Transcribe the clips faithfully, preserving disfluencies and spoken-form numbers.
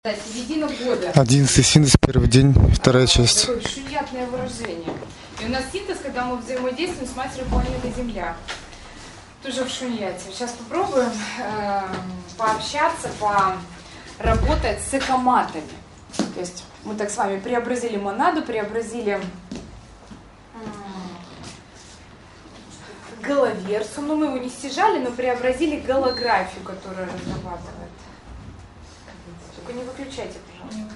Середина года. Одиннадцатый синтез, первый день, вторая часть. Такое шунятное выражение. И у нас синтез, когда мы взаимодействуем с матерью планеты Земля. Тоже в шуньяте. Сейчас попробуем э, пообщаться, поработать с экоматами. То есть мы так с вами преобразили монаду, преобразили э, головерсу. Ну, мы его не стяжали, но преобразили голографию, которая разрабатывает. Только не выключайте, пожалуйста.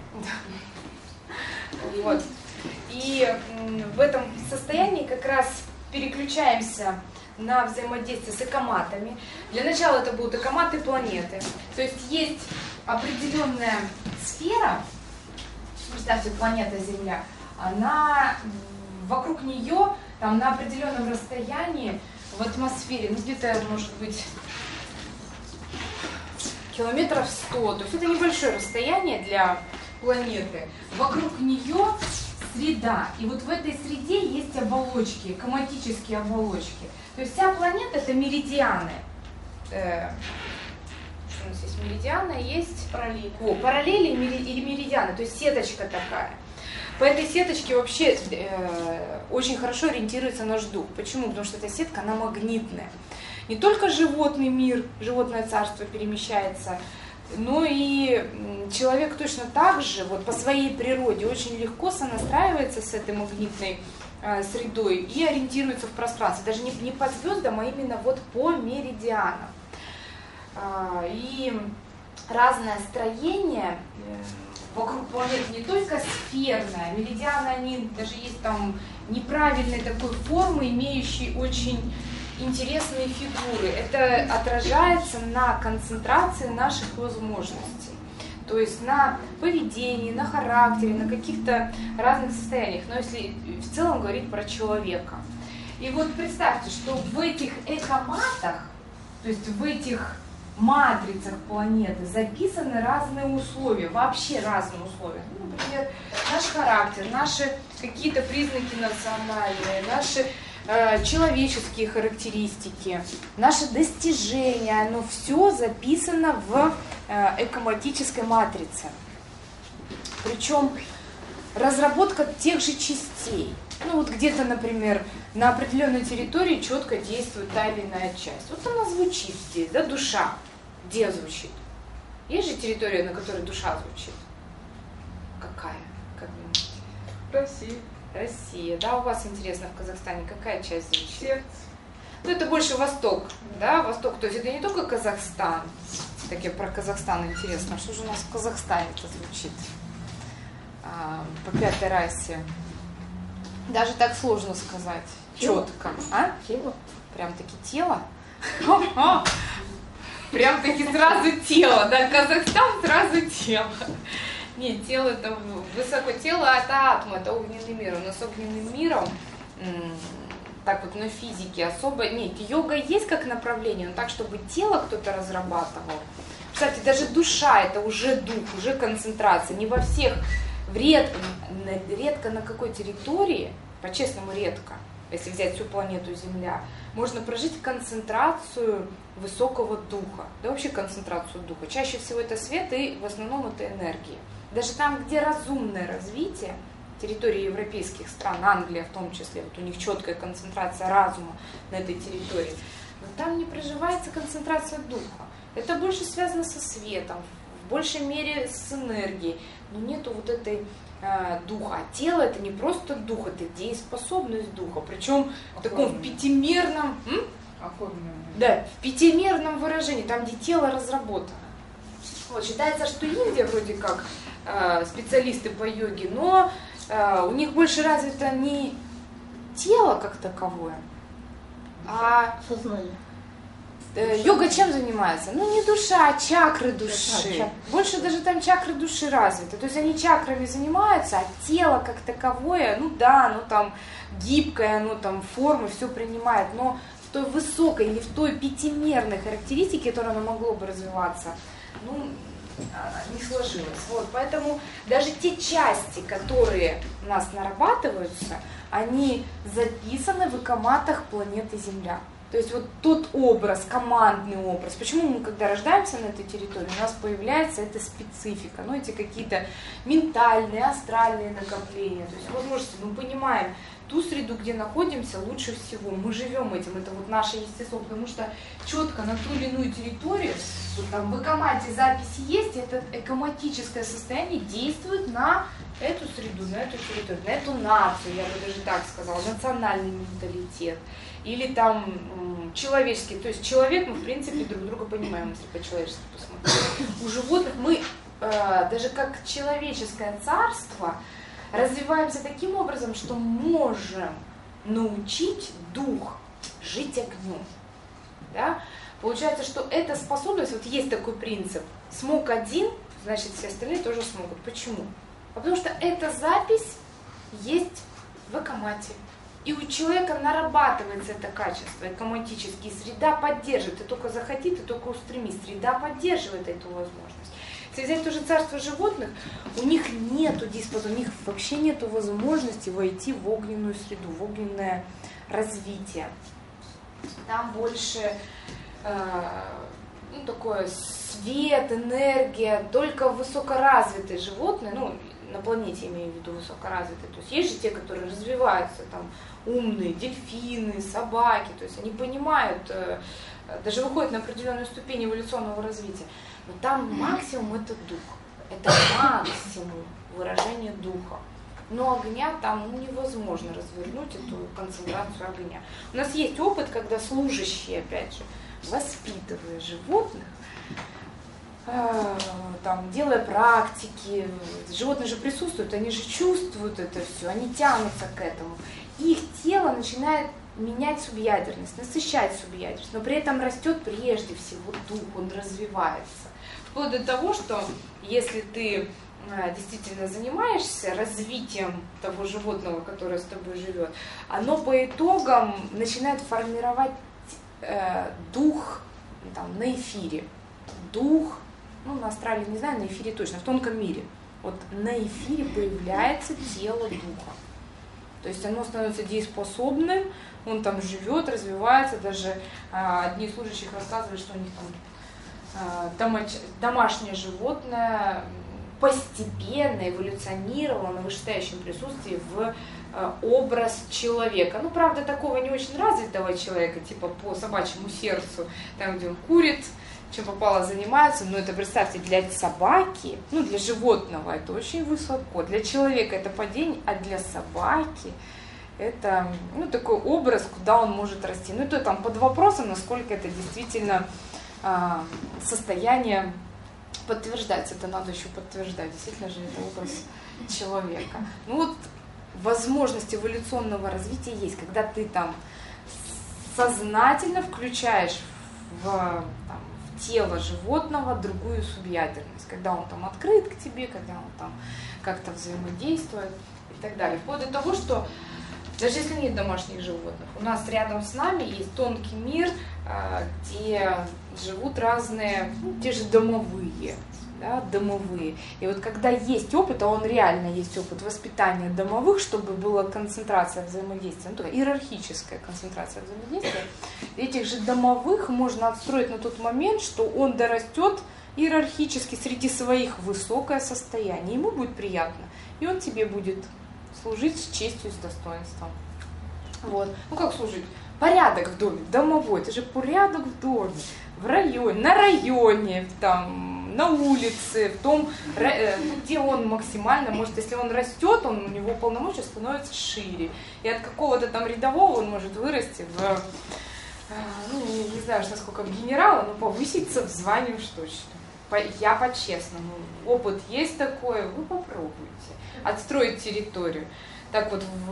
Да. Вот. И в этом состоянии как раз переключаемся на взаимодействие с экоматами. Для начала это будут экоматы планеты. То есть есть определенная сфера, представьте, планета Земля, она вокруг нее, там на определенном расстоянии в атмосфере, ну где-то может быть километров сто, то есть это небольшое расстояние для планеты. Вокруг нее среда, и вот в этой среде есть оболочки, коматические оболочки. То есть вся планета это меридианы. Э, что у нас есть меридианы, есть параллели. О, параллели и меридианы, то есть сеточка такая. По этой сеточке вообще э, очень хорошо ориентируется наш дух. Почему? Потому что эта сетка, она магнитная. Не только животный мир, животное царство перемещается, но и человек точно так же, вот по своей природе, очень легко сонастраивается с этой магнитной э, средой и ориентируется в пространстве. Даже не, не по звездам, а именно вот по меридианам. А, и разное строение э, вокруг планеты не только сферное, меридианы, они даже есть там неправильной такой формы, имеющие очень интересные фигуры. Это отражается на концентрации наших возможностей. То есть на поведении, на характере, на каких-то разных состояниях. Но если в целом говорить про человека. И вот представьте, что в этих экоматах, то есть в этих матрицах планеты записаны разные условия, вообще разные условия. Ну, например, наш характер, наши какие-то признаки национальные, наши человеческие характеристики, наши достижения, оно все записано в экоматической матрице. Причем разработка тех же частей. Ну вот где-то, например, на определенной территории четко действует та или иная часть. Вот она звучит здесь, да, душа. Где звучит? Есть же территория, на которой душа звучит? Какая? Как вы думаете? Россия. Россия, да, у вас интересно в Казахстане какая часть звучит? Сердце. Ну это больше Восток, да, Восток, то есть это не только Казахстан, так я про Казахстан интересно, что же у нас в Казахстане-то звучит а, по пятой расе? Даже так сложно сказать, четко, а? Тело. Прям-таки тело? Прям-таки сразу тело, да, Казахстан сразу тело. Нет, тело это высоко, тело это атом, это огненный мир. У нас огненным миром, так вот на физике особо, нет, йога есть как направление, но так, чтобы тело кто-то разрабатывал. Кстати, даже душа это уже дух, уже концентрация. Не во всех, в редко, редко на какой территории, по-честному редко, если взять всю планету Земля, можно прожить концентрацию высокого духа, да вообще концентрацию духа. Чаще всего это свет и в основном это энергия. Даже там, где разумное развитие, территории европейских стран, Англия в том числе, вот у них четкая концентрация разума на этой территории, но там не проживается концентрация духа. Это больше связано со светом, в большей мере с энергией, но нету вот этой э, духа. А тело это не просто дух, это дееспособность духа, причем в таком пятимерном, м? Да, в пятимерном выражении, там, где тело разработано. Вот, считается, что Индия вроде как э, специалисты по йоге, но э, у них больше развито не тело как таковое, а сознание. Э, йога чем занимается? Ну не душа, а чакры души. Чак. Больше даже там чакры души развиты. То есть они чакрами занимаются, а тело как таковое, ну да, ну там гибкое, оно там формы все принимает, но в той высокой или в той пятимерной характеристике, которая оно могло бы развиваться, ну, не сложилось. Вот, поэтому даже те части, которые у нас нарабатываются, они записаны в экоматах планеты Земля. То есть вот тот образ, командный образ. Почему мы, когда рождаемся на этой территории, у нас появляется эта специфика, ну, эти какие-то ментальные, астральные накопления. То есть возможности, мы понимаем ту среду, где находимся, лучше всего. Мы живем этим, это вот наше естество, потому что четко на ту или иную территорию, вот там в экомате записи есть, это экоматическое состояние действует на эту среду, на эту территорию, на эту нацию, я бы даже так сказала, национальный менталитет. Или там м, человеческий, то есть человек, мы в принципе друг друга понимаем, если по-человечески посмотреть. У животных мы, э, даже как человеческое царство, развиваемся таким образом, что можем научить дух жить огнем. Да? Получается, что эта способность, вот есть такой принцип, смог один, значит все остальные тоже смогут. Почему? Потому что эта запись есть в экомате. И у человека нарабатывается это качество экоматически, среда поддерживает. Ты только захоти, ты только устремись. Среда поддерживает эту возможность. Если взять тоже царство животных, у них нету диспоза, у них вообще нету возможности войти в огненную среду, в огненное развитие. Там больше э, ну, такое свет, энергия, только высокоразвитые животные, ну, на планете имею в виду высокоразвитые, то есть есть же те, которые развиваются, там, умные, дельфины, собаки, то есть они понимают, э, даже выходят на определенную ступень эволюционного развития, но там максимум это дух, это максимум выражения духа. Но огня там ну, невозможно развернуть эту концентрацию огня. У нас есть опыт, когда служащие, опять же, воспитывая животных, там, делая практики, животные же присутствуют, они же чувствуют это все, они тянутся к этому. Их тело начинает менять субъядерность, насыщать субъядерность, но при этом растет прежде всего дух, он развивается. Вплоть до того, что если ты действительно занимаешься развитием того животного, которое с тобой живет, оно по итогам начинает формировать э, дух там, на эфире, дух, ну, на астрале не знаю, на эфире точно, в тонком мире. Вот на эфире появляется тело духа. То есть оно становится дееспособным, он там живет, развивается. Даже а, одни из служащих рассказывали, что у них там а, домач, домашнее животное постепенно эволюционировало на вышестоящем присутствии в а, образ человека. Ну, правда, такого не очень развитого человека, типа по собачьему сердцу, там, где он курит, чем попало занимается, но это, представьте, для собаки, ну, для животного это очень высоко, для человека это падение, а для собаки это, ну, такой образ, куда он может расти. Ну, это там под вопросом, насколько это действительно а, состояние подтверждается, это надо еще подтверждать, действительно же это образ человека. Ну, вот возможность эволюционного развития есть, когда ты там сознательно включаешь в, там, тело животного другую субъядерность, когда он там открыт к тебе, когда он там как-то взаимодействует и так далее. Вплоть до того, что даже если нет домашних животных, у нас рядом с нами есть тонкий мир, где живут разные, ну, те же домовые, да, домовые. И вот когда есть опыт, а он реально есть опыт воспитания домовых, чтобы была концентрация взаимодействия, ну, такая иерархическая концентрация взаимодействия, этих же домовых можно отстроить на тот момент, что он дорастет иерархически среди своих высокое состояние, ему будет приятно, и он тебе будет служить с честью и с достоинством. Вот. Ну как служить? Порядок в доме, домовой, это же порядок в доме, в районе, на районе, там, на улице, в том, где он максимально может, если он растет, он, у него полномочия становятся шире. И от какого-то там рядового он может вырасти в, ну, не знаю, насколько в генерала, но повыситься в звании уж точно. Я по-честному. Опыт есть такой, вы попробуйте. Отстроить территорию. Так вот в,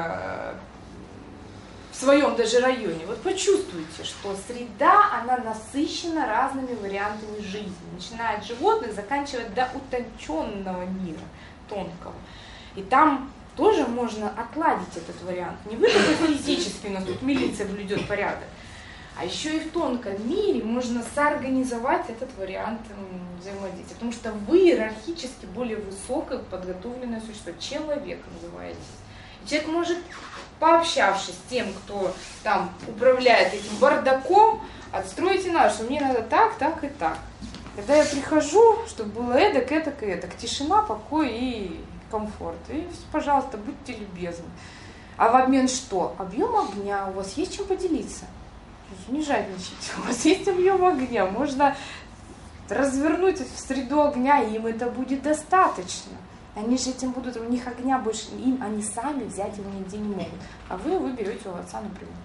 в своем даже районе. Вот почувствуйте, что среда, она насыщена разными вариантами жизни. Начиная от животных, заканчивая до утонченного мира, тонкого. И там тоже можно отладить этот вариант. Не вы только физически, у нас тут милиция блюдет порядок. А еще и в тонком мире можно соорганизовать этот вариант взаимодействия. Потому что вы иерархически более высокое подготовленное существо. Человек называетесь. Человек может, пообщавшись с тем, кто там управляет этим бардаком, отстроить и надо, что мне надо так, так и так. Когда я прихожу, чтобы было эдак, эдак и эдак, тишина, покой и комфорт. И, пожалуйста, будьте любезны. А в обмен что? Объем огня. У вас есть чем поделиться? Не жадничайте. У вас есть объем огня. Можно развернуть в среду огня, и им это будет достаточно. Они же этим будут, у них огня больше, им они сами взять его нигде не могут. А вы его берете у отца, например.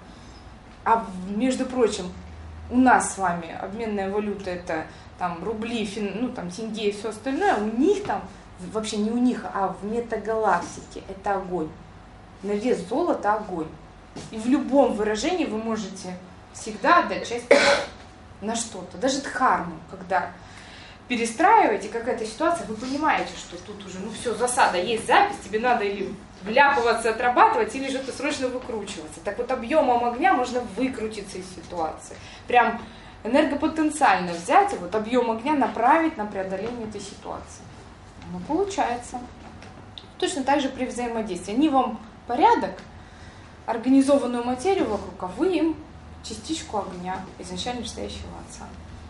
А между прочим, у нас с вами обменная валюта это там рубли, фин, ну там тенге и все остальное, у них там, вообще не у них, а в метагалактике это огонь. На вес золота огонь. И в любом выражении вы можете всегда отдать часть на что-то. Даже дхарму, когда перестраиваете какая-то ситуация, вы понимаете, что тут уже, ну все, засада, есть запись, тебе надо или вляпываться, отрабатывать, или же-то срочно выкручиваться. Так вот, объемом огня можно выкрутиться из ситуации. Прям энергопотенциально взять и вот объем огня направить на преодоление этой ситуации. Ну, получается. Точно так же при взаимодействии. Они вам порядок, организованную материю вокруг, а вы им частичку огня изначально стоящего отца.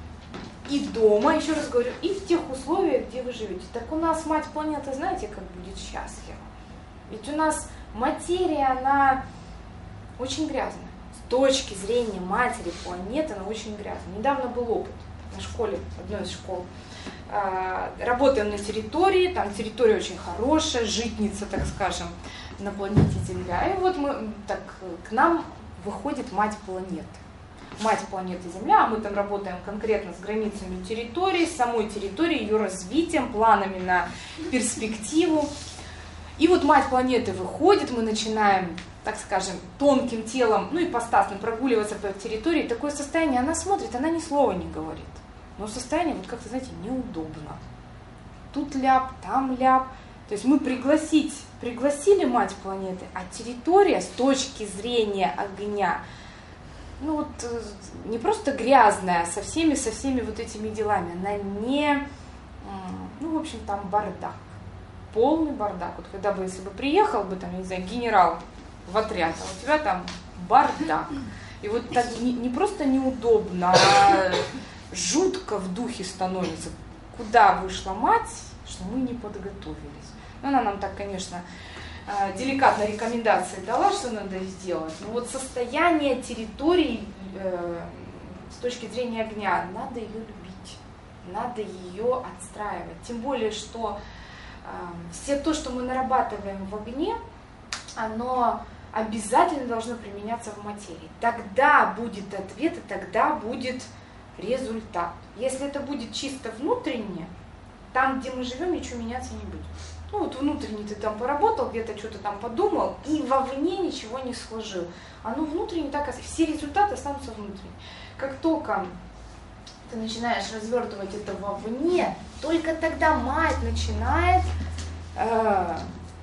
И дома, еще раз говорю, и в тех условиях, где вы живете. Так у нас мать планета, знаете, как будет счастлива? Ведь у нас материя, она очень грязная. С точки зрения матери планеты, она очень грязная. Недавно был опыт на школе, одной из школ. Работаем на территории, там территория очень хорошая, житница, так скажем, на планете Земля. И вот мы, так, к нам выходит мать планеты. Мать планеты Земля, а мы там работаем конкретно с границами территории, с самой территорией, ее развитием, планами на перспективу. И вот мать планеты выходит, мы начинаем, так скажем, тонким телом, ну и ипостасным прогуливаться по территории. Такое состояние, она смотрит, она ни слова не говорит. Но состояние вот как-то, знаете, неудобно. Тут ляп, там ляп. То есть мы пригласить, пригласили мать планеты, а территория с точки зрения огня, ну вот не просто грязная, со всеми, со всеми вот этими делами, она не, ну в общем там бардак, полный бардак. Вот когда бы, если бы приехал бы там, я не знаю, генерал в отряд, а у тебя там бардак. И вот так не, не просто неудобно, а жутко в духе становится, куда вышла мать, что мы не подготовились. Ну, она нам так, конечно, деликатно рекомендации дала, что надо сделать. Но вот состояние территории э, с точки зрения огня, надо ее любить, надо ее отстраивать. Тем более, что э, все то, что мы нарабатываем в огне, оно обязательно должно применяться в материи. Тогда будет ответ, и тогда будет результат. Если это будет чисто внутренне, там, где мы живем, ничего меняться не будет. Ну вот внутренне ты там поработал, где-то что-то там подумал, и вовне ничего не сложил. Оно внутренне так, все результаты останутся внутренне. Как только ты начинаешь развертывать это вовне, только тогда мать начинает э,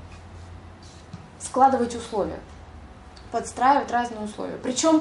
складывать условия, подстраивать разные условия. Причем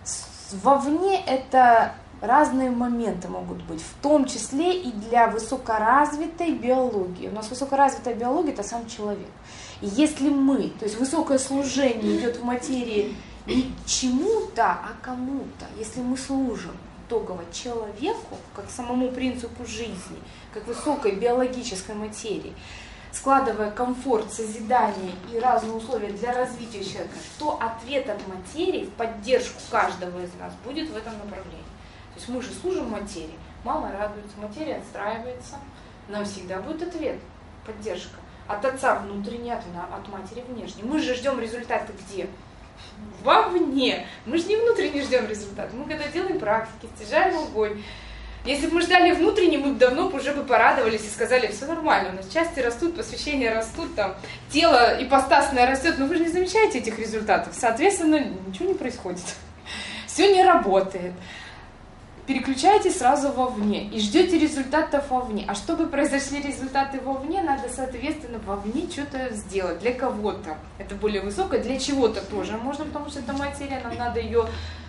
вовне это разные моменты могут быть, в том числе и для высокоразвитой биологии. У нас высокоразвитая биология – это сам человек. И если мы, то есть высокое служение идет в материи не чему-то, а кому-то, если мы служим итогово человеку, как самому принципу жизни, как высокой биологической материи, складывая комфорт, созидание и разные условия для развития человека, то ответ от материи в поддержку каждого из нас будет в этом направлении. То есть мы же служим материи, мама радуется, материя отстраивается, нам всегда будет ответ, поддержка. От отца внутренний, от, от матери внешний. Мы же ждем результаты где? Вовне. Мы же не внутренне ждем результат. Мы когда делаем практики, стяжаем огонь. Если бы мы ждали внутренне, мы бы давно уже бы порадовались и сказали, все нормально, у нас части растут, посвящения растут, там, тело ипостасное растет, но вы же не замечаете этих результатов. Соответственно, ничего не происходит. Все не работает. Переключаетесь сразу вовне и ждете результатов вовне. А чтобы произошли результаты вовне, надо, соответственно, вовне что-то сделать. Для кого-то это более высокое, для чего-то тоже можно, потому что это материя, нам надо ее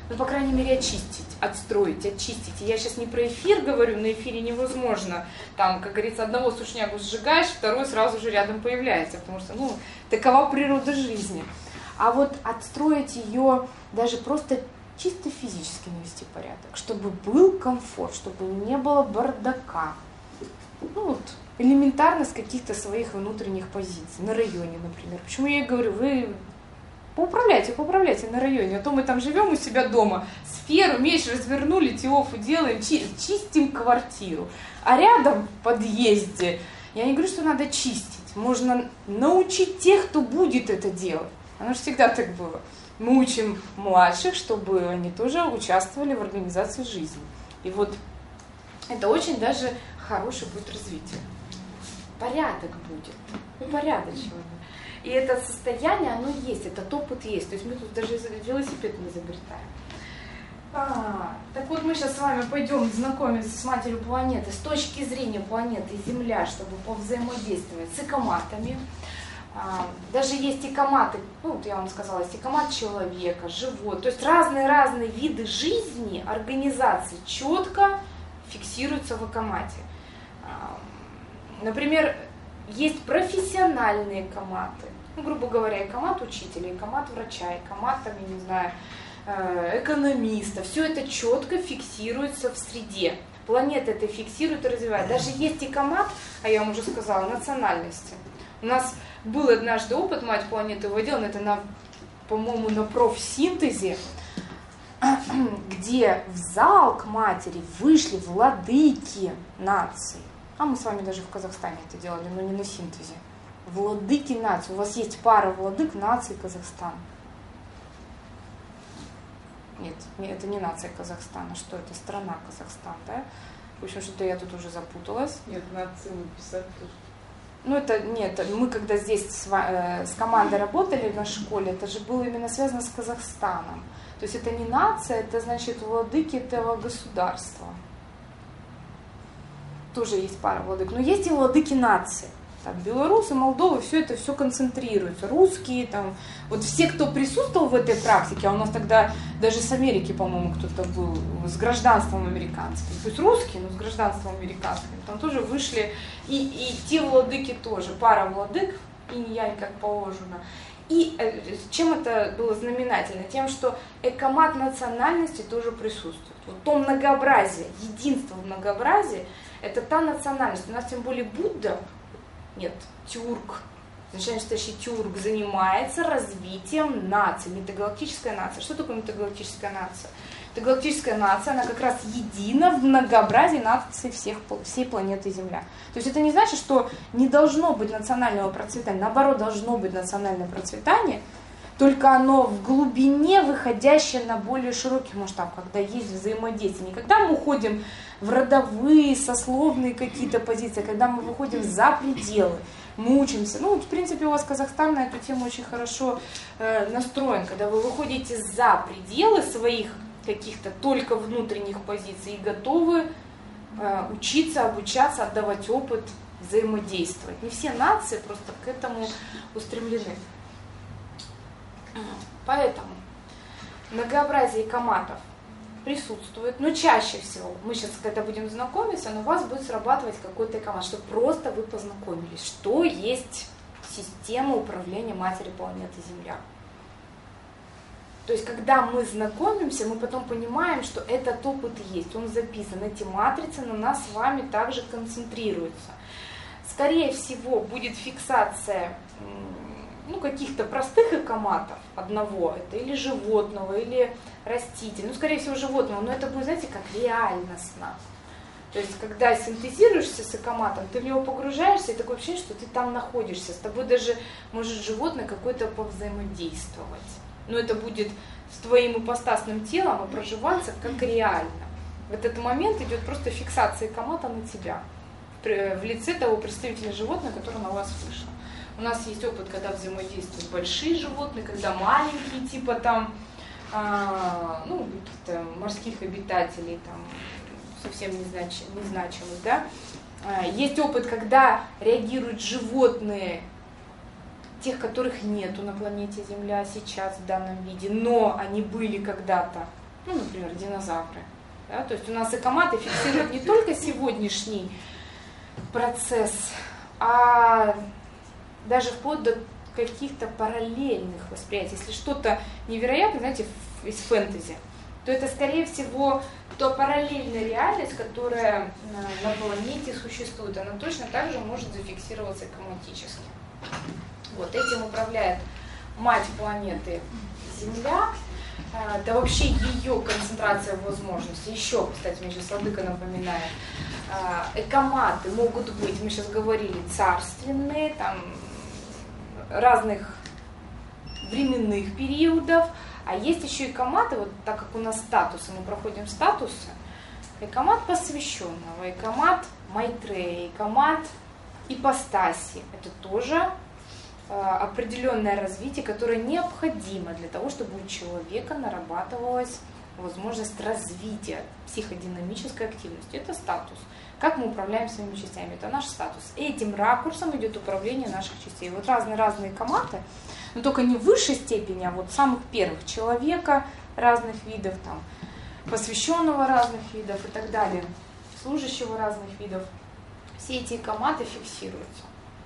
ну, по крайней мере, очистить, отстроить, очистить. И я сейчас не про эфир говорю, на эфире невозможно. Там, как говорится, одного сушнягу сжигаешь, второй сразу же рядом появляется, потому что, ну, такова природа жизни. А вот отстроить ее даже просто чисто физически навести порядок, чтобы был комфорт, чтобы не было бардака. Ну вот, элементарно с каких-то своих внутренних позиций, на районе, например. Почему я и говорю, вы поуправляйте, поуправляйте на районе, а то мы там живем у себя дома, сферу, меч развернули, теофу делаем, чи- чистим квартиру. А рядом в подъезде, я не говорю, что надо чистить, можно научить тех, кто будет это делать. Оно же всегда так было. Мы учим младших, чтобы они тоже участвовали в организации жизни. И вот это очень даже хороший будет развитие. Порядок будет, упорядочивание. И это состояние, оно есть, этот опыт есть. То есть мы тут даже велосипед не изобретаем. А, так вот мы сейчас с вами пойдем знакомиться с матерью планеты с точки зрения планеты Земля, чтобы повзаимодействовать с экоматами. А, даже есть экоматы, ну вот я вам сказала, есть экомат человека, живот. То есть разные-разные виды жизни, организации четко фиксируются в экомате. А, например, есть профессиональные экоматы, ну, грубо говоря, экомат учителя, экомат врача, экомат, там, я не знаю, экономиста. Все это четко фиксируется в среде. Планета это фиксирует и развивает. Даже есть экомат, а я вам уже сказала, национальности. У нас был однажды опыт, мать планеты выводила, это, на, по-моему, на профсинтезе, где в зал к матери вышли владыки наций. А мы с вами даже в Казахстане это делали, но не на синтезе. Владыки наций. У вас есть пара владык нации Казахстана. Нет, это не нация Казахстана. Что это? Страна Казахстан, да? В общем, что-то я тут уже запуталась. Нет, нацию написать тоже. Ну, это нет, мы когда здесь с, э, с командой работали в нашей школе, это же было именно связано с Казахстаном. То есть это не нация, это значит владыки этого государства. Тоже есть пара владык. Но есть и владыки нации. Там белорусы, Молдовы, все это все концентрируется. Русские, там, вот все, кто присутствовал в этой практике, а у нас тогда даже с Америки, по-моему, кто-то был, с гражданством американским. То есть русские, но с гражданством американским. Там тоже вышли, и, и те владыки тоже, пара владык, инь-янь, как положено. И э, чем это было знаменательно? Тем, что экомат национальности тоже присутствует. Вот то многообразие, единство в многообразии, это та национальность. У нас тем более Будда, нет, тюрк, изначально стоящий тюрк, занимается развитием нации, метагалактическая нация. Что такое метагалактическая нация? Метагалактическая нация, она как раз едина в многообразии наций всех, всей планеты Земля. То есть это не значит, что не должно быть национального процветания, наоборот, должно быть национальное процветание, только оно в глубине, выходящее на более широкий масштаб, когда есть взаимодействие. Не когда мы уходим в родовые, сословные какие-то позиции, когда мы выходим за пределы, мы учимся. Ну, в принципе, у вас Казахстан на эту тему очень хорошо э, настроен, когда вы выходите за пределы своих каких-то только внутренних позиций и готовы э, учиться, обучаться, отдавать опыт, взаимодействовать. Не все нации просто к этому устремлены. Поэтому многообразие экоматов присутствует, но чаще всего, мы сейчас когда будем знакомиться, но у вас будет срабатывать какой-то экомат, чтобы просто вы познакомились, что есть система управления матерью планеты Земля. То есть, когда мы знакомимся, мы потом понимаем, что этот опыт есть, он записан, эти матрицы на нас с вами также концентрируются. Скорее всего, будет фиксация ну, каких-то простых экоматов одного, это или животного, или растительного, ну, скорее всего, животного, но это будет, знаете, как реальностно. То есть, когда синтезируешься с экоматом, ты в него погружаешься, и такое ощущение, что ты там находишься, с тобой даже может животное какое-то повзаимодействовать. Но это будет с твоим ипостасным телом и проживаться как реально. В этот момент идет просто фиксация экомата на тебя, в лице того представителя животного, который на вас вышло. У нас есть опыт, когда взаимодействуют большие животные, когда маленькие, типа там, а, ну, каких-то морских обитателей, там, совсем незнач... незначимых, да. А, есть опыт, когда реагируют животные, тех, которых нету на планете Земля сейчас в данном виде, но они были когда-то ну, например, динозавры. Да? То есть у нас экоматы фиксируют не только сегодняшний процесс, а даже вплоть до каких-то параллельных восприятий. Если что-то невероятное, знаете, из фэнтези, то это, скорее всего, то параллельная реальность, которая на, на планете существует, она точно так же может зафиксироваться экоматически. Вот этим управляет мать планеты Земля. Это вообще ее концентрация возможностей. Еще, кстати, мне сейчас Владыка напоминает, экоматы могут быть, мы сейчас говорили, царственные, там, разных временных периодов, а есть еще и экоматы, вот так как у нас статусы, мы проходим статусы, экомат посвященного, экомат Майтрея, экомат ипостаси, это тоже определенное развитие, которое необходимо для того, чтобы у человека нарабатывалась возможность развития психодинамической активности. Это статус. Как мы управляем своими частями? Это наш статус. Этим ракурсом идет управление наших частей. Вот разные-разные коматы, но только не в высшей степени, а вот самых первых человека разных видов, там, посвященного разных видов и так далее, служащего разных видов. Все эти коматы фиксируются.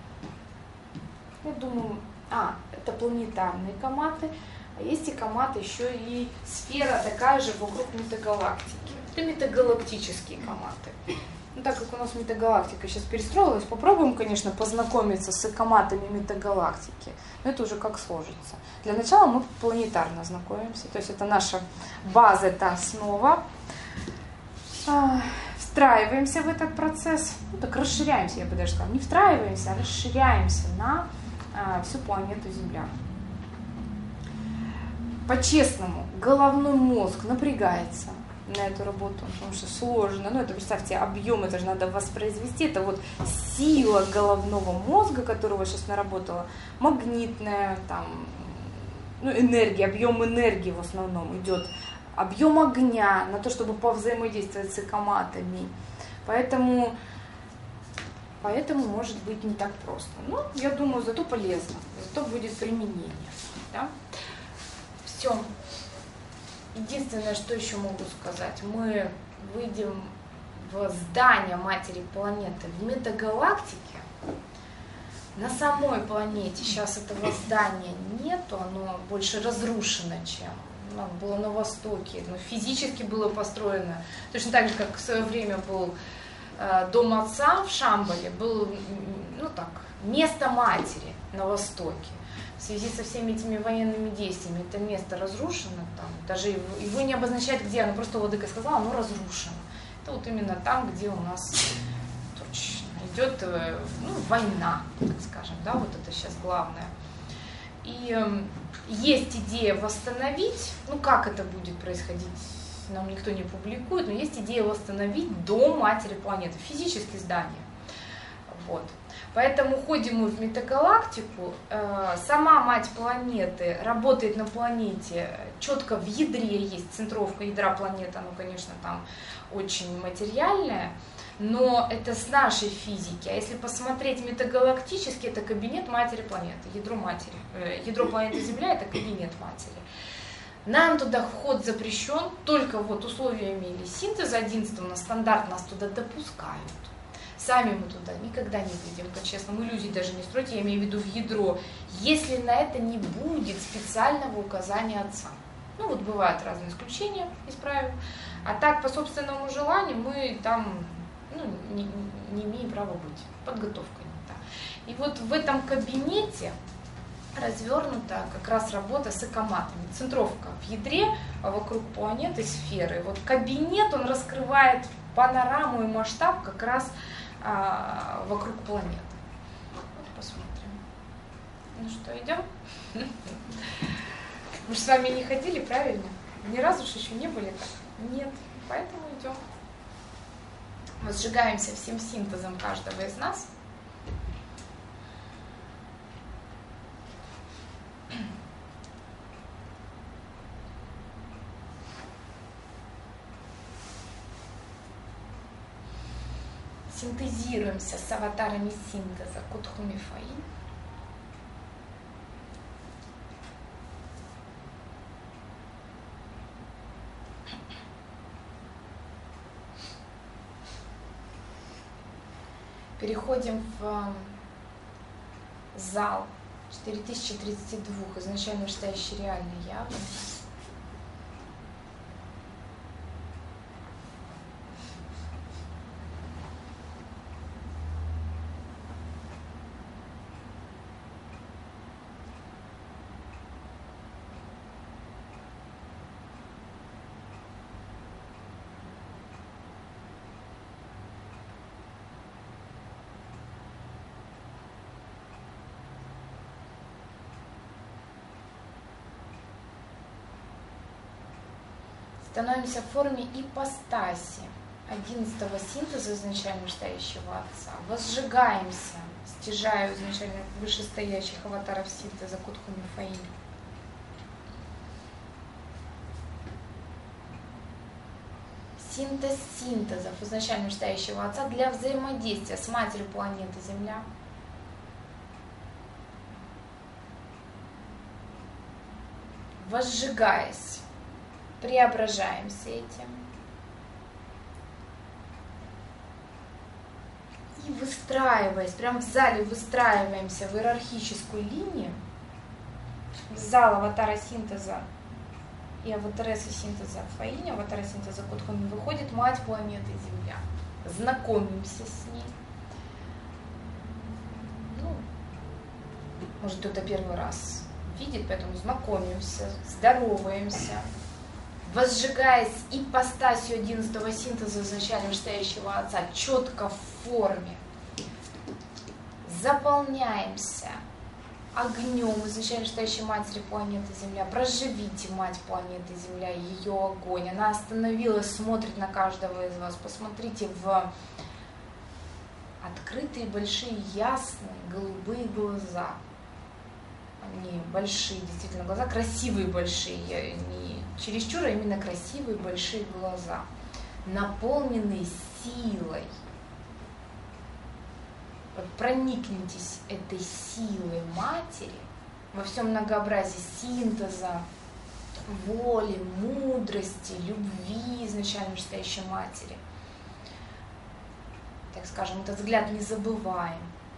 Я думаю, а, это планетарные коматы, а есть и коматы еще и сфера такая же вокруг метагалактики. Это метагалактические коматы. Ну, так как у нас метагалактика сейчас перестроилась, попробуем, конечно, познакомиться с экоматами метагалактики. Но это уже как сложится. Для начала мы планетарно знакомимся. То есть это наша база, это основа. Встраиваемся в этот процесс. Ну, так расширяемся, я бы даже сказала. Не встраиваемся, а расширяемся на всю планету Земля. По-честному, головной мозг напрягается на эту работу, потому что сложно. Ну, это, представьте, объем, это же надо воспроизвести. Это вот сила головного мозга, которого сейчас наработала, магнитная, там, ну, энергия, объем энергии в основном идет, объем огня на то, чтобы повзаимодействовать с экоматами. Поэтому Поэтому может быть не так просто. Но я думаю, зато полезно, зато будет применение. Да? Все. Единственное, что еще могу сказать, мы выйдем в здание матери планеты в метагалактике. На самой планете сейчас этого здания нету, оно больше разрушено, чем ну, было на Востоке, но физически было построено. Точно так же, как в свое время был дом отца в Шамбале, был, ну так, место матери на Востоке. В связи со всеми этими военными действиями это место разрушено, там, даже его, его не обозначает где, оно просто Владыка сказала, оно разрушено. Это вот именно там, где у нас точно идет ну, война, так скажем, да, вот это сейчас главное. И э, есть идея восстановить, ну как это будет происходить, нам никто не публикует, но есть идея восстановить дом матери планеты, физические здания. Вот. Поэтому ходим мы в метагалактику. Сама мать планеты работает на планете, четко в ядре есть центровка ядра планеты, оно, конечно, там очень материальное, но это с нашей физики. А если посмотреть метагалактически, это кабинет матери планеты, ядро матери. Ядро планеты Земля – это кабинет матери. Нам туда вход запрещен, только вот условиями или синтеза одиннадцатого на стандарт нас туда допускают. Сами мы туда никогда не выйдем, по-честному, иллюзий даже не стройте, я имею в виду в ядро, если на это не будет специального указания отца. Ну вот бывают разные исключения из правил, а так по собственному желанию мы там ну, не, не имеем права быть, подготовка не та. И вот в этом кабинете развернута как раз работа с экоматами. Центровка в ядре, а вокруг планеты сферы. Вот кабинет, он раскрывает панораму и масштаб как раз а, вокруг планеты. Вот посмотрим. Ну что, идем? Мы же с вами не ходили, правильно? Ни разу же еще не были так? Нет. Поэтому идем. Мы сжигаемся всем синтезом каждого из нас. Синтезируемся с аватарами синтеза Кутху-Мифаи. Переходим в зал четыре тысячи тридцать два, изначально вышестоящий реальный явный. Становимся в форме ипостаси одиннадцатого синтеза изначально вышестоящего Отца. Возжигаемся, стяжая изначально вышестоящих аватаров синтеза Кутху Мифаим. Синтез синтезов изначально вышестоящего Отца для взаимодействия с матерью планеты Земля. Возжигаясь, преображаемся этим. И выстраиваясь, прям в зале выстраиваемся в иерархическую линию, в зал аватара синтеза и аватаресы синтеза Фаини, аватара синтеза Кутхуми, выходит мать планеты Земля. Знакомимся с ней. Ну, может, кто-то первый раз видит, поэтому знакомимся, здороваемся. Возжигаясь ипостасью одиннадцатого синтеза изначально вышестоящего Отца, четко в форме, заполняемся огнем изначально вышестоящей матери планеты Земля. Проживите мать планеты Земля, ее огонь. Она остановилась, смотрит на каждого из вас. Посмотрите в открытые, большие, ясные, голубые глаза. Они большие, действительно, глаза красивые, большие, не чересчур, а именно красивые, большие глаза, наполненные силой. Вот проникнитесь этой силой матери во всем многообразии синтеза, воли, мудрости, любви изначально вышестоящей матери. Так скажем, этот взгляд не забываем.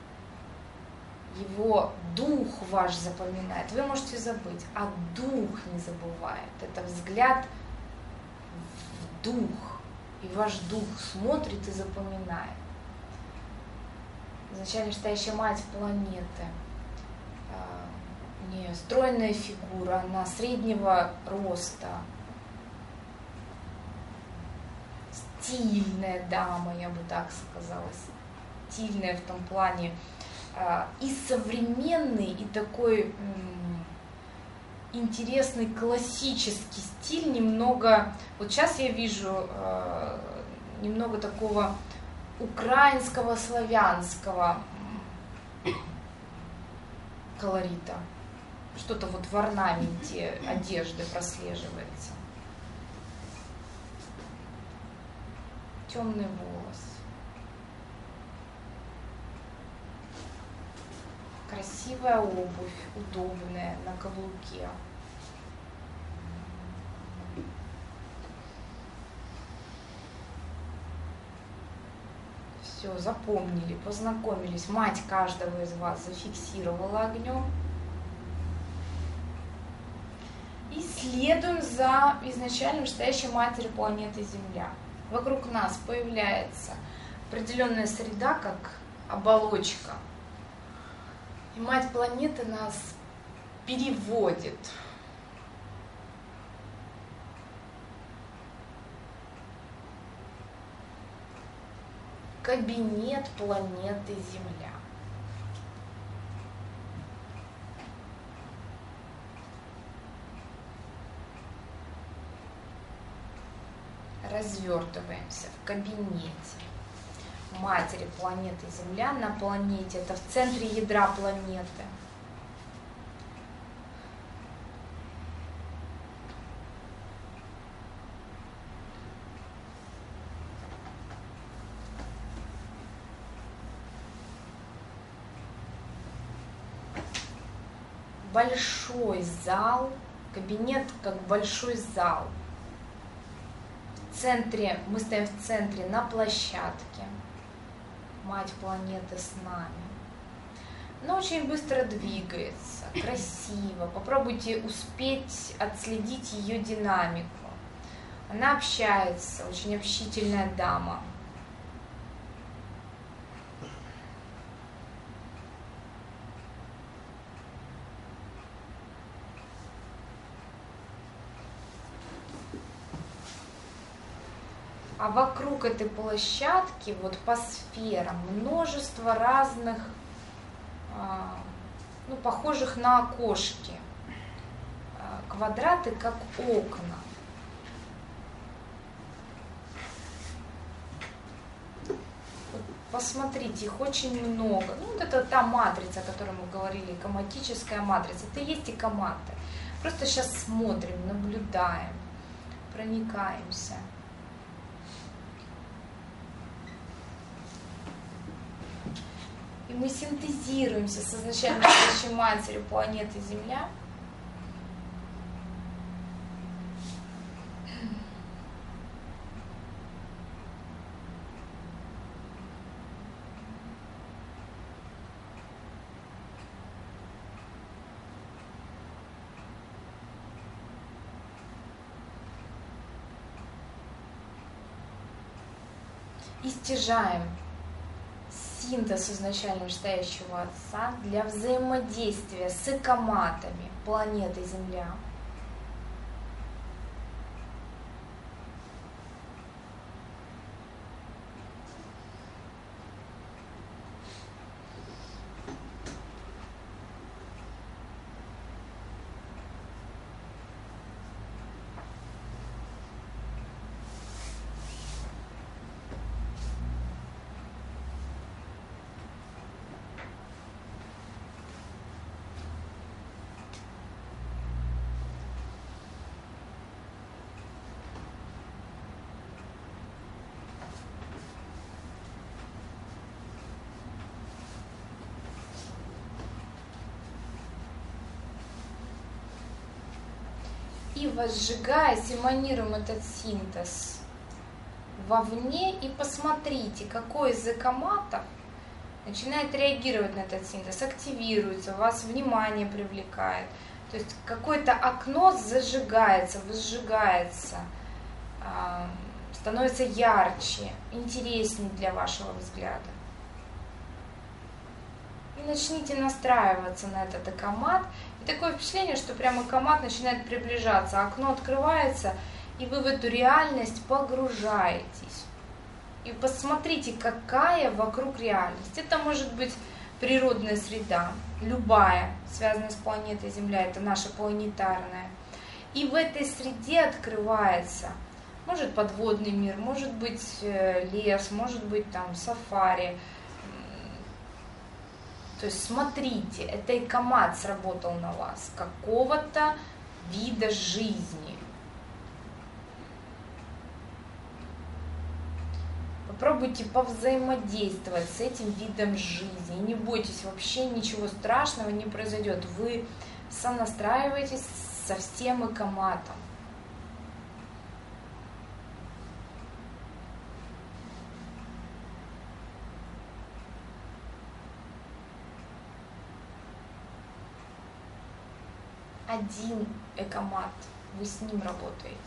Его дух ваш запоминает. Вы можете забыть, а дух не забывает. Это взгляд в дух. И ваш дух смотрит и запоминает. Изначально вышестоящая мать планеты. У нее стройная фигура, она среднего роста. Стильная дама, я бы так сказала. Стильная в том плане, и современный, и такой интересный классический стиль, немного, вот сейчас я вижу немного такого украинского, славянского колорита. Что-то вот в орнаменте одежды прослеживается. Темный волос. Красивая обувь, удобная, на каблуке. Все, запомнили, познакомились. Мать каждого из вас зафиксировала огнем. И следуем за изначально вышестоящей матерью планеты Земля. Вокруг нас появляется определенная среда, как оболочка. И мать планеты нас переводит. Кабинет планеты Земля. Развертываемся в кабинете матери планеты Земля на планете. Это в центре ядра планеты. Большой зал, кабинет как большой зал. центре, мы стоим в центре на площадке. Мать планеты с нами. Она очень быстро двигается, красиво. Попробуйте успеть отследить ее динамику. Она общается, очень общительная дама. А вокруг этой площадки, вот по сферам, множество разных, ну, похожих на окошки. Квадраты, как окна. Посмотрите, их очень много. Ну, вот это та матрица, о которой мы говорили, коматическая матрица. Это и есть и коматы. Просто сейчас смотрим, наблюдаем, проникаемся. И мы синтезируемся с изначально настоящей матерью планеты Земля. И стяжаем синтез изначально настоящего Отца для взаимодействия с экоматами планеты Земля. И возжигаясь, эманируем этот синтез вовне, и посмотрите, какой из экоматов начинает реагировать на этот синтез, активируется, у вас внимание привлекает. То есть какое-то окно зажигается, возжигается, становится ярче, интереснее для вашего взгляда. И начните настраиваться на этот экомат. И такое впечатление, что прямо экомат начинает приближаться, окно открывается, и вы в эту реальность погружаетесь. И посмотрите, какая вокруг реальность. Это может быть природная среда, любая, связанная с планетой Земля, это наша планетарная. И в этой среде открывается, может, подводный мир, может быть, лес, может быть, там сафари. То есть смотрите, это экомат сработал на вас, какого-то вида жизни. Попробуйте повзаимодействовать с этим видом жизни. Не бойтесь, вообще ничего страшного не произойдет. Вы сонастраиваетесь со всем экоматом. Один экомат, вы с ним работаете.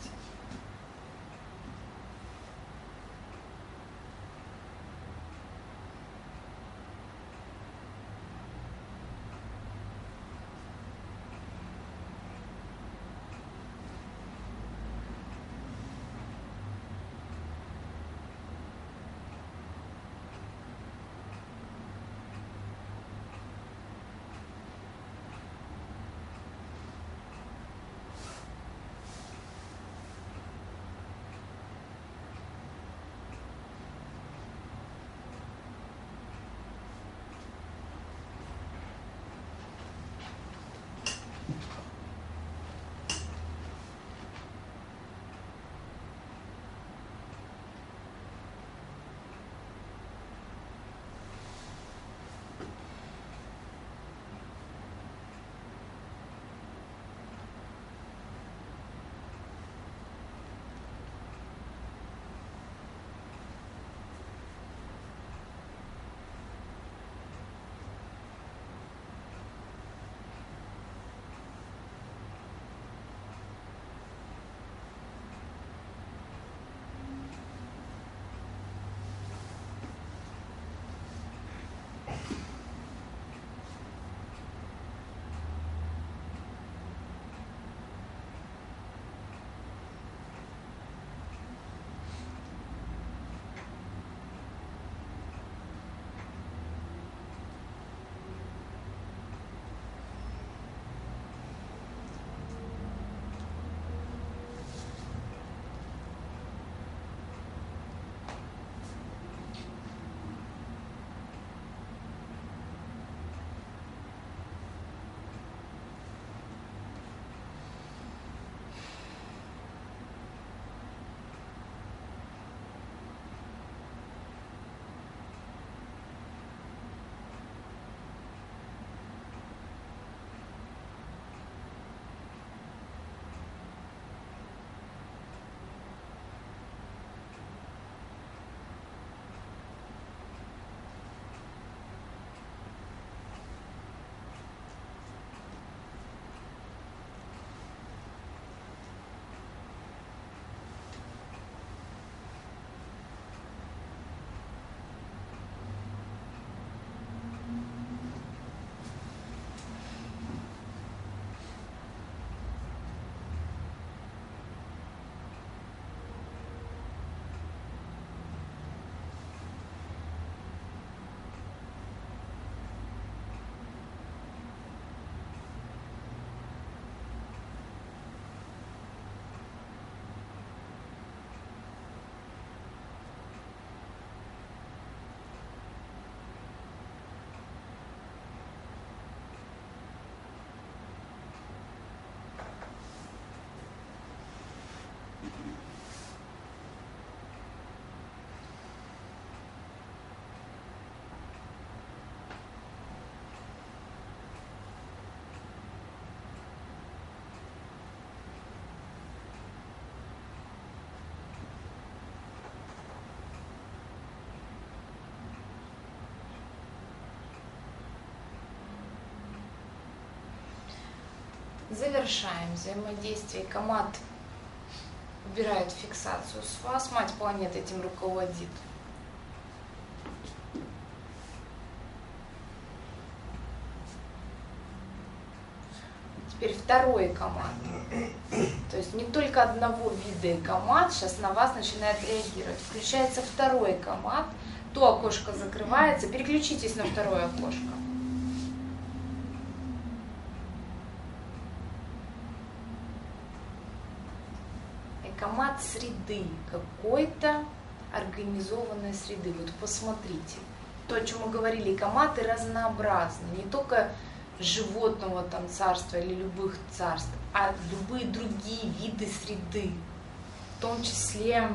Завершаем взаимодействие. Комат убирает фиксацию с вас. Мать планет этим руководит. Теперь второй комат. То есть не только одного вида комат сейчас на вас начинает реагировать. Включается второй комат. То окошко закрывается. Переключитесь на второе окошко. Комат среды, какой-то организованной среды. Вот посмотрите, то, о чем мы говорили, коматы разнообразны, не только животного там царства или любых царств, а любые другие виды среды, в том числе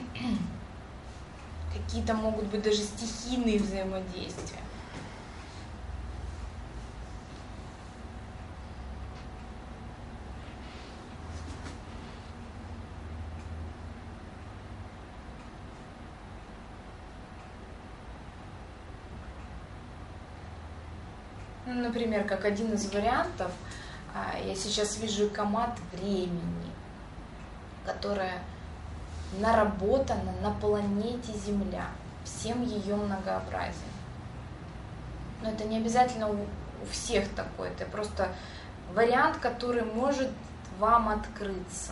какие-то могут быть даже стихийные взаимодействия. Например, как один из вариантов, я сейчас вижу комат времени, которая наработана на планете Земля, всем ее многообразием. Но это не обязательно у, у всех такой, это просто вариант, который может вам открыться.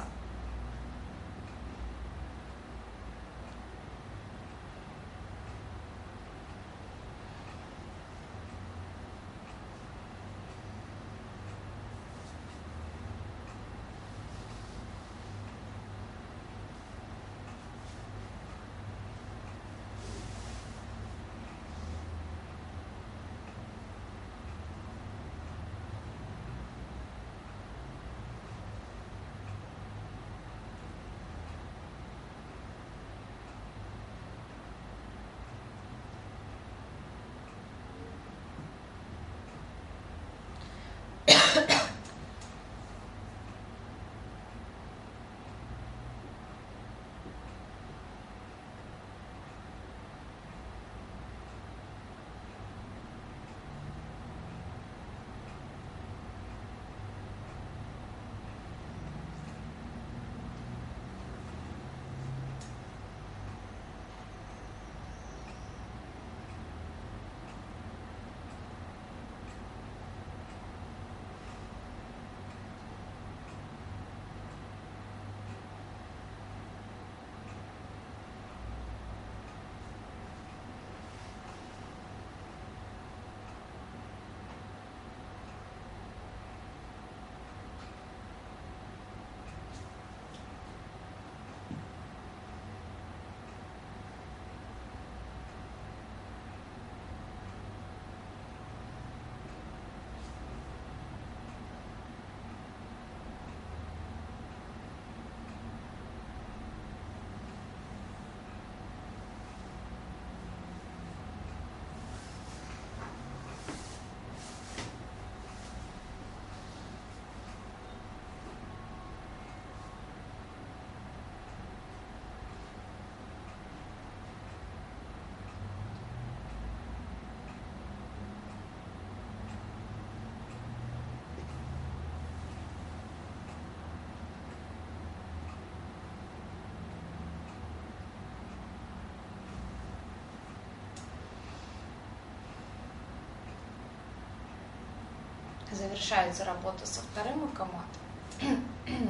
Завершается работа со вторым коматом.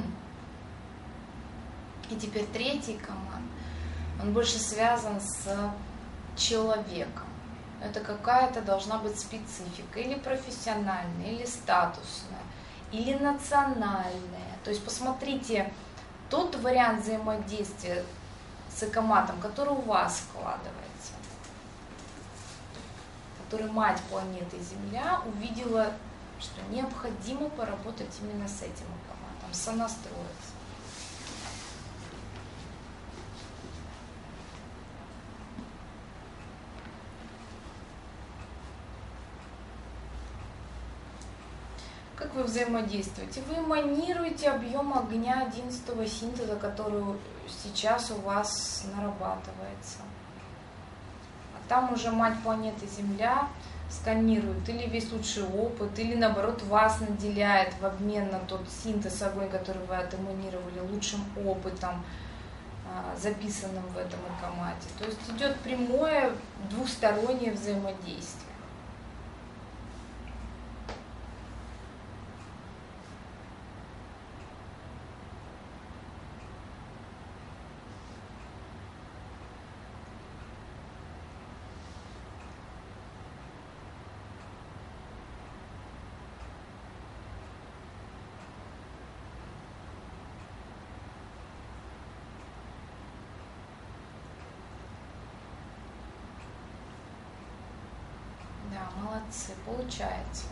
И теперь третий комат. Он больше связан с человеком. Это какая-то должна быть специфика, или профессиональная, или статусная, или национальная. То есть посмотрите тот вариант взаимодействия с экоматом, который у вас складывается, который мать планеты Земля увидела, что необходимо поработать именно с этим экоматом, сонастроиться. Как вы взаимодействуете? Вы эманируете объем огня одиннадцатого синтеза, который сейчас у вас нарабатывается. А там уже мать планеты Земля сканирует или весь лучший опыт, или наоборот вас наделяет в обмен на тот синтез огонь, который вы отэманировали, лучшим опытом, записанным в этом экомате. То есть идет прямое двухстороннее взаимодействие. Да, молодцы, получается.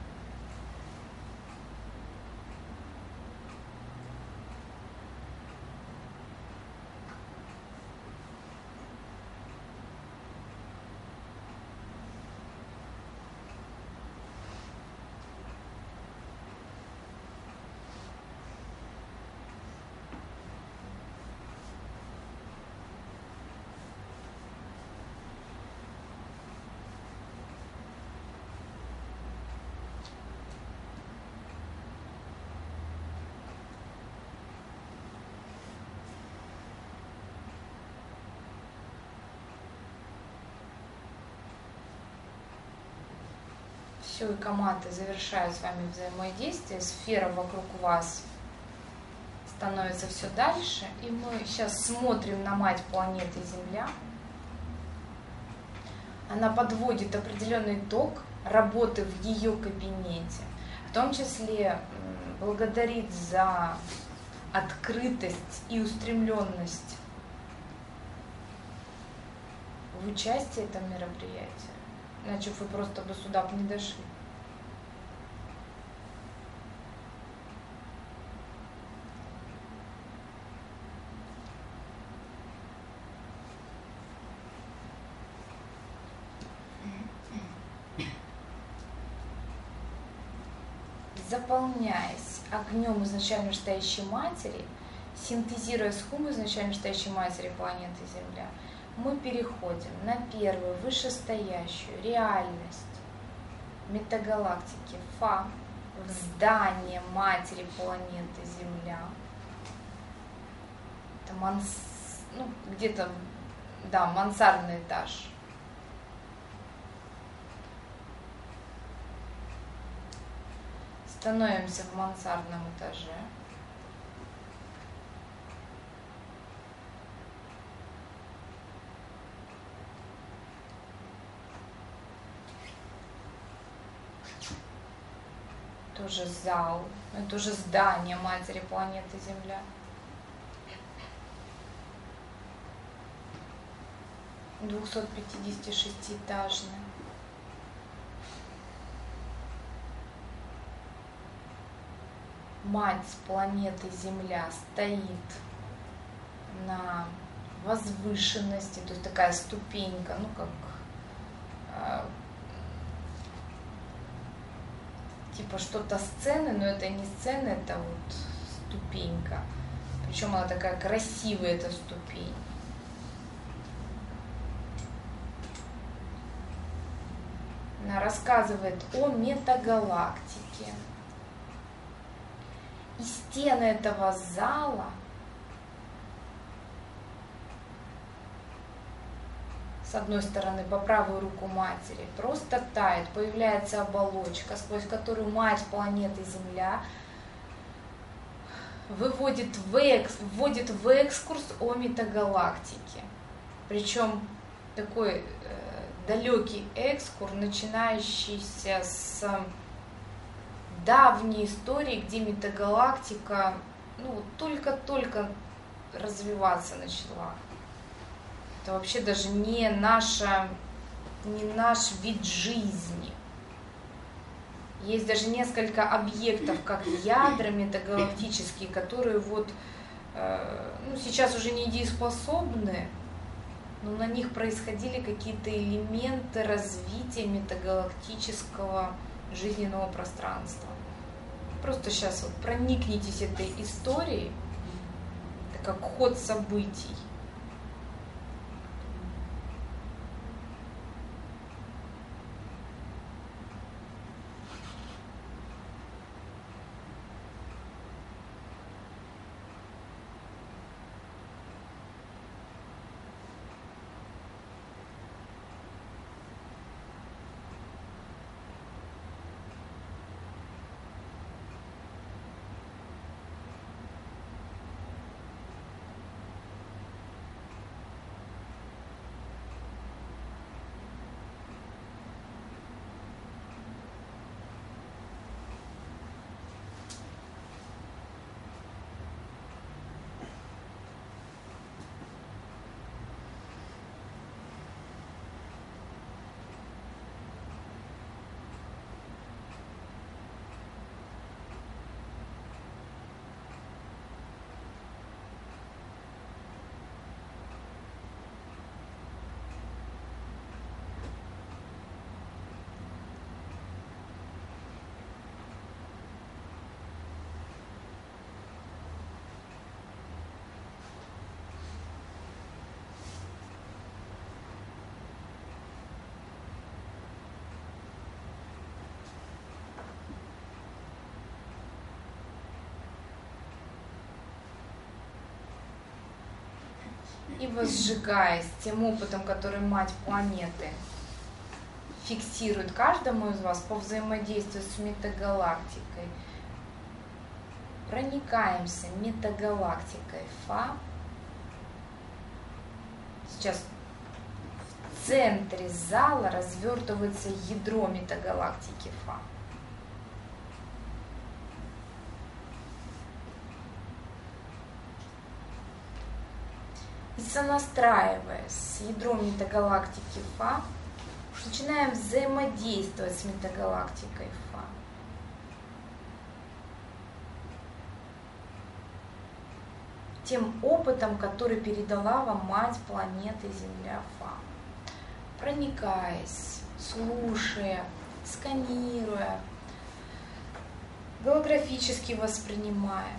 Все, и команды завершают с вами взаимодействие, сфера вокруг вас становится все дальше, и мы сейчас смотрим на мать планеты Земля. Она подводит определенный итог работы в ее кабинете, в том числе благодарит за открытость и устремленность в участии в этом мероприятии. Иначе вы просто бы сюда бы не дошли. Заполняясь огнем изначально стоящей матери, синтезируя с хум изначально стоящей матери планеты Земля, мы переходим на первую вышестоящую реальность метагалактики Фа, в здание матери планеты Земля. Это манс... ну, где-то, да, мансардный этаж. Становимся в мансардном этаже. Тоже зал, это уже здание матери планеты Земля. двухсотпятидесятишестиэтажный. Мать планеты Земля стоит на возвышенности, то есть такая ступенька, ну как э, типа что-то сцены, но это не сцена, это вот ступенька. Причем она такая красивая, эта ступень. Она рассказывает о метагалактике. И стены этого зала с одной стороны по правую руку матери просто тает, появляется оболочка, сквозь которую мать планеты Земля выводит в экс, вводит в экскурс о метагалактике. Причем такой э, далекий экскурс, начинающийся с давней истории, где метагалактика ну, только-только развиваться начала. Это вообще даже не наша, не наш вид жизни. Есть даже несколько объектов, как ядра метагалактические, которые вот, э, ну, сейчас уже не дееспособны, но на них происходили какие-то элементы развития метагалактического жизненного пространства. Просто сейчас вот проникнитесь этой историей, это как ход событий. И возжигаясь тем опытом, который мать планеты фиксирует каждому из вас по взаимодействию с метагалактикой, проникаемся метагалактикой Фа. Сейчас в центре зала развертывается ядро метагалактики Фа. И сонастраиваясь с ядром метагалактики Фа, начинаем взаимодействовать с метагалактикой Фа. Тем опытом, который передала вам мать планеты Земля Фа. Проникаясь, слушая, сканируя, голографически воспринимая.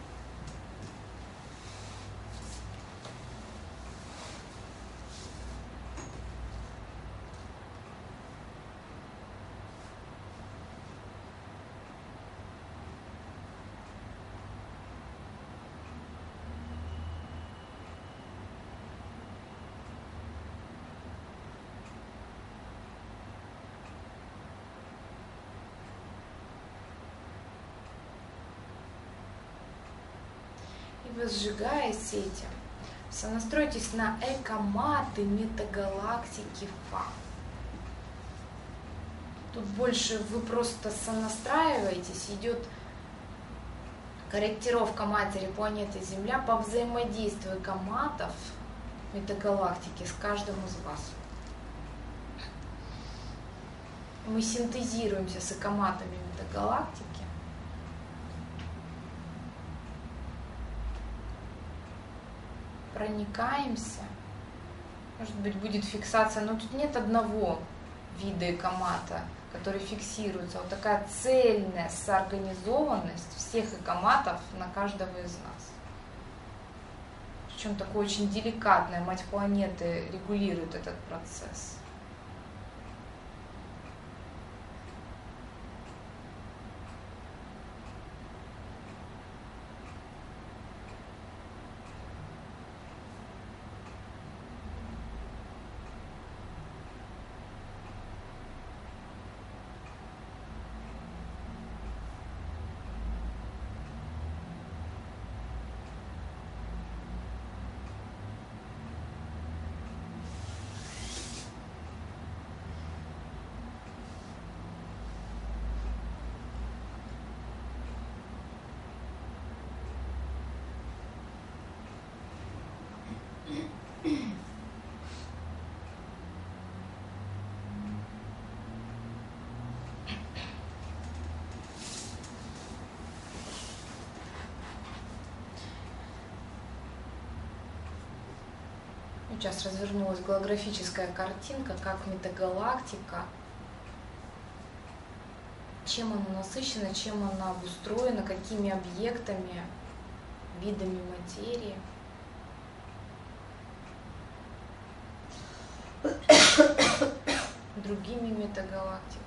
И возжигаясь этим, сонастройтесь на экоматы метагалактики Фа. Тут больше вы просто сонастраиваетесь, идет корректировка матери планеты Земля по взаимодействию экоматов метагалактики с каждым из вас. Мы синтезируемся с экоматами метагалактики. Проникаемся. Может быть, будет фиксация, но тут нет одного вида экомата, который фиксируется. Вот такая цельная соорганизованность всех экоматов на каждого из нас. Причем такое очень деликатное, мать планеты регулирует этот процесс. Сейчас развернулась голографическая картинка, как метагалактика, чем она насыщена, чем она обустроена, какими объектами, видами материи. Другими метагалактиками.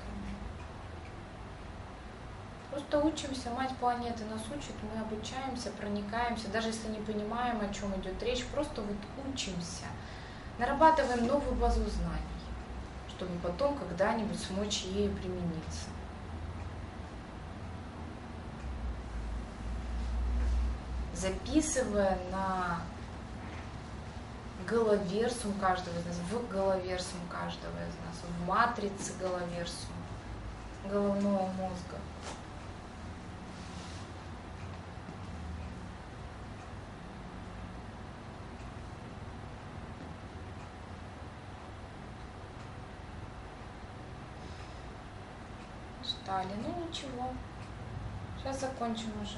Просто учимся, мать планеты нас учит, мы обучаемся, проникаемся, даже если не понимаем, о чем идет речь, просто вот учимся, нарабатываем новую базу знаний, чтобы потом когда-нибудь смочь ею примениться. Записывая на головерсум каждого из нас, в головерсум каждого из нас, в матрице головерсум головного мозга. Устали, ну ничего, сейчас закончим уже.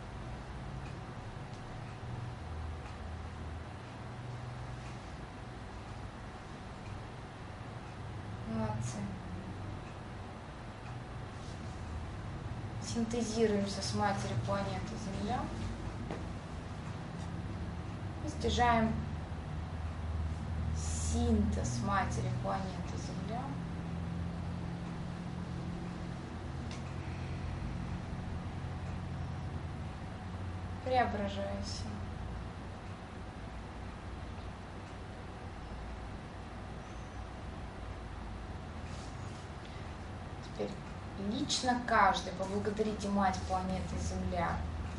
Молодцы. Синтезируемся с матерью планеты Земля. И снижаем синтез матери планеты Земля. Преображайся. лично каждый поблагодарите Мать планеты Земля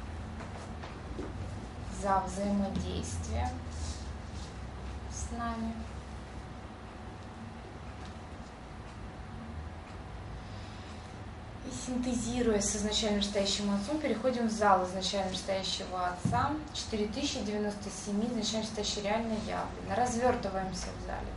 за взаимодействие с нами. И синтезируя с изначально настоящим Отцом, переходим в зал изначально настоящего Отца, четыре тысячи девяносто семь изначально настоящей реально явлено. Развертываемся в зале.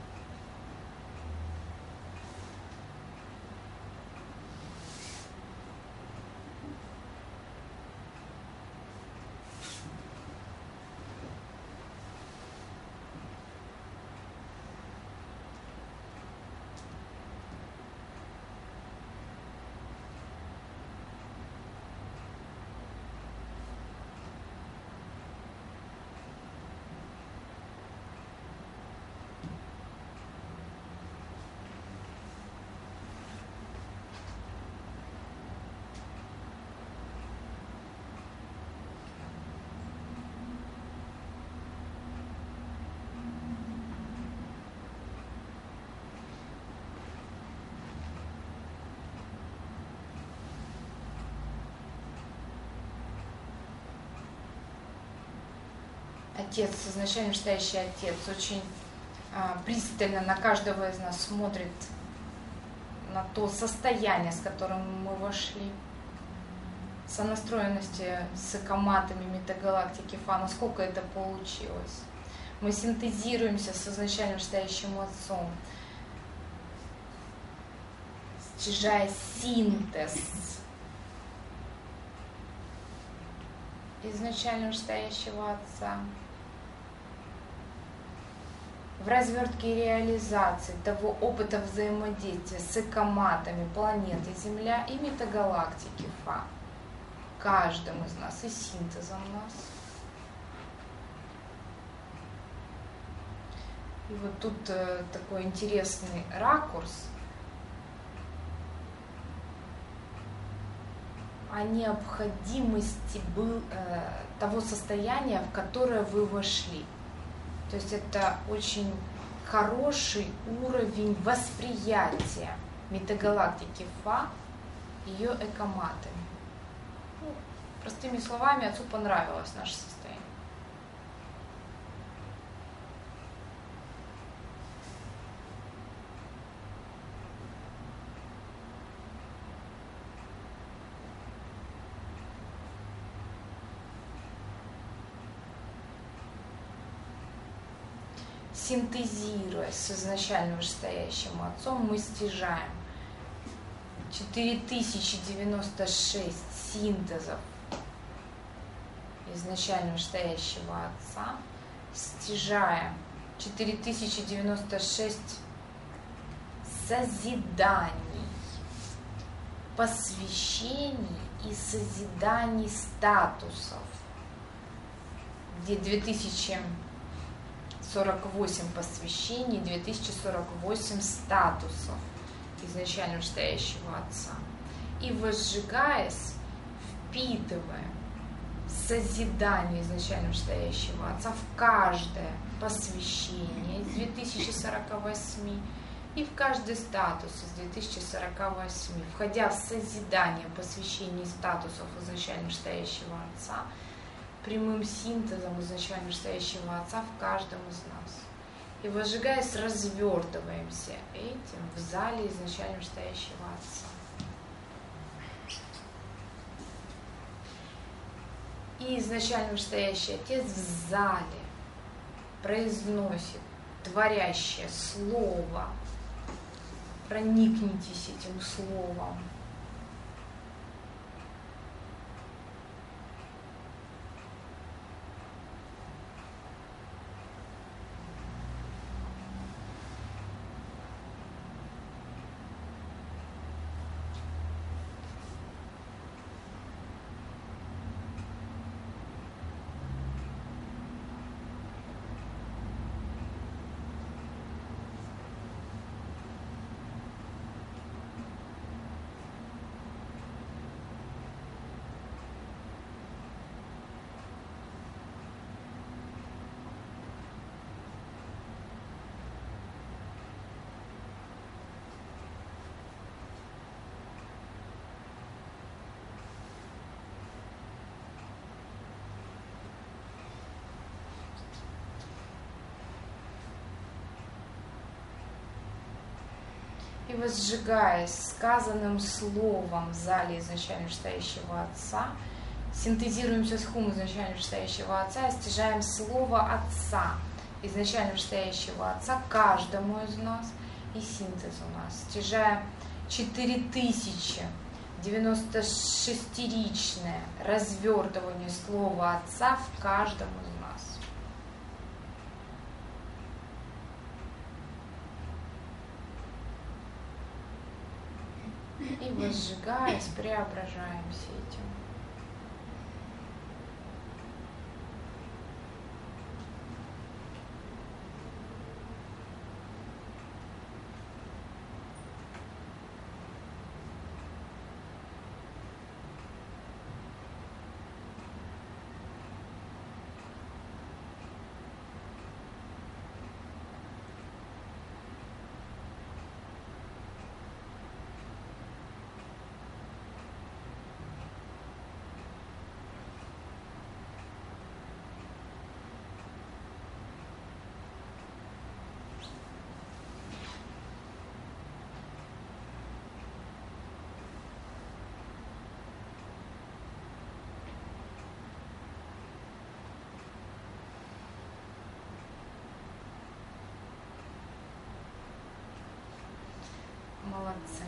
Отец, изначально настоящий Отец, очень а, пристально на каждого из нас смотрит, на то состояние, с которым мы вошли, сонастроенности с экоматами метагалактики Фа, насколько это получилось. Мы синтезируемся с изначально настоящим Отцом, стяжая синтез изначально настоящего Отца в развертке и реализации того опыта взаимодействия с экоматами планеты Земля и метагалактики Фа, каждым из нас и синтезом нас. И вот тут э, такой интересный ракурс о необходимости был, э, того состояния, в которое вы вошли. То есть это очень хороший уровень восприятия метагалактики Фа, ее экоматами. Ну, простыми словами, Отцу понравилось наше состояние. Синтезируя с изначально вышестоящим Отцом, мы стяжаем четыре тысячи девяносто шесть синтезов изначально вышестоящего Отца, стяжаем четыре тысячи девяносто шесть созиданий, посвящений и созиданий статусов, где две тысячи сорок восемь посвящений, две тысячи сорок восемь статусов изначально настоящего Отца. И возжигаясь, впитываем созидание изначально настоящего Отца в каждое посвящение из две тысячи сорок восемь и в каждый статус из две тысячи сорок восемь, входя в созидание посвящений статусов изначально настоящего Отца, прямым синтезом изначально настоящего Отца в каждом из нас. И возжигаясь, развертываемся этим в зале изначально настоящего Отца. И изначально настоящий Отец в зале произносит творящее слово. Проникнитесь этим словом. И возжигаясь сказанным словом в зале изначально вышестоящего Отца, синтезируемся с хум изначально вышестоящего Отца и стяжаем слово Отца, изначально вышестоящего Отца, каждому из нас, и синтез у нас. Стяжаем четыре тысячи девяносто шестиричное развертывание слова Отца в каждом из нас. И возжигаясь, преображаемся этим. Молодцы.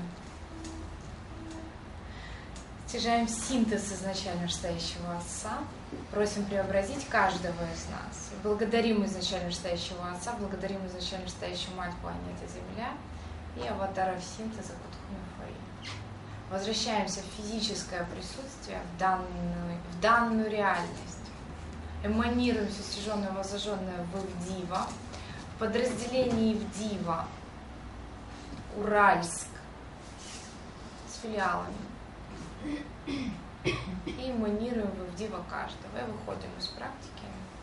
Стяжаем синтез изначально вышестоящего Отца, просим преобразить каждого из нас. Благодарим изначально вышестоящего Отца, благодарим изначально вышестоящую Мать планеты Земля и аватаров синтеза Кутхумифаи. Возвращаемся в физическое присутствие, в данную, в данную реальность. Эманируем все стяженное, воззаженное в Ивдива. В подразделении Ивдива Уральск с филиалами. И эманируем в Ивдива каждого. И выходим из практики.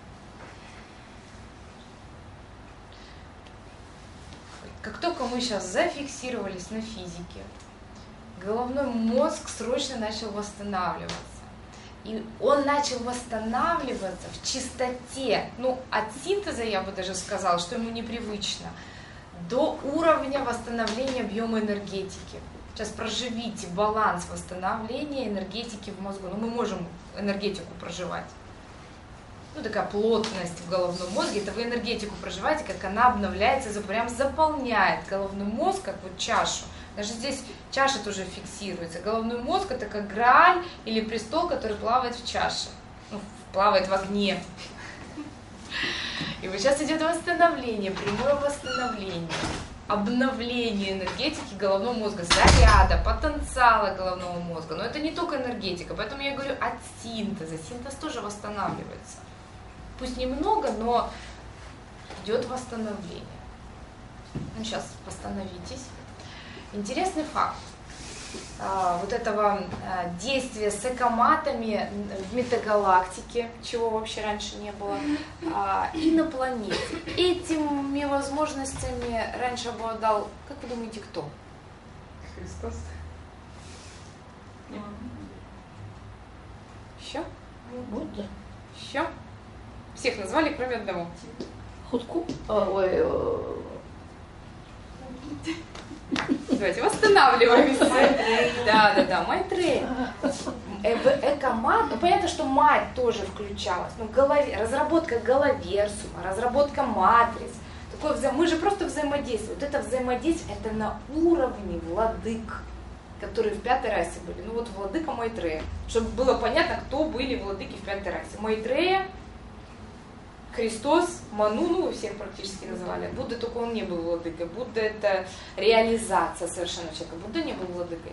Как только мы сейчас зафиксировались на физике, головной мозг срочно начал восстанавливаться. И он начал восстанавливаться в чистоте, ну, от синтеза, я бы даже сказала, что ему непривычно, до уровня восстановления объема энергетики. Сейчас проживите баланс восстановления энергетики в мозгу. Ну, мы можем энергетику проживать. Ну, такая плотность в головном мозге, это вы энергетику проживаете, как она обновляется, прям заполняет головной мозг, как вот чашу. Даже здесь чаша тоже фиксируется. Головной мозг это как грааль или престол, который плавает в чаше, ну, плавает в огне. И вот сейчас идет восстановление, прямое восстановление, обновление энергетики головного мозга, заряда, потенциала головного мозга. Но это не только энергетика, поэтому я говорю от синтеза. Синтез тоже восстанавливается. Пусть немного, но идет восстановление. Ну, сейчас восстановитесь. Интересный факт а, вот этого а, действия с экоматами в метагалактике, чего вообще раньше не было, а, и на планете. Этими возможностями раньше обладал, как вы думаете, кто? Христос. Еще? Будда. Еще? Всех назвали, кроме одного. Худку? Ой, Давайте восстанавливаемся. Да, да, да, Майтрея. В Экомат, ну понятно, что мать тоже включалась. Ну, голове, разработка головерсума, разработка матриц. Такое вза... Мы же просто взаимодействуем. Вот это взаимодействие, это на уровне владык, которые в пятой расе были. Ну вот владыка Майтрея. Чтобы было понятно, кто были владыки в пятой расе. Майтрея, Христос, Ману, ну, всех практически называли. Будда, только он не был владыкой. Будда это реализация совершенно человека. Будда не был владыкой.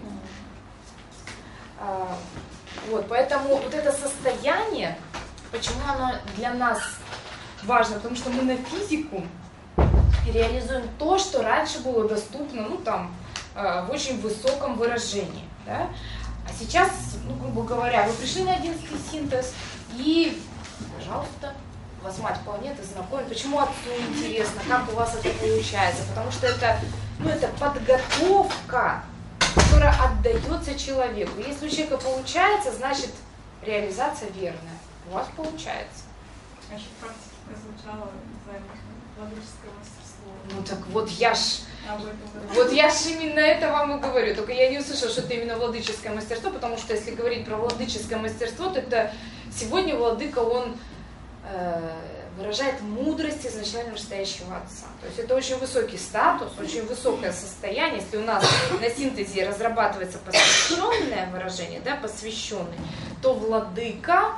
А, вот, поэтому вот это состояние, почему оно для нас важно? Потому что мы на физику реализуем то, что раньше было доступно, ну, там, в очень высоком выражении. Да? А сейчас, ну, грубо говоря, вы пришли на одиннадцатый синтез и, пожалуйста, у вас мать планеты знакомит. Почему отцу интересно, как у вас это получается? Потому что это, ну, это подготовка, которая отдается человеку. Если у человека получается, значит реализация верная. У вас получается. А еще в практике прозвучало владыческое мастерство. Ну так вот я ж, Об этом, да. вот я ж именно это вам и говорю. Только я не услышала, что это именно владыческое мастерство, потому что если говорить про владыческое мастерство, то это сегодня владыка, он э, выражает мудрость изначально настоящего отца. То есть это очень высокий статус, очень высокое состояние. Если у нас на синтезе разрабатывается посвященное выражение, да, посвященный, то владыка,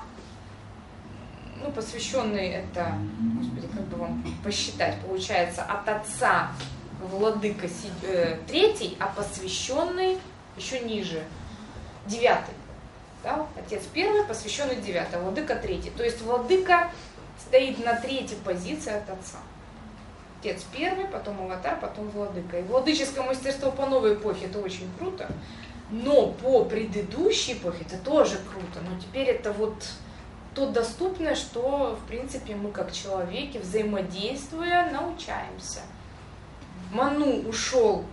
ну, посвященный это, господи, как бы вам посчитать, получается, от отца владыка си, э, третий, а посвященный еще ниже, девятый. Да? Отец первый, посвященный девятый, владыка третий. То есть владыка стоит на третьей позиции от отца. Отец первый, потом аватар, потом владыка. И владыческое мастерство по новой эпохе это очень круто, но по предыдущей эпохе это тоже круто. Но теперь это вот то доступное, что в принципе мы как человеки, взаимодействуя, научаемся. Ману ушел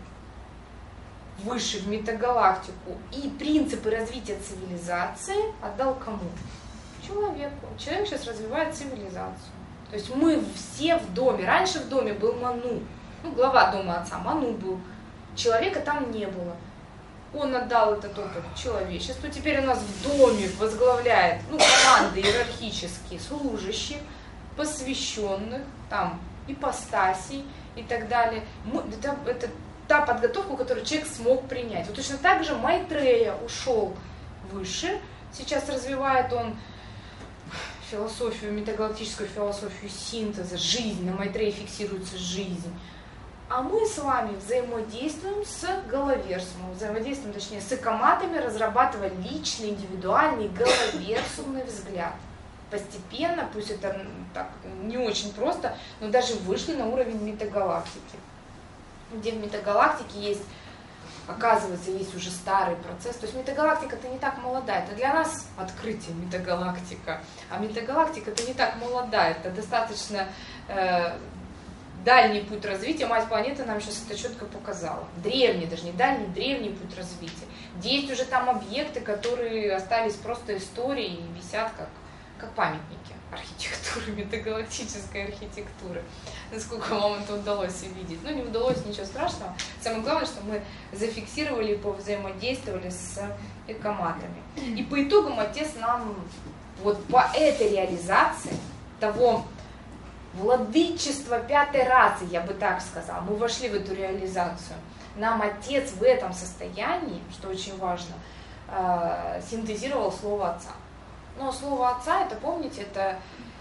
выше в метагалактику и принципы развития цивилизации отдал кому? Человеку. Человек сейчас развивает цивилизацию. То есть мы все в доме. Раньше в доме был Ману. Ну, глава дома отца Ману был. Человека там не было. Он отдал этот опыт человечеству. Теперь у нас в доме возглавляет, ну, команды иерархические, служащих, посвященных, там, ипостасей и так далее. Мы, это, это та подготовка, которую человек смог принять. Вот точно так же Майтрея ушел выше. Сейчас развивает он философию, метагалактическую философию синтеза, жизнь. На Майтрее фиксируется жизнь. А мы с вами взаимодействуем с головерсумом, взаимодействуем, точнее, с экоматами, разрабатывая личный, индивидуальный, головерсумный взгляд. Постепенно, пусть это так не очень просто, но даже вышли на уровень метагалактики. Где в метагалактике есть, оказывается, есть уже старый процесс. То есть метагалактика это не так молодая, это для нас открытие метагалактика. А метагалактика это не так молодая, это достаточно э, дальний путь развития. Мать планеты нам сейчас это четко показала. Древний, даже не дальний, древний путь развития. Где есть уже там объекты, которые остались просто историей и висят как, как памятники архитектуры, метагалактической архитектуры. Насколько вам это удалось увидеть. Ну, не удалось, ничего страшного. Самое главное, что мы зафиксировали и повзаимодействовали с экоматами. И по итогам отец нам вот по этой реализации того владычества пятой расы, я бы так сказала, мы вошли в эту реализацию. Нам отец в этом состоянии, что очень важно, синтезировал слово отца. Но слово отца, это, помните, это,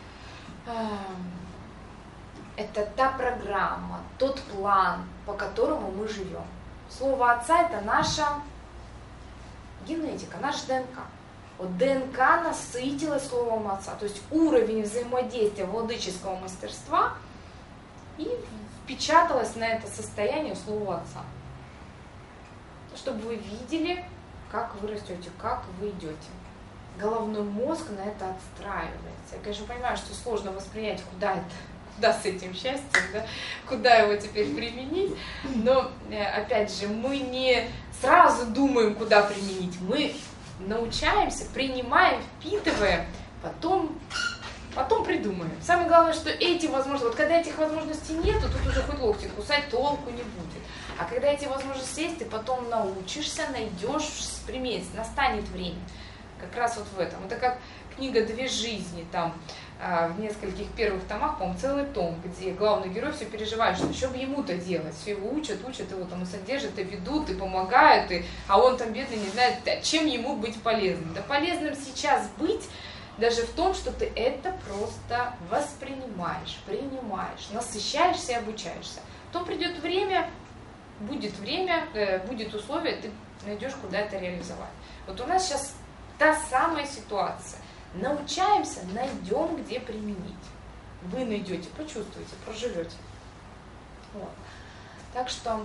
это та программа, тот план, по которому мы живем. Слово отца это наша генетика, наша ДНК. Вот ДНК насытилась словом отца, то есть уровень взаимодействия владыческого мастерства и впечаталось на это состояние слова отца. Чтобы вы видели, как вы растете, как вы идете. Головной мозг на это отстраивается. Я, конечно, понимаю, что сложно воспринять, куда это, куда с этим счастьем, да, куда его теперь применить, но, опять же, мы не сразу думаем, куда применить, мы научаемся, принимаем, впитываем, потом, потом придумаем. Самое главное, что эти возможности, вот когда этих возможностей нету, тут уже хоть локти кусать, толку не будет. А когда эти возможности есть, ты потом научишься, найдешь, применить, настанет время. Как раз вот в этом. Это как книга «Две жизни», там в нескольких первых томах, по-моему, целый том, где главный герой все переживает, что что бы ему-то делать, все его учат, учат его там и содержат, и ведут, и помогают, и, а он там бедный не знает, чем ему быть полезным. Да полезным сейчас быть даже в том, что ты это просто воспринимаешь, принимаешь, насыщаешься и обучаешься. Потом придет время, будет время, будет условие, ты найдешь, куда это реализовать. Вот у нас сейчас та самая ситуация. Научаемся, найдем, где применить. Вы найдете, почувствуете, проживете. Вот. Так что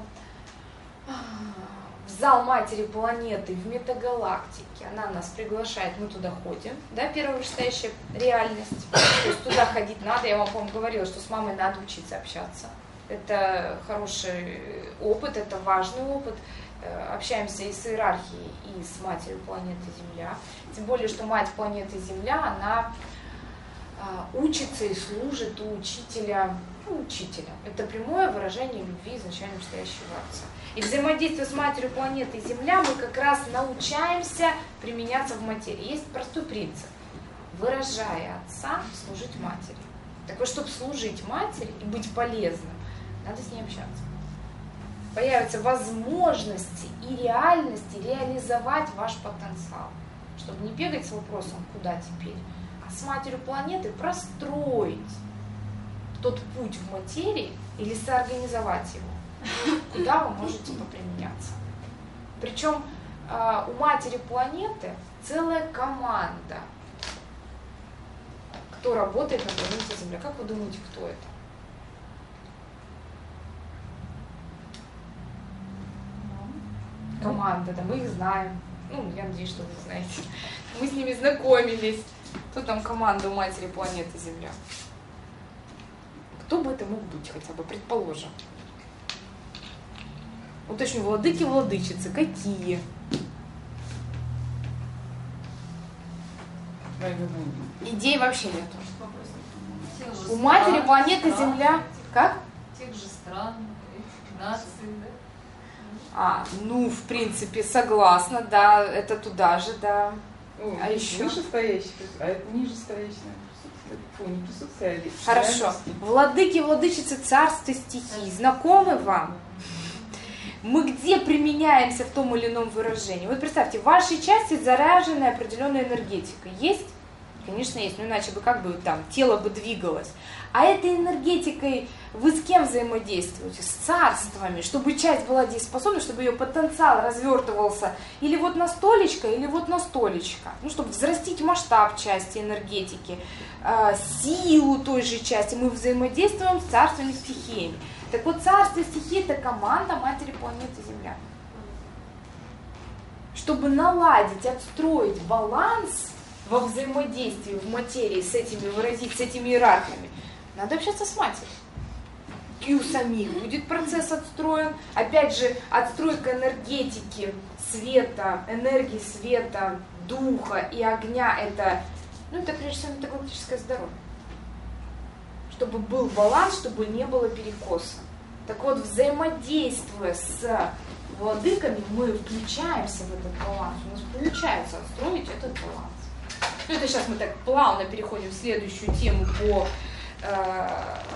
в зал матери планеты, в метагалактике, она нас приглашает, мы туда ходим. Да, первая вышестоящая реальность. То есть туда ходить надо. Я вам, по-моему, говорила, что с мамой надо учиться общаться. Это хороший опыт, это важный опыт. Общаемся и с иерархией, и с матерью планеты Земля. Тем более, что мать планеты Земля, она а, учится и служит у учителя, ну, учителя. Это прямое выражение любви изначально настоящего Отца. И взаимодействие с Матерью планеты Земля мы как раз научаемся применяться в материи. Есть простой принцип. Выражая Отца, служить Матери. Так вот, чтобы служить Матери и быть полезным, надо с ней общаться. Появятся возможности и реальности реализовать ваш потенциал. Чтобы не бегать с вопросом, куда теперь, а с Матерью планеты простроить тот путь в материи или соорганизовать его, куда вы можете поприменяться. Причем у Матери планеты целая команда, кто работает на планете Земля. Как вы думаете, кто это? Команда, да, мы их знаем. Ну, я надеюсь, что вы знаете. Мы с ними знакомились. Кто там команда у Матери планеты Земля? Кто бы это мог быть, хотя бы, предположим? Уточню, владыки, владычицы, какие? Идей вообще нету. У Матери планеты Земля... Как? Тех же стран, наций, да? А, ну, в принципе, согласна, да, это туда же, да. О, а еще? Вышестоящий, а это нижестоящее присутствие. Не присутствие, а Хорошо. реальность. Владыки, владычицы, царства стихий. Знакомы вам? Мы где применяемся в том или ином выражении? Вот представьте, в вашей части заряженная определенная энергетика. Есть? Конечно, есть, ну иначе бы как бы там тело бы двигалось. А этой энергетикой вы с кем взаимодействуете? С царствами, чтобы часть была дееспособна, чтобы ее потенциал развертывался или вот на столечко, или вот на столечко. Ну, чтобы взрастить масштаб части энергетики, э, силу той же части. Мы взаимодействуем с царствами стихиями. Так вот, царство стихии – это команда Матери планеты Земля. Чтобы наладить, отстроить баланс во взаимодействии в материи с этими, выразить, с этими иерархами, надо общаться с Матерью. И у самих будет процесс отстроен. Опять же, отстройка энергетики, света, энергии света, духа и огня – это, ну, это прежде всего метагалактическое здоровье. Чтобы был баланс, чтобы не было перекоса. Так вот, взаимодействуя с владыками, мы включаемся в этот баланс. У нас получается отстроить этот баланс. Ну, это сейчас мы так плавно переходим в следующую тему по э,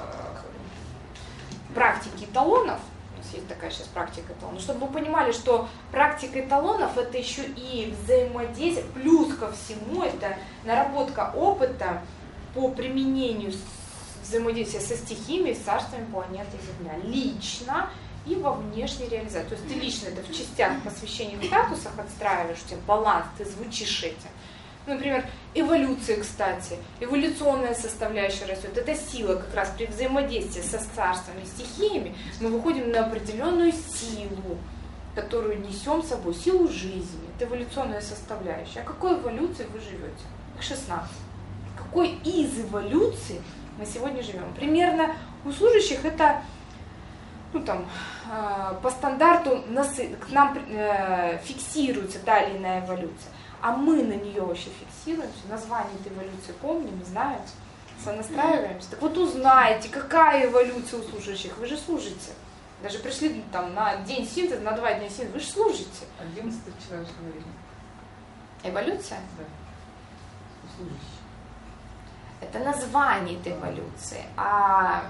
практике эталонов. У нас есть такая сейчас практика эталонов. Чтобы вы понимали, что практика эталонов – это еще и взаимодействие, плюс ко всему это наработка опыта по применению взаимодействия со стихиями и царствами планеты Земля. Лично и во внешней реализации. То есть ты лично это в частях посвящения в статусах отстраиваешь, у тебя баланс, ты звучишь этим. Например, эволюция, кстати, эволюционная составляющая растет. Это сила как раз при взаимодействии со царствами и стихиями. Мы выходим на определенную силу, которую несем с собой, силу жизни. Это эволюционная составляющая. А какой эволюции вы живете? шестнадцать. Какой из эволюций мы сегодня живем? Примерно у служащих это, ну, там, э, по стандарту нас, к нам э, фиксируется та или иная эволюция. А мы на нее вообще фиксируемся, название этой эволюции помним, знаем, сонастраиваемся. Так вот узнайте, какая эволюция у служащих, вы же служите. Даже пришли там на день синтеза, на два дня синтеза, вы же служите. одиннадцатый вчера же говорили. Эволюция? Да. Служащий. Это название этой эволюции. А,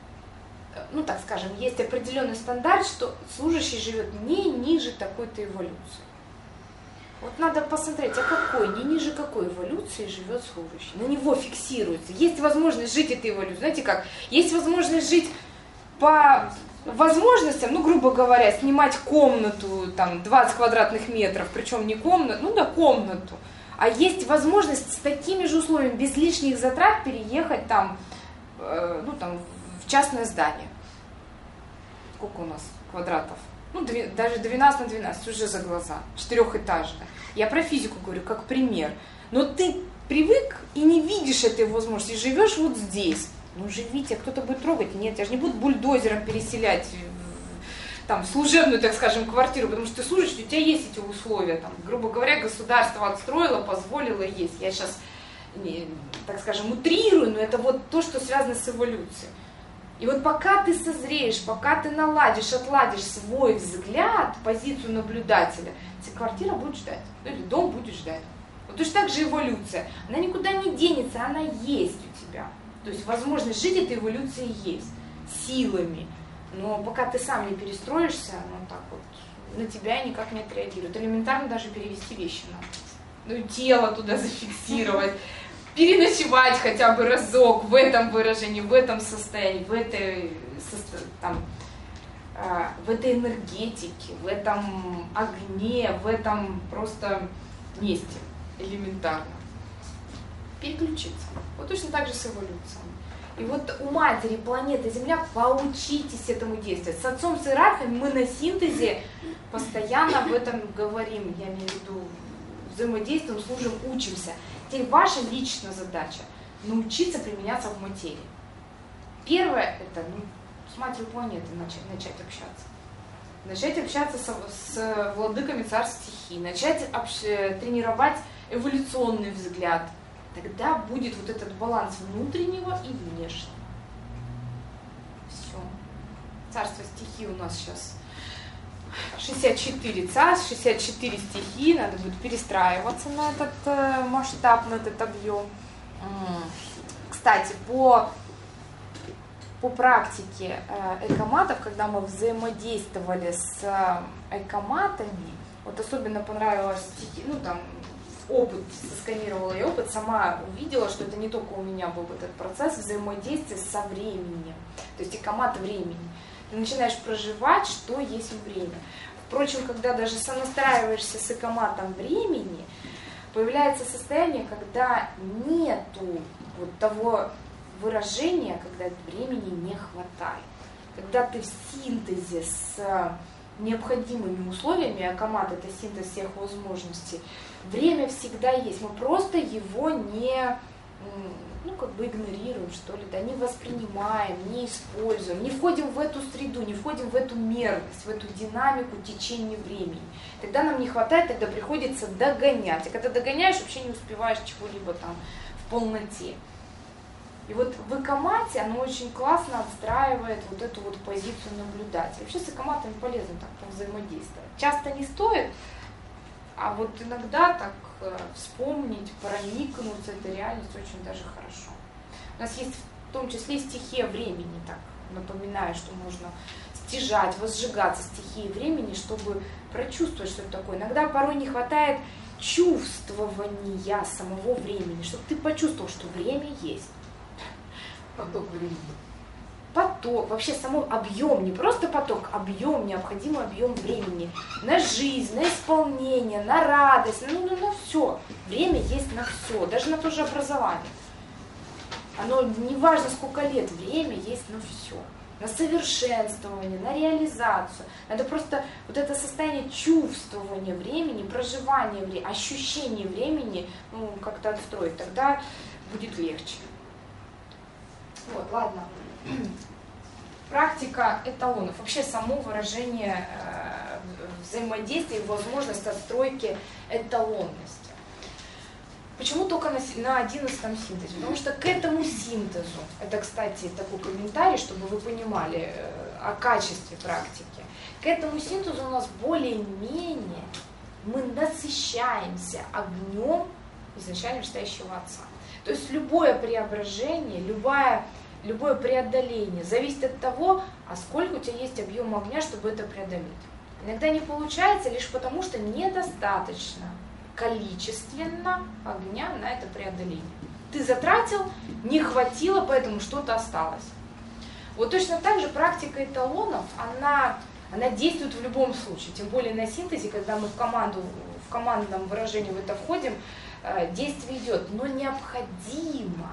ну так скажем, есть определенный стандарт, что служащий живет не ниже такой-то эволюции. Вот надо посмотреть, а какой, не ниже какой эволюции живет служащий. На него фиксируется. Есть возможность жить этой эволюцией. Знаете как? Есть возможность жить по возможностям, ну, грубо говоря, снимать комнату, там, двадцать квадратных метров, причем не комнату, ну да, комнату. А есть возможность с такими же условиями, без лишних затрат, переехать там, э, ну, там, в частное здание. Сколько у нас квадратов? Ну, даже двенадцать на двенадцать, уже за глаза, четырехэтажная. Я про физику говорю, как пример. Но ты привык и не видишь этой возможности, живешь вот здесь. Ну, живите, а кто-то будет трогать? Нет, я же не буду бульдозером переселять в, там, в служебную, так скажем, квартиру, потому что ты служишь, у тебя есть эти условия. Там, грубо говоря, государство отстроило, позволило есть. Я сейчас не, так скажем, утрирую, но это вот то, что связано с эволюцией. И вот пока ты созреешь, пока ты наладишь, отладишь свой взгляд, позицию наблюдателя, тебе квартира будет ждать, или дом будет ждать. Вот точно так же эволюция. Она никуда не денется, она есть у тебя. То есть возможность жить этой эволюцией есть, силами. Но пока ты сам не перестроишься, ну так вот, на тебя никак не отреагирует. Элементарно даже перевести вещи надо. Ну, тело туда зафиксировать. Переночевать хотя бы разок в этом выражении, в этом состоянии, в этой, там, э, в этой энергетике, в этом огне, в этом просто месте элементарно. Переключиться. Вот точно так же с эволюцией. И вот у матери планеты Земля поучитесь этому действовать. С отцом, с иерархами мы на синтезе постоянно об этом говорим. Я имею в виду взаимодействуем, служим, учимся. Теперь ваша личная задача научиться применяться в материи. Первое это ну, с матерью планеты начать, начать общаться. Начать общаться с, с владыками царств стихий, начать общ, тренировать эволюционный взгляд. Тогда будет вот этот баланс внутреннего и внешнего. Все. Царство стихий у нас сейчас шестьдесят четыре царств, шестьдесят четыре стихии, надо будет перестраиваться на этот э, масштаб, на этот объем. Кстати, по, по практике э, экоматов, когда мы взаимодействовали с э, экоматами, вот особенно понравилось стихи, ну там опыт, сосканировала я опыт, сама увидела, что это не только у меня был этот процесс взаимодействия со временем, то есть экомат времени. Ты начинаешь проживать, что есть время. Впрочем, когда даже сонастраиваешься с экоматом времени, появляется состояние, когда нету вот того выражения, когда времени не хватает. Когда ты в синтезе с необходимыми условиями, а экомат это синтез всех возможностей, время всегда есть, мы просто его не, ну, как бы игнорируем, что ли, да, не воспринимаем, не используем, не входим в эту среду, не входим в эту мерность, в эту динамику течения времени. Тогда нам не хватает, тогда приходится догонять. А когда догоняешь, вообще не успеваешь чего-либо там в полноте. И вот в экомате оно очень классно отстраивает вот эту вот позицию наблюдателя. Вообще с экоматами полезно так повзаимодействовать. Часто не стоит, а вот иногда так э, вспомнить, проникнуться этой реальностью очень даже хорошо. У нас есть в том числе и стихия времени, так напоминаю, что можно стяжать, возжигаться стихией времени, чтобы прочувствовать, что это такое. Иногда порой не хватает чувствования самого времени, чтобы ты почувствовал, что время есть. Поток времени. Поток, вообще самый объем, не просто поток, объем, необходимый объем времени на жизнь, на исполнение, на радость, ну, ну, на все. Время есть на все, даже на то же образование. Оно не важно сколько лет, время есть на все. На совершенствование, на реализацию. Надо просто вот это состояние чувствования времени, проживания времени, ощущения времени, ну, как-то отстроить, тогда будет легче. Вот, ладно. Практика эталонов. Вообще само выражение э, взаимодействия и возможность отстройки эталонности. Почему только на, на одиннадцатом синтезе? Потому что к этому синтезу, это, кстати, такой комментарий, чтобы вы понимали э, о качестве практики, к этому синтезу у нас более-менее мы насыщаемся огнем изначально стоящего Отца. То есть любое преображение, любая, любое преодоление зависит от того, а сколько у тебя есть объем огня, чтобы это преодолеть. Иногда не получается лишь потому, что недостаточно количественно огня на это преодоление. Ты затратил, не хватило, поэтому что-то осталось. Вот точно так же практика эталонов, она, она действует в любом случае, тем более на синтезе, когда мы в команду, в командном выражении в это входим, действие идет, но необходимо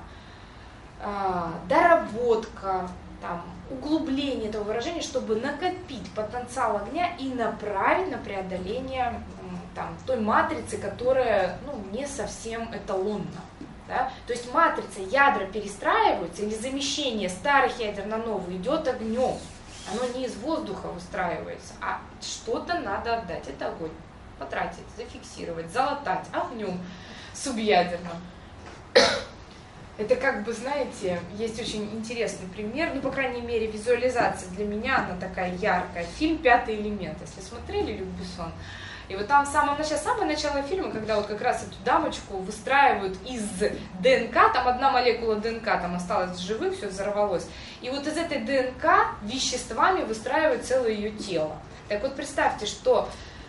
э, доработка, там, углубление этого выражения, чтобы накопить потенциал огня и направить на преодоление там, той матрицы, которая ну, не совсем эталонна. Да? То есть матрица, ядра перестраиваются, или замещение старых ядер на новые идет огнем. Оно не из воздуха выстраивается, а что-то надо отдать. Это огонь. Потратить, зафиксировать, залатать огнем субъядерным. Это как бы, знаете, есть очень интересный пример, ну, по крайней мере, визуализация для меня, она такая яркая. Фильм «Пятый элемент», если смотрели, Люк Бессон. И вот там в самом начале, самое начало фильма, когда вот как раз эту дамочку выстраивают из ДНК, там одна молекула ДНК там осталась в живых, все взорвалось. И вот из этой ДНК веществами выстраивают целое ее тело. Так вот представьте, что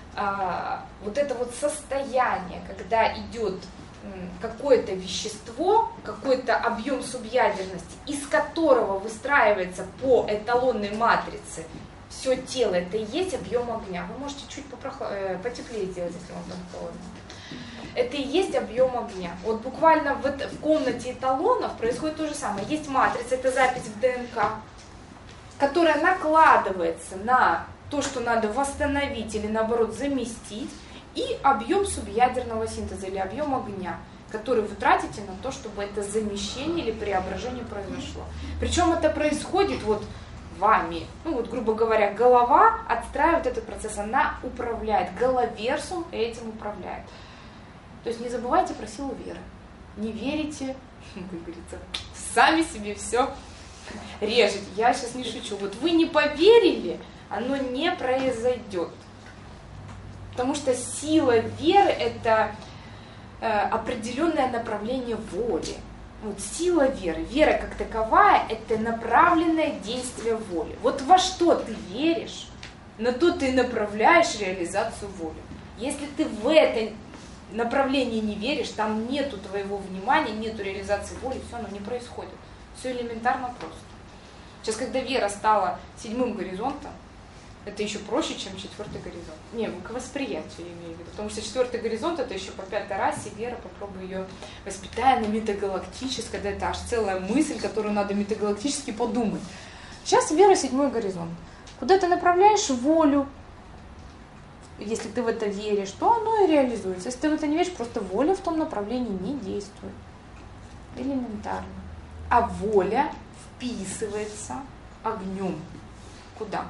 а, вот это вот состояние, когда идет какое-то вещество, какой-то объем субъядерности, из которого выстраивается по эталонной матрице все тело, это и есть объем огня. Вы можете чуть попрохла... потеплее сделать, если вам там холодно. Это и есть объем огня. Вот буквально в, это... в комнате эталонов происходит то же самое. Есть матрица, это запись в ДНК, которая накладывается на то, что надо восстановить или наоборот заместить, и объем субъядерного синтеза или объем огня, который вы тратите на то, чтобы это замещение или преображение произошло. Причем это происходит вот вами. Ну вот, грубо говоря, голова отстраивает этот процесс, она управляет, головерсум этим управляет. То есть не забывайте про силу веры. Не верите, как говорится, сами себе все режете. Я сейчас не шучу. Вот вы не поверили, оно не произойдет. Потому что сила веры – это э, определенное направление воли. Вот сила веры. Вера как таковая – это направленное действие воли. Вот во что ты веришь, на то ты направляешь реализацию воли. Если ты в это направлении не веришь, там нету твоего внимания, нету реализации воли, все, оно не происходит. Все элементарно просто. Сейчас, когда вера стала седьмым горизонтом, это еще проще, чем четвертый горизонт. Не, к восприятию я имею в виду. Потому что четвертый горизонт это еще по пятой расе, вера, попробуй ее воспитать на метагалактической, да, это аж целая мысль, которую надо метагалактически подумать. Сейчас вера седьмой горизонт. Куда ты направляешь волю, если ты в это веришь, то оно и реализуется. Если ты в это не веришь, просто воля в том направлении не действует. Элементарно. А воля вписывается огнем. Куда?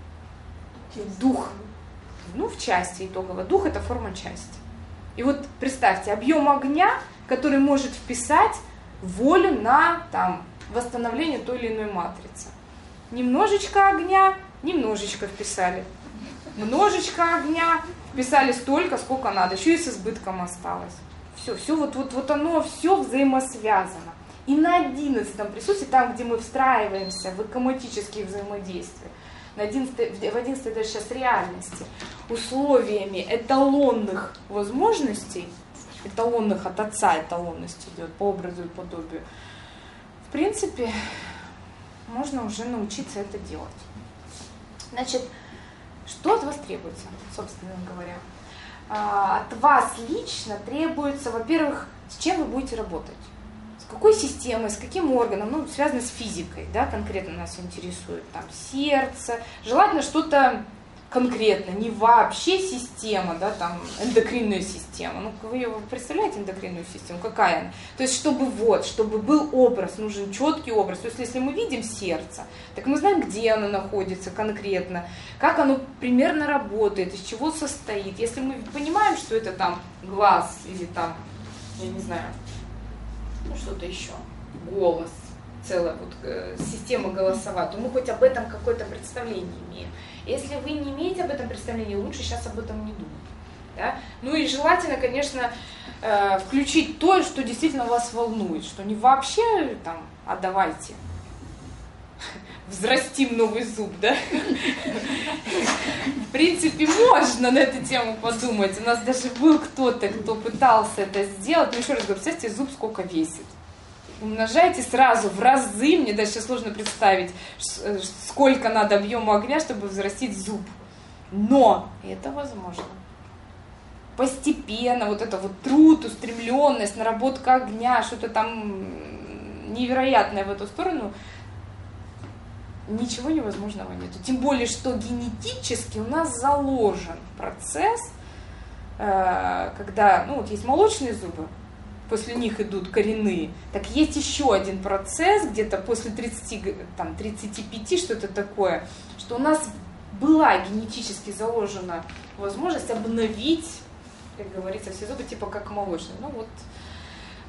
Дух, ну, в части итогово. Дух – это форма части. И вот представьте, объем огня, который может вписать волю на там, восстановление той или иной матрицы. Немножечко огня, немножечко вписали. Множечко огня, вписали столько, сколько надо. Еще и с избытком осталось. Все, все вот, вот, вот оно все взаимосвязано. И на одиннадцатом присутствии, там, где мы встраиваемся в экоматические взаимодействия, в одиннадцатой даже сейчас реальности, условиями эталонных возможностей, эталонных от отца эталонность идет по образу и подобию, в принципе, можно уже научиться это делать. Значит, что от вас требуется, собственно говоря? От вас лично требуется, во-первых, с чем вы будете работать. С какой системой, с каким органом, ну, связано с физикой, да, конкретно нас интересует, там, сердце, желательно что-то конкретное, не вообще система, да, там, эндокринная система, ну, вы ее представляете, эндокринную систему, какая она? То есть, чтобы вот, чтобы был образ, нужен четкий образ, то есть, если мы видим сердце, так мы знаем, где оно находится конкретно, как оно примерно работает, из чего состоит, если мы понимаем, что это там глаз или там, я не знаю, ну что-то еще, голос, целая вот, э, система голосовая, то мы хоть об этом какое-то представление имеем. Если вы не имеете об этом представления, лучше сейчас об этом не думать. Да? Ну и желательно, конечно, э, включить то, что действительно вас волнует, что не вообще там, а давайте взрастим новый зуб, да? В принципе, можно на эту тему подумать. У нас даже был кто-то, кто пытался это сделать. Но еще раз говорю, представьте, зуб сколько весит. Умножайте сразу в разы. Мне даже сейчас сложно представить, сколько надо объема огня, чтобы взрастить зуб. Но это возможно. Постепенно вот это вот труд, устремленность, наработка огня, что-то там невероятное в эту сторону, ничего невозможного нет. Тем более, что генетически у нас заложен процесс, когда, ну вот есть молочные зубы, после них идут коренные, так есть еще один процесс, где-то после тридцати, там, тридцати пяти, что-то такое, что у нас была генетически заложена возможность обновить, как говорится, все зубы, типа как молочные. Ну вот,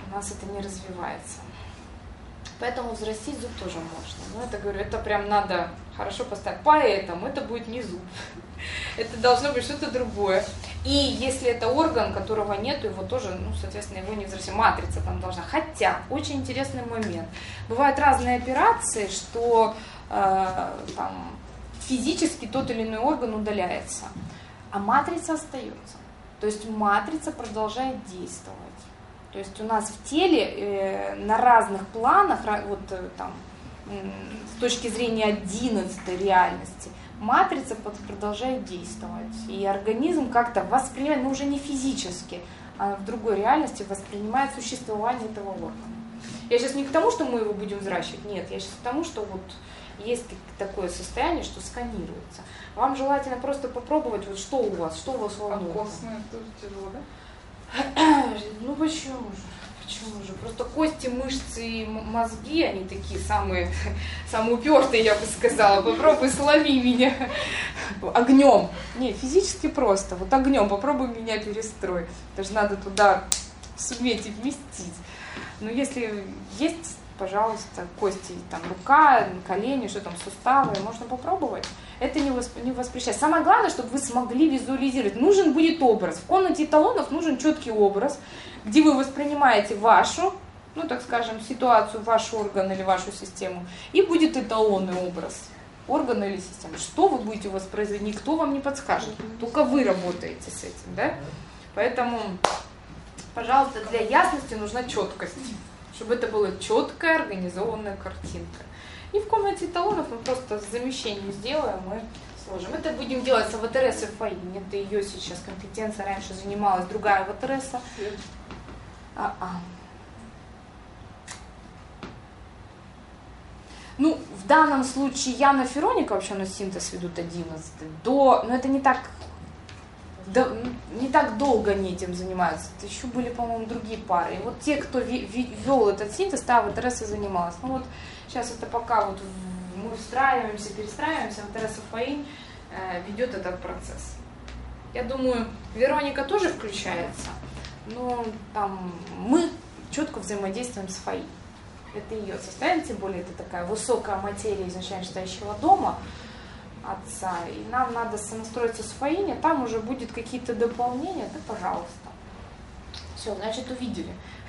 у нас это не развивается. Поэтому взрастить зуб тоже можно. Но это, говорю, это прям надо хорошо поставить. Поэтому это будет не зуб. Это должно быть что-то другое. И если это орган, которого нет, его тоже, ну, соответственно, его не взрастить. Матрица там должна. Хотя, очень интересный момент. Бывают разные операции, что э, там, физически тот или иной орган удаляется, а матрица остается. То есть матрица продолжает действовать. То есть у нас в теле э, на разных планах, вот э, там, э, с точки зрения одиннадцатой реальности, матрица продолжает действовать. И организм как-то воспринимает, ну уже не физически, а в другой реальности воспринимает существование этого органа. Я сейчас не к тому, что мы его будем взращивать, нет, я сейчас к тому, что вот есть такое состояние, что сканируется. Вам желательно просто попробовать, вот что у вас, что у вас волнует. А костное тоже тяжело, да? Ну почему же? Почему же? Просто кости, мышцы и мозги, они такие самые, самые упертые, я бы сказала. Попробуй сломи меня огнем. Не, физически просто. Вот огнем попробуй меня перестрой. Даже надо туда суметь и вместить. Но если есть, пожалуйста, кости, там рука, колени, что там, суставы, можно попробовать. Это не, восп... не воспрещает. Самое главное, чтобы вы смогли визуализировать. Нужен будет образ. В комнате эталонов нужен четкий образ, где вы воспринимаете вашу, ну так скажем, ситуацию, ваш орган или вашу систему, и будет эталонный образ органа или системы. Что вы будете воспроизводить, никто вам не подскажет. Только вы работаете с этим, да? Поэтому, пожалуйста, для ясности нужна четкость, чтобы это была четкая, организованная картинка. И в комнате эталонов мы просто замещение сделаем и сложим. Это будем делать с АВТРС и ФАИН. Это ее сейчас компетенция, раньше занималась другая АВТРС. А-а. Ну, в данном случае Яна Фероника, вообще у нас синтез ведут одиннадцатый, до, но это не так, до, не так долго они этим занимаются. Это еще были, по-моему, другие пары. И вот те, кто вел этот синтез, та АВТРС и занималась. Ну вот сейчас это пока вот мы встраиваемся, перестраиваемся, АВТРС и ФАИН э, ведет этот процесс. Я думаю, Вероника тоже включается, но там мы четко взаимодействуем с ФАИН. Это ее состояние, тем более это такая высокая материя изначально стоящего дома отца. И нам надо сонастроиться с ФАИН, там уже будет какие-то дополнения, да, пожалуйста. Все, значит, увидели.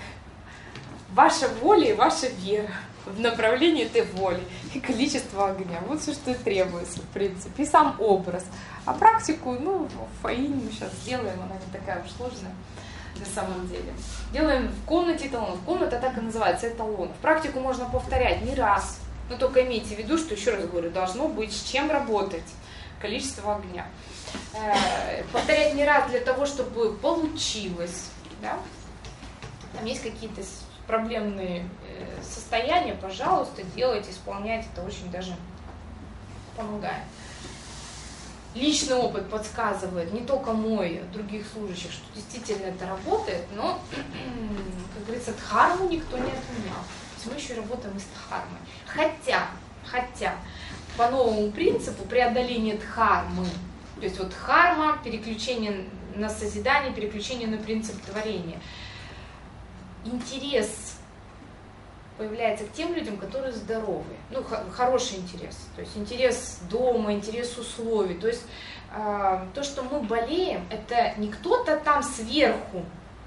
Ваша воля и ваша вера в направлении этой воли и количество огня. Вот все, что и требуется, в принципе. И сам образ. А практику, ну, в ФАИН мы сейчас сделаем, она не такая уж сложная. На самом деле. Делаем в комнате эталонов. Комната так и называется, эталонов. Практику можно повторять не раз, но только имейте в виду, что, еще раз говорю, должно быть с чем работать. Количество огня. Э, повторять не раз для того, чтобы получилось. Да? Там есть какие-то проблемные состояния, пожалуйста, делайте, исполняйте, это очень даже помогает. Личный опыт подсказывает, не только мой, а других служащих, что действительно это работает, но, как говорится, дхарму никто не отменял. То есть мы еще работаем и с дхармой. Хотя, хотя, по новому принципу преодоления дхармы, то есть вот дхарма, переключение на созидание, переключение на принцип творения. Интерес появляется к тем людям, которые здоровы. Ну, хороший интерес. То есть интерес дома, интерес условий. То есть э, то, что мы болеем, это не кто-то там сверху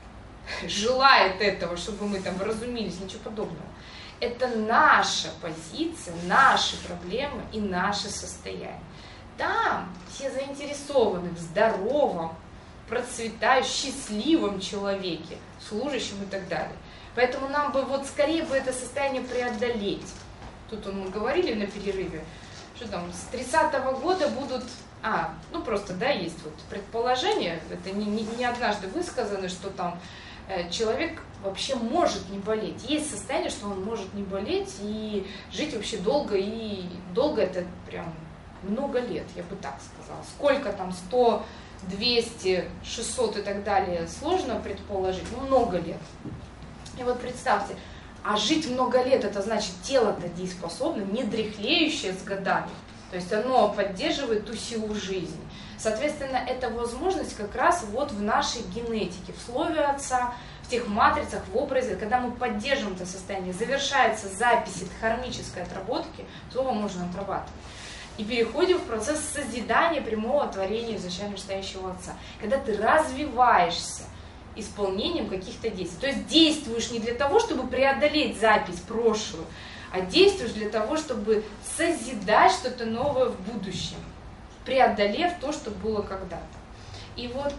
желает этого, чтобы мы там разумелись, ничего подобного. Это наша позиция, наши проблемы и наше состояние. Там все заинтересованы в здоровом, процветающем, счастливом человеке, служащем и так далее. Поэтому нам бы вот скорее бы это состояние преодолеть. Тут мы говорили на перерыве, что там с тридцатого года будут, а, ну просто, да, есть вот предположение, это не, не, не однажды высказано, что там э, человек вообще может не болеть. Есть состояние, что он может не болеть и жить вообще долго, и долго это прям много лет, я бы так сказала. Сколько там, сто, двести, шестьсот и так далее, сложно предположить, но много лет. И вот представьте, а жить много лет, это значит тело-то дееспособно, не дряхлеющее с годами. То есть оно поддерживает ту силу жизни. Соответственно, эта возможность как раз вот в нашей генетике, в слове отца, в в тех матрицах, в образе, когда мы поддерживаем это состояние, завершается запись дхармической отработки, снова можно отрабатывать. И переходим в процесс созидания прямого творения изначально настоящего Отца. Когда ты развиваешься исполнением каких-то действий. То есть действуешь не для того, чтобы преодолеть запись прошлую, а действуешь для того, чтобы созидать что-то новое в будущем, преодолев то, что было когда-то. И вот,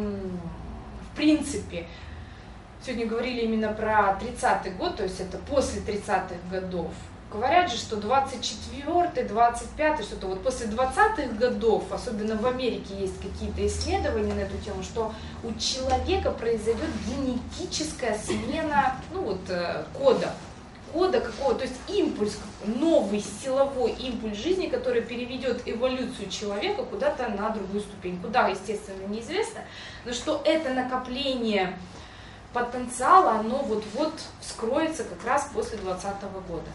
в принципе, сегодня говорили именно про тридцатый год, то есть это после тридцатых годов. Говорят же, что двадцать четвёртый, двадцать пятый, что-то вот после двадцатых годов, особенно в Америке есть какие-то исследования на эту тему, что у человека произойдет генетическая смена, ну вот, кода, кода какого-то, то есть импульс, новый силовой импульс жизни, который переведет эволюцию человека куда-то на другую ступень. Куда, естественно, неизвестно, но что это накопление потенциала, оно вот-вот вскроется как раз после двадцатого года.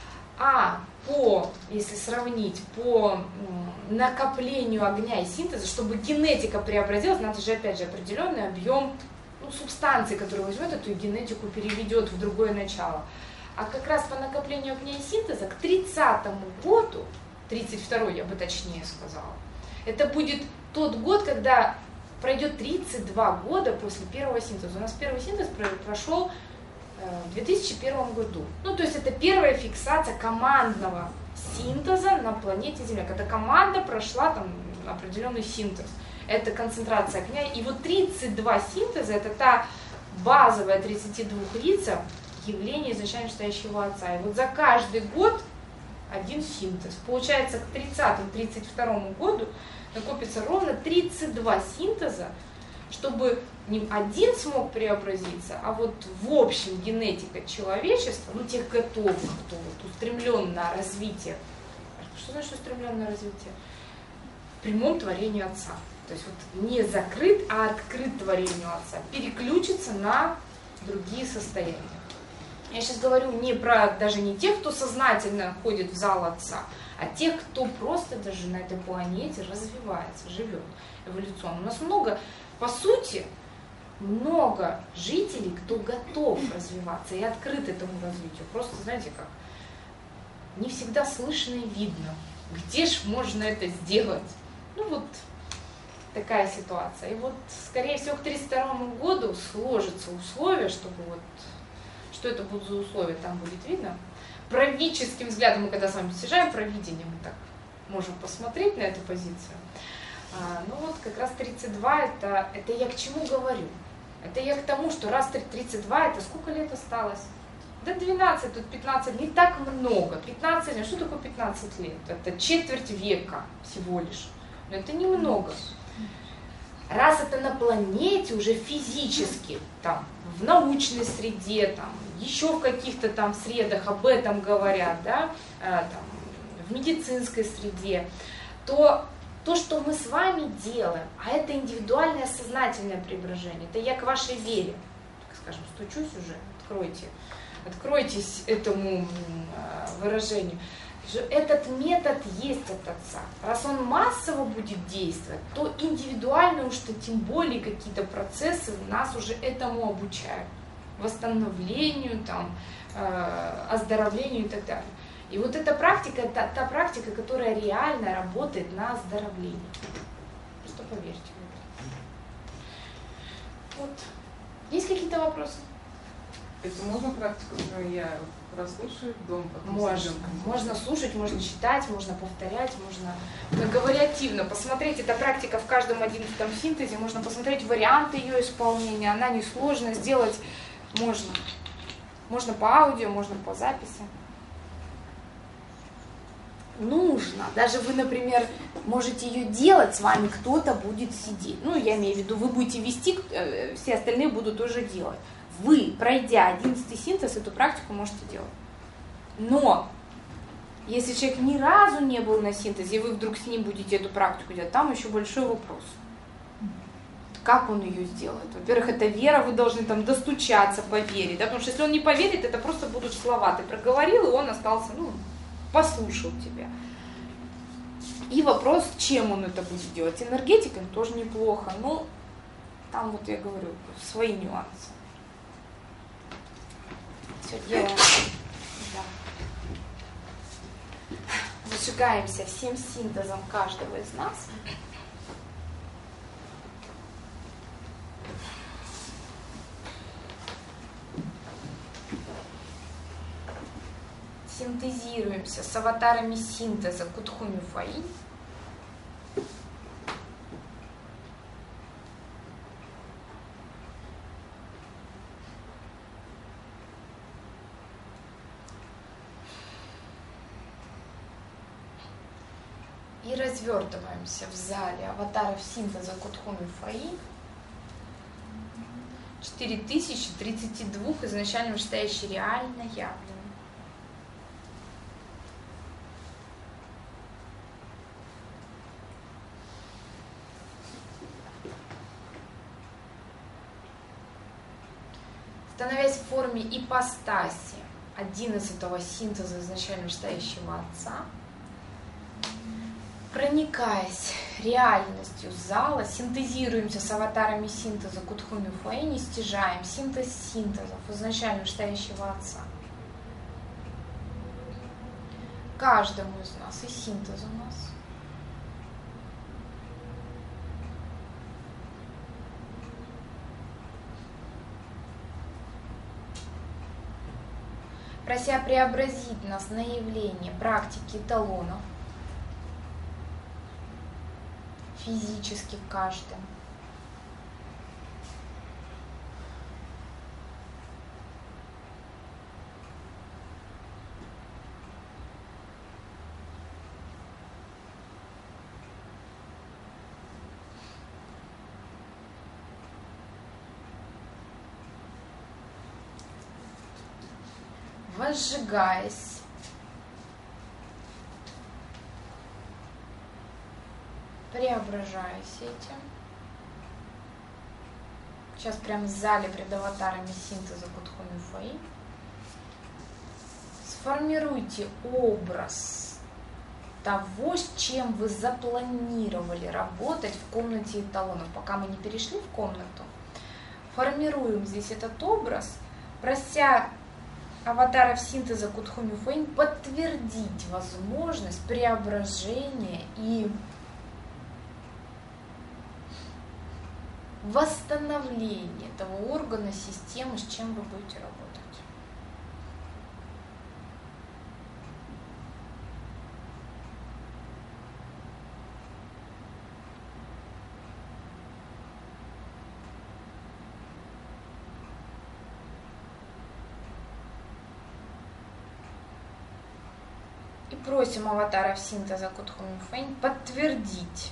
А по, если сравнить, по накоплению огня и синтеза, чтобы генетика преобразилась, надо же опять же определенный объем, ну, субстанции, который возьмет эту генетику, переведет в другое начало. А как раз по накоплению огня и синтеза к тридцатому году, тридцать второй я бы точнее сказала, это будет тот год, когда пройдет тридцать два года после первого синтеза. У нас первый синтез прошел в две тысячи первом году. Ну, то есть это первая фиксация командного синтеза на планете Земля, когда команда прошла там определенный синтез. Это концентрация огня. И вот тридцать два синтеза, это та базовая тридцатидвухлица явление изначально настоящего Отца. И вот за каждый год один синтез. Получается, к тридцатому тридцать второму году накопится ровно тридцать два синтеза, чтобы не один смог преобразиться, а вот в общем генетика человечества, ну тех готовых, кто вот устремлен на развитие. Что значит устремлен на развитие? В прямом творении Отца. То есть вот не закрыт, а открыт творению Отца. Переключится на другие состояния. Я сейчас говорю не про даже не тех, кто сознательно ходит в зал Отца, а тех, кто просто даже на этой планете развивается, живет эволюционно. У нас много, по сути, много жителей, кто готов развиваться и открыт этому развитию. Просто, знаете как, не всегда слышно и видно, где ж можно это сделать. Ну вот такая ситуация. И вот, скорее всего, к тридцать второму году сложатся условия, чтобы вот, что это будут за условия, там будет видно. Правительским взглядом, мы когда с вами съезжаем, провидение, мы так можем посмотреть на эту позицию. А, ну вот как раз тридцать два, это, это я к чему говорю? Это я к тому, что раз тридцать два, это сколько лет осталось? Да двенадцать, тут пятнадцать, не так много. пятнадцать лет, что такое пятнадцать лет? Это четверть века всего лишь. Но это немного. Раз это на планете уже физически, там, в научной среде, там, еще в каких-то там средах об этом говорят, да, там, в медицинской среде, то то, что мы с вами делаем, а это индивидуальное сознательное преображение, это я к вашей вере, так скажем, стучусь уже, откройте, откройтесь этому выражению. Этот метод есть от Отца. Раз он массово будет действовать, то индивидуально уж-то тем более какие-то процессы нас уже этому обучают. Восстановлению, там, оздоровлению и так далее. И вот эта практика, это та практика, которая реально работает на оздоровление. Просто поверьте. Вот. Есть какие-то вопросы? Это можно практику, которую я прослушаю дома? Можно. Можно слушать, можно читать, можно повторять, можно многовариативно посмотреть. Эта практика в каждом одиннадцатом синтезе, можно посмотреть варианты ее исполнения. Она несложна, сделать можно. Можно по аудио, можно по записи. Нужно. Даже вы, например, можете ее делать, с вами кто-то будет сидеть. Ну, я имею в виду, вы будете вести, все остальные будут тоже делать. Вы, пройдя одиннадцатый синтез, эту практику можете делать. Но, если человек ни разу не был на синтезе, и вы вдруг с ним будете эту практику делать, там еще большой вопрос. Как он ее сделает? Во-первых, это вера, вы должны там достучаться, поверить. Да? Потому что если он не поверит, это просто будут слова. Ты проговорил, и он остался, ну, послушал тебя. И вопрос, чем он это будет делать. Энергетикой тоже неплохо, но там вот я говорю, свои нюансы. Все делаем. Да. Зажигаемся всем синтезом каждого из нас. Синтезируемся с аватарами синтеза Кутхуми Фаи. И развертываемся в зале аватаров синтеза Кутхуми Фаи. четыре тысячи тридцати двух изначально вышестоящие реально явлены. Становясь в форме ипостаси одиннадцатого синтеза изначально вышестоящего Отца, проникаясь реальностью зала, синтезируемся с аватарами синтеза Кутхуми Фаи, не стяжаем синтез синтезов изначально вышестоящего Отца. Каждому из нас, и синтез у нас. Прося преобразить нас на явление практики эталонов, физически каждым. Возжигаясь, преображаясь этим. Сейчас прямо в зале пред аватарами синтеза Кутхуми Фаи сформируйте образ того, с чем вы запланировали работать в комнате эталонов. Пока мы не перешли в комнату, формируем здесь этот образ, прося аватаров синтеза Кутхуми Фаи подтвердить возможность преображения и восстановления того органа, системы, с чем вы будете работать. И просим аватаров синтеза Кутхуми Фаи подтвердить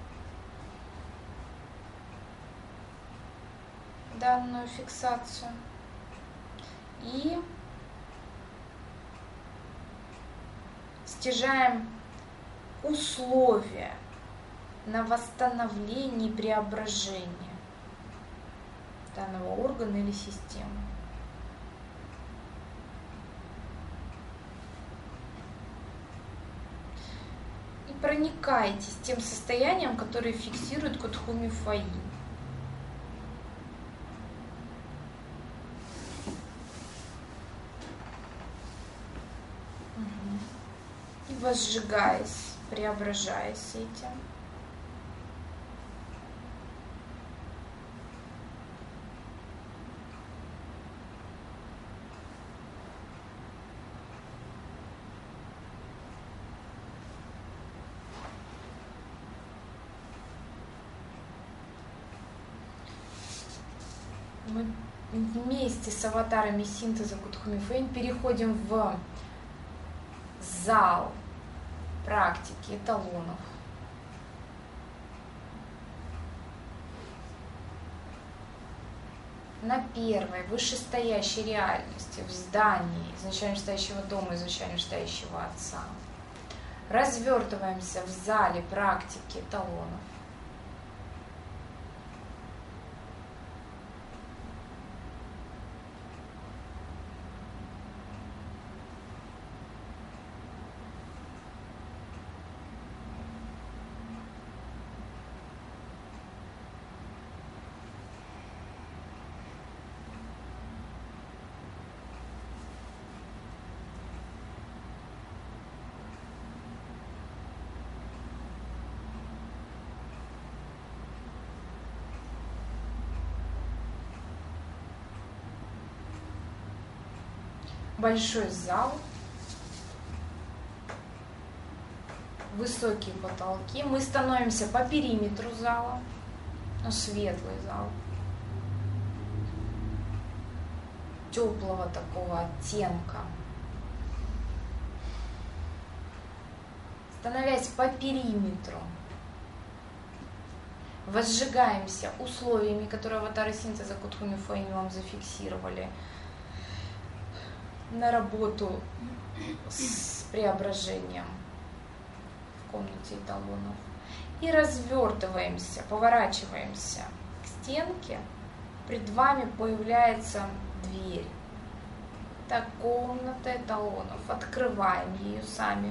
данную фиксацию и стяжаем условия на восстановление и преображение данного органа или системы. И проникайтесь тем состоянием, которое фиксирует Кутхуми Фаи. И возжигаясь, преображаясь этим. Мы вместе с аватарами синтеза Кутхуми Фаи переходим в зал практики эталонов. На первой вышестоящей реальности в здании изначально стоящего дома, изначально стоящего Отца. Развертываемся в зале практики эталонов. большой зал, высокие потолки. Мы становимся по периметру зала, ну, светлый зал, теплого такого оттенка. Становясь по периметру, возжигаемся условиями, которые аватары синтеза Кутхуми Фэйни вам зафиксировали на работу с преображением в комнате эталонов. И развертываемся, поворачиваемся к стенке. Пред вами появляется дверь. Это комната эталонов. Открываем ее сами.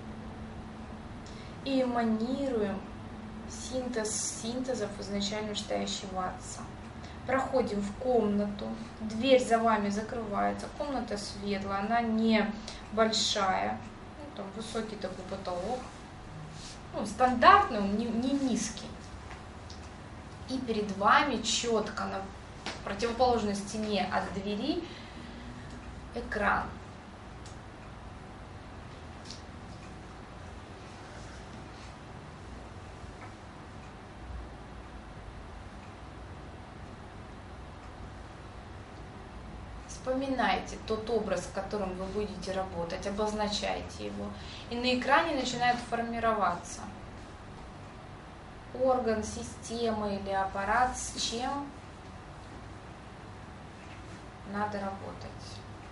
И эманируем синтез синтезов изначально вышестоящего Отца. Проходим в комнату, дверь за вами закрывается, комната светлая, она не большая, ну, там высокий такой потолок, ну, стандартный, он не, не низкий. И перед вами четко на противоположной стене от двери экран. Вспоминайте тот образ, с которым вы будете работать, обозначайте его. И на экране начинает формироваться орган, система или аппарат, с чем надо работать.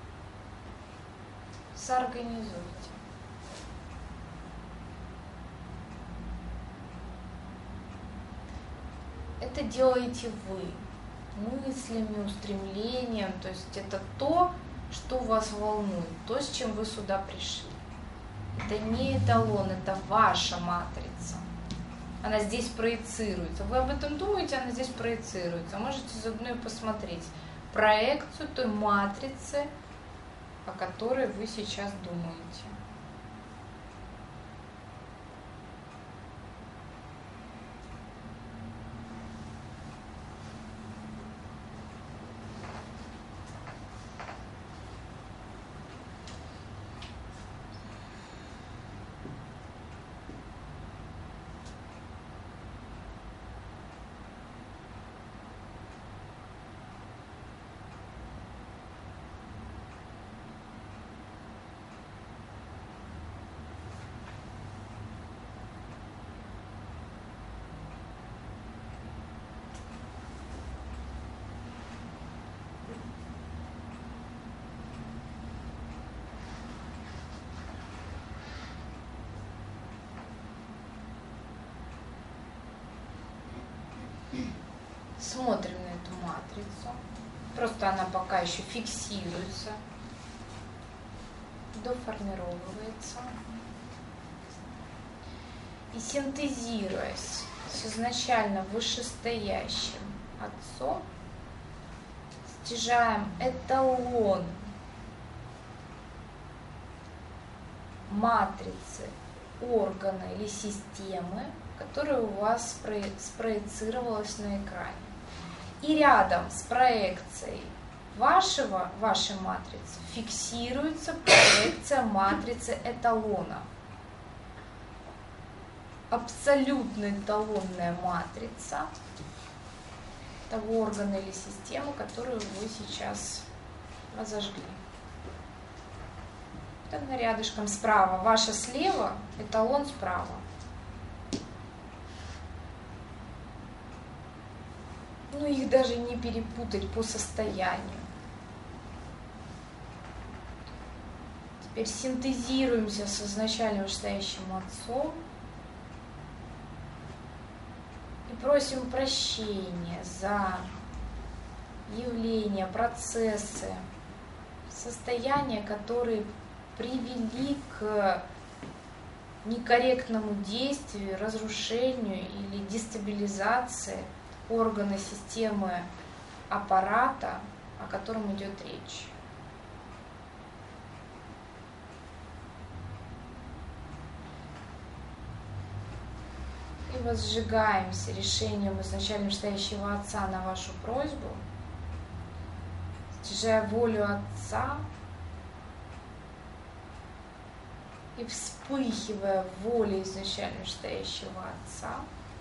Соорганизуйте. Это делаете вы. Мыслями, устремлением, то есть это то, что вас волнует, то, с чем вы сюда пришли. Это не эталон, это ваша матрица. Она здесь проецируется. Вы об этом думаете, она здесь проецируется. Можете заодно и посмотреть проекцию той матрицы, о которой вы сейчас думаете. Смотрим на эту матрицу. Просто она пока еще фиксируется, доформировывается. И синтезируясь с изначально вышестоящим Отцом, стяжаем эталон матрицы, органа или системы, которая у вас спроецировалась на экране. И рядом с проекцией вашего, вашей матрицы фиксируется проекция матрицы эталона. Абсолютно эталонная матрица того органа или системы, которую вы сейчас разожгли. Тогда рядышком справа. Ваша слева, эталон справа. Ну, их даже не перепутать по состоянию. Теперь синтезируемся с изначально вышестоящим Отцом и просим прощения за явления, процессы, состояния, которые привели к некорректному действию, разрушению или дестабилизации органа, системы, аппарата, о котором идет речь. И возжигаемся решением изначально вышестоящего Отца на вашу просьбу, стяжая волю Отца и вспыхивая волей изначально стоящего Отца,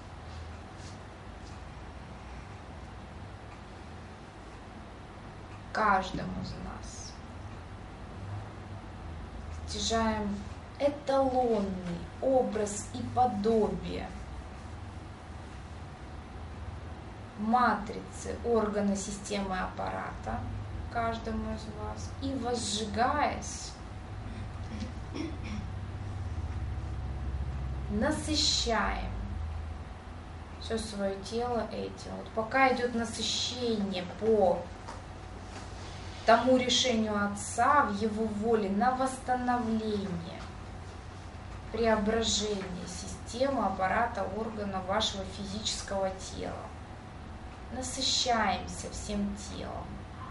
каждому из нас стяжаем эталонный образ и подобие матрицы органа системы аппарата каждому из вас и возжигаясь, насыщаем все свое тело этим. Вот пока идет насыщение по тому решению Отца в Его воле на восстановление, преображение системы, аппарата, органа вашего физического тела. Насыщаемся всем телом.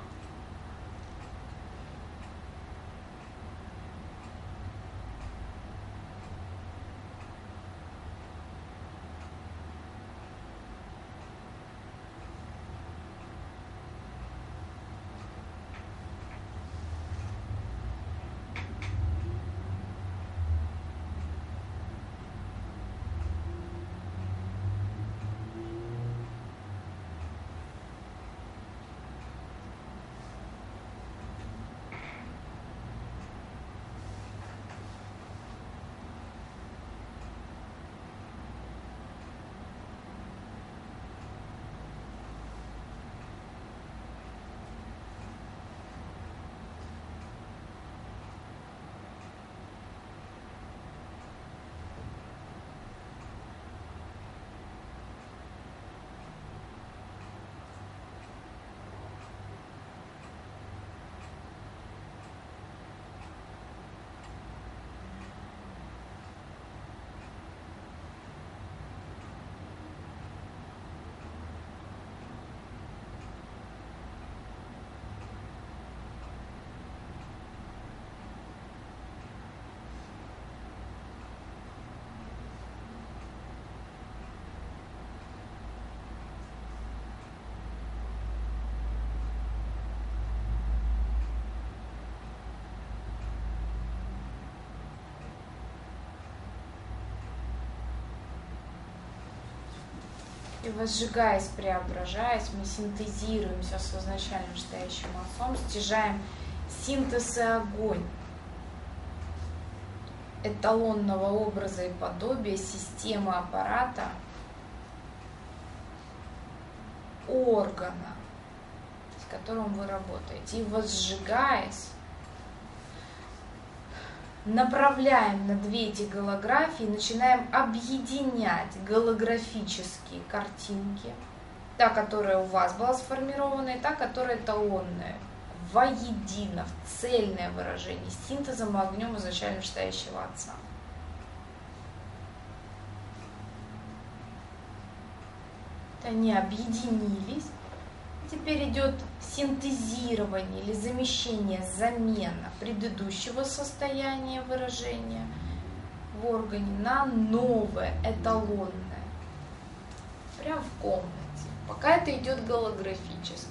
И возжигаясь, преображаясь, мы синтезируемся с изначально стоящим Отцом, стяжаем синтез и огонь эталонного образа и подобия системы аппарата органа, с которым вы работаете. И возжигаясь, направляем на две эти голографии, начинаем объединять голографические картинки, та, которая у вас была сформирована, и та, которая эталонная, воедино, в цельное выражение, с синтезом и огнем изначально стоящего Отца. Они объединились. Теперь идет синтезирование или замещение, замена предыдущего состояния выражения в органе на новое, эталонное. Прямо в комнате. Пока это идет голографически.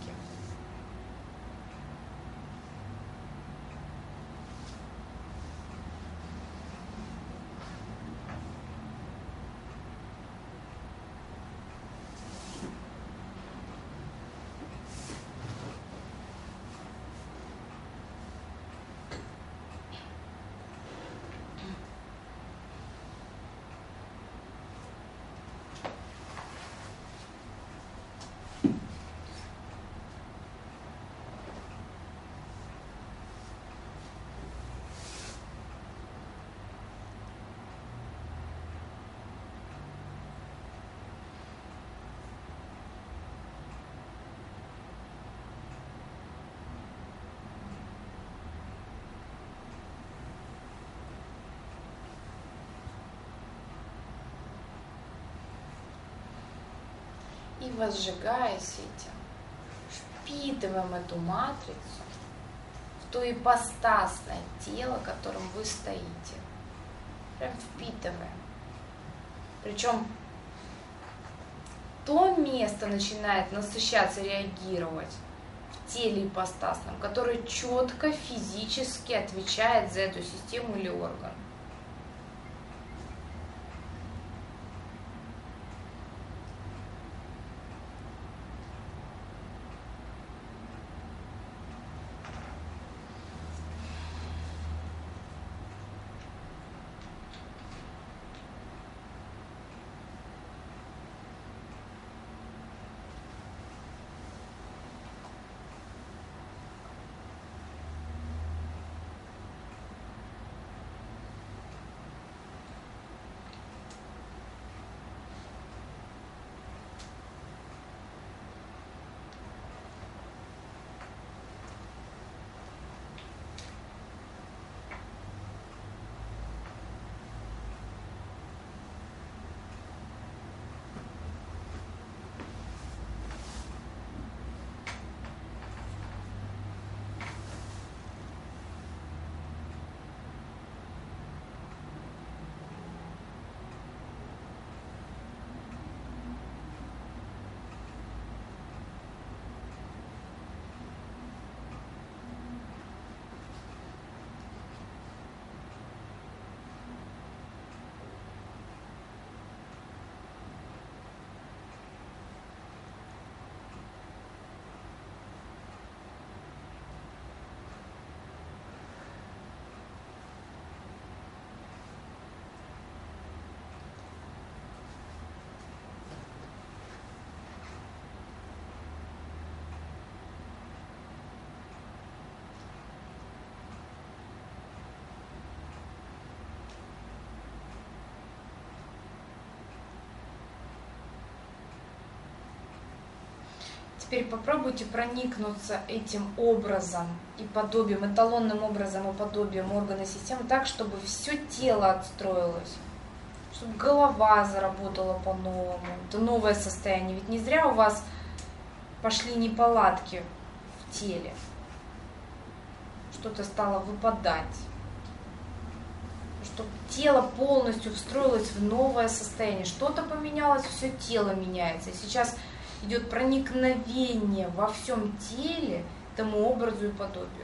И возжигаясь этим, впитываем эту матрицу в то ипостасное тело, в котором вы стоите. Прям впитываем. Причем то место начинает насыщаться, реагировать в теле ипостасном, которое четко физически отвечает за эту систему или орган. Теперь попробуйте проникнуться этим образом и подобием, эталонным образом и подобием органа системы так, чтобы все тело отстроилось, чтобы голова заработала по-новому. Это новое состояние. Ведь не зря у вас пошли неполадки в теле. Что-то стало выпадать. Чтобы тело полностью встроилось в новое состояние. Что-то поменялось, все тело меняется. И сейчас идет проникновение во всем теле этому образу и подобию.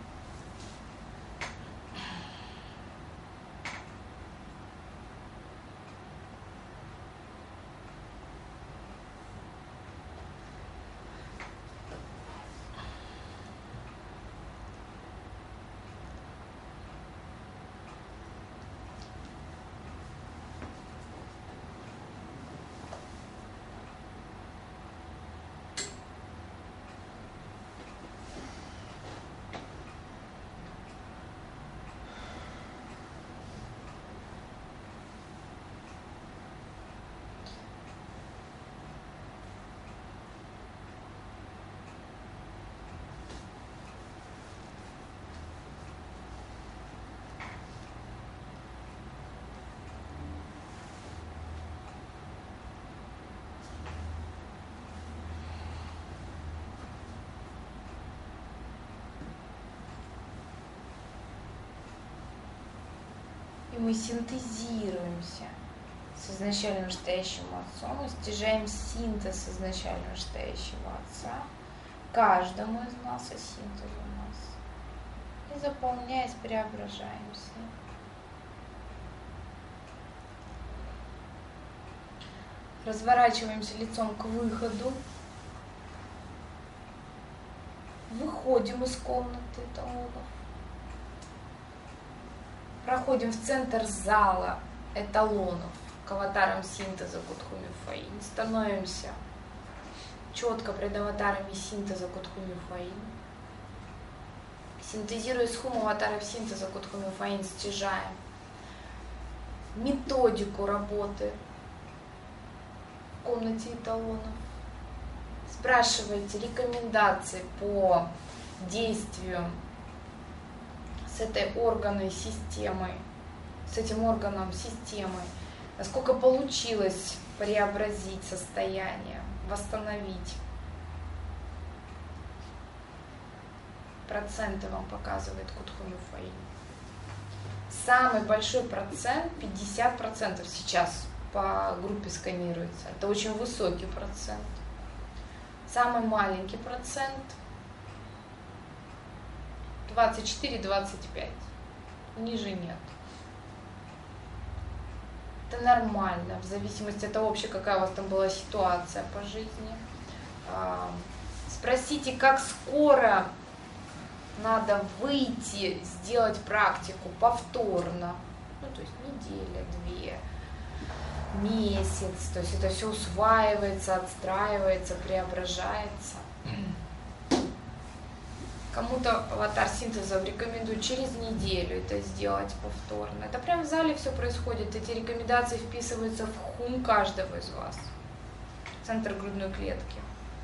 И мы синтезируемся с изначально настоящим Отцом, мы стяжаем синтез с изначально настоящего Отца, каждому из нас и синтез у нас. И заполняясь, преображаемся. Разворачиваемся лицом к выходу. Выходим из комнаты эталонов. Проходим в центр зала эталонов к аватарам синтеза Кутхуми Фаин. Становимся четко пред аватарами синтеза Кутхуми Фаин. Синтезируя схему аватаров синтеза Кутхуми Фаин, стяжаем методику работы в комнате эталонов. Спрашивайте рекомендации по действию с этой органной системой, с этим органом системы, насколько получилось преобразить состояние, восстановить. Проценты вам показывает Кутхуми Фаин. Самый большой процент, пятьдесят процентов сейчас по группе сканируется. Это очень высокий процент. Самый маленький процент двадцать четыре - двадцать пять. Ниже нет. Это нормально, в зависимости от того, вообще какая у вас там была ситуация по жизни. Спросите, как скоро надо выйти, сделать практику повторно. Ну, то есть неделя, две, месяц. То есть это все усваивается, отстраивается, преображается. Кому-то аватар синтеза рекомендую через неделю это сделать повторно. Это прям в зале все происходит. Эти рекомендации вписываются в хум каждого из вас. Центр грудной клетки.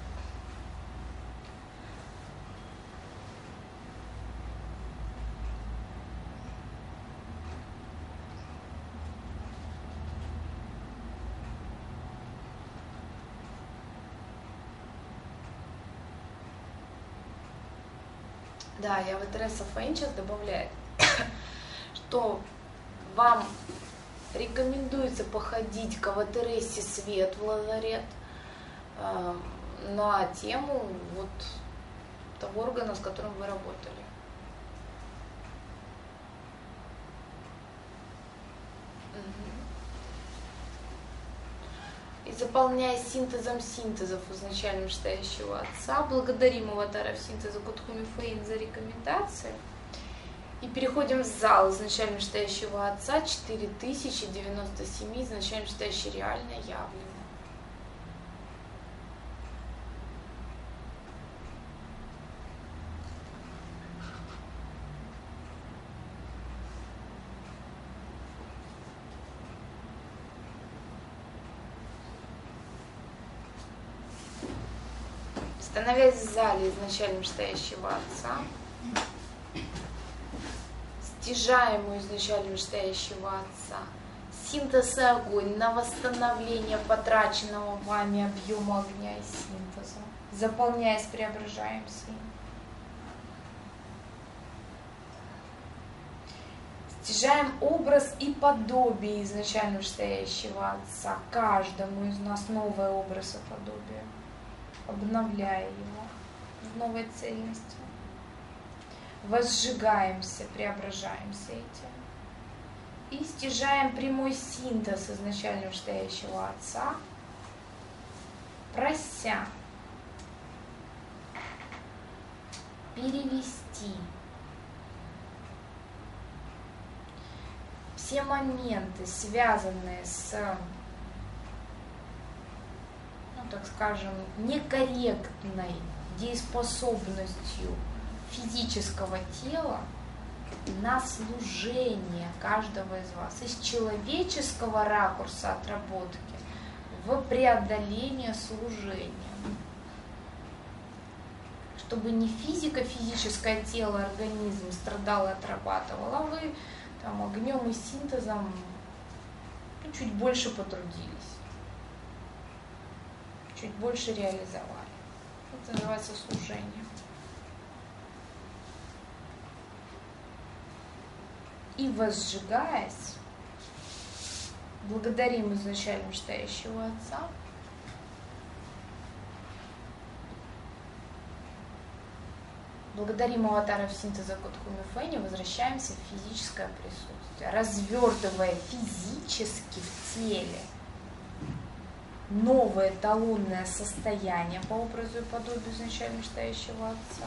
Да, я в Тереса Фаин сейчас добавляет, что вам рекомендуется походить к Аватересе Свет в лазарет э, на тему вот того органа, с которым вы работали. И заполняя синтезом синтезов изначально настоящего Отца, благодарим аватаров синтеза Кутхуми Фаин за рекомендации. И переходим в зал изначально настоящего Отца, четыре тысячи девяносто семь изначально настоящее реальное явлено. становясь в зале изначально стоящего Отца, стяжаемую изначально стоящего Отца, синтез и огонь на восстановление потраченного вами объема огня и синтеза, заполняясь, преображаемся им. Стяжаем образ и подобие изначально стоящего Отца, каждому из нас новый образ и подобие, обновляя его в новой цельности. Возжигаемся, преображаемся этим. И стяжаем прямой синтез изначально стоящего Отца, прося перевести все моменты, связанные с, ну, так скажем, некорректной дееспособностью физического тела, на служение каждого из вас, из человеческого ракурса отработки в преодоление служения. Чтобы не физика, физическое тело, организм страдал и отрабатывал, а вы там огнем и синтезом, ну, чуть больше потрудились, чуть больше реализовали. Это называется служение. И возжигаясь, благодарим изначально стоящего Отца, благодарим аватаров синтеза Кодхуми Фэни, возвращаемся в физическое присутствие, развертывая физически в теле новое эталонное состояние по образу и подобию изначально стоящего Отца,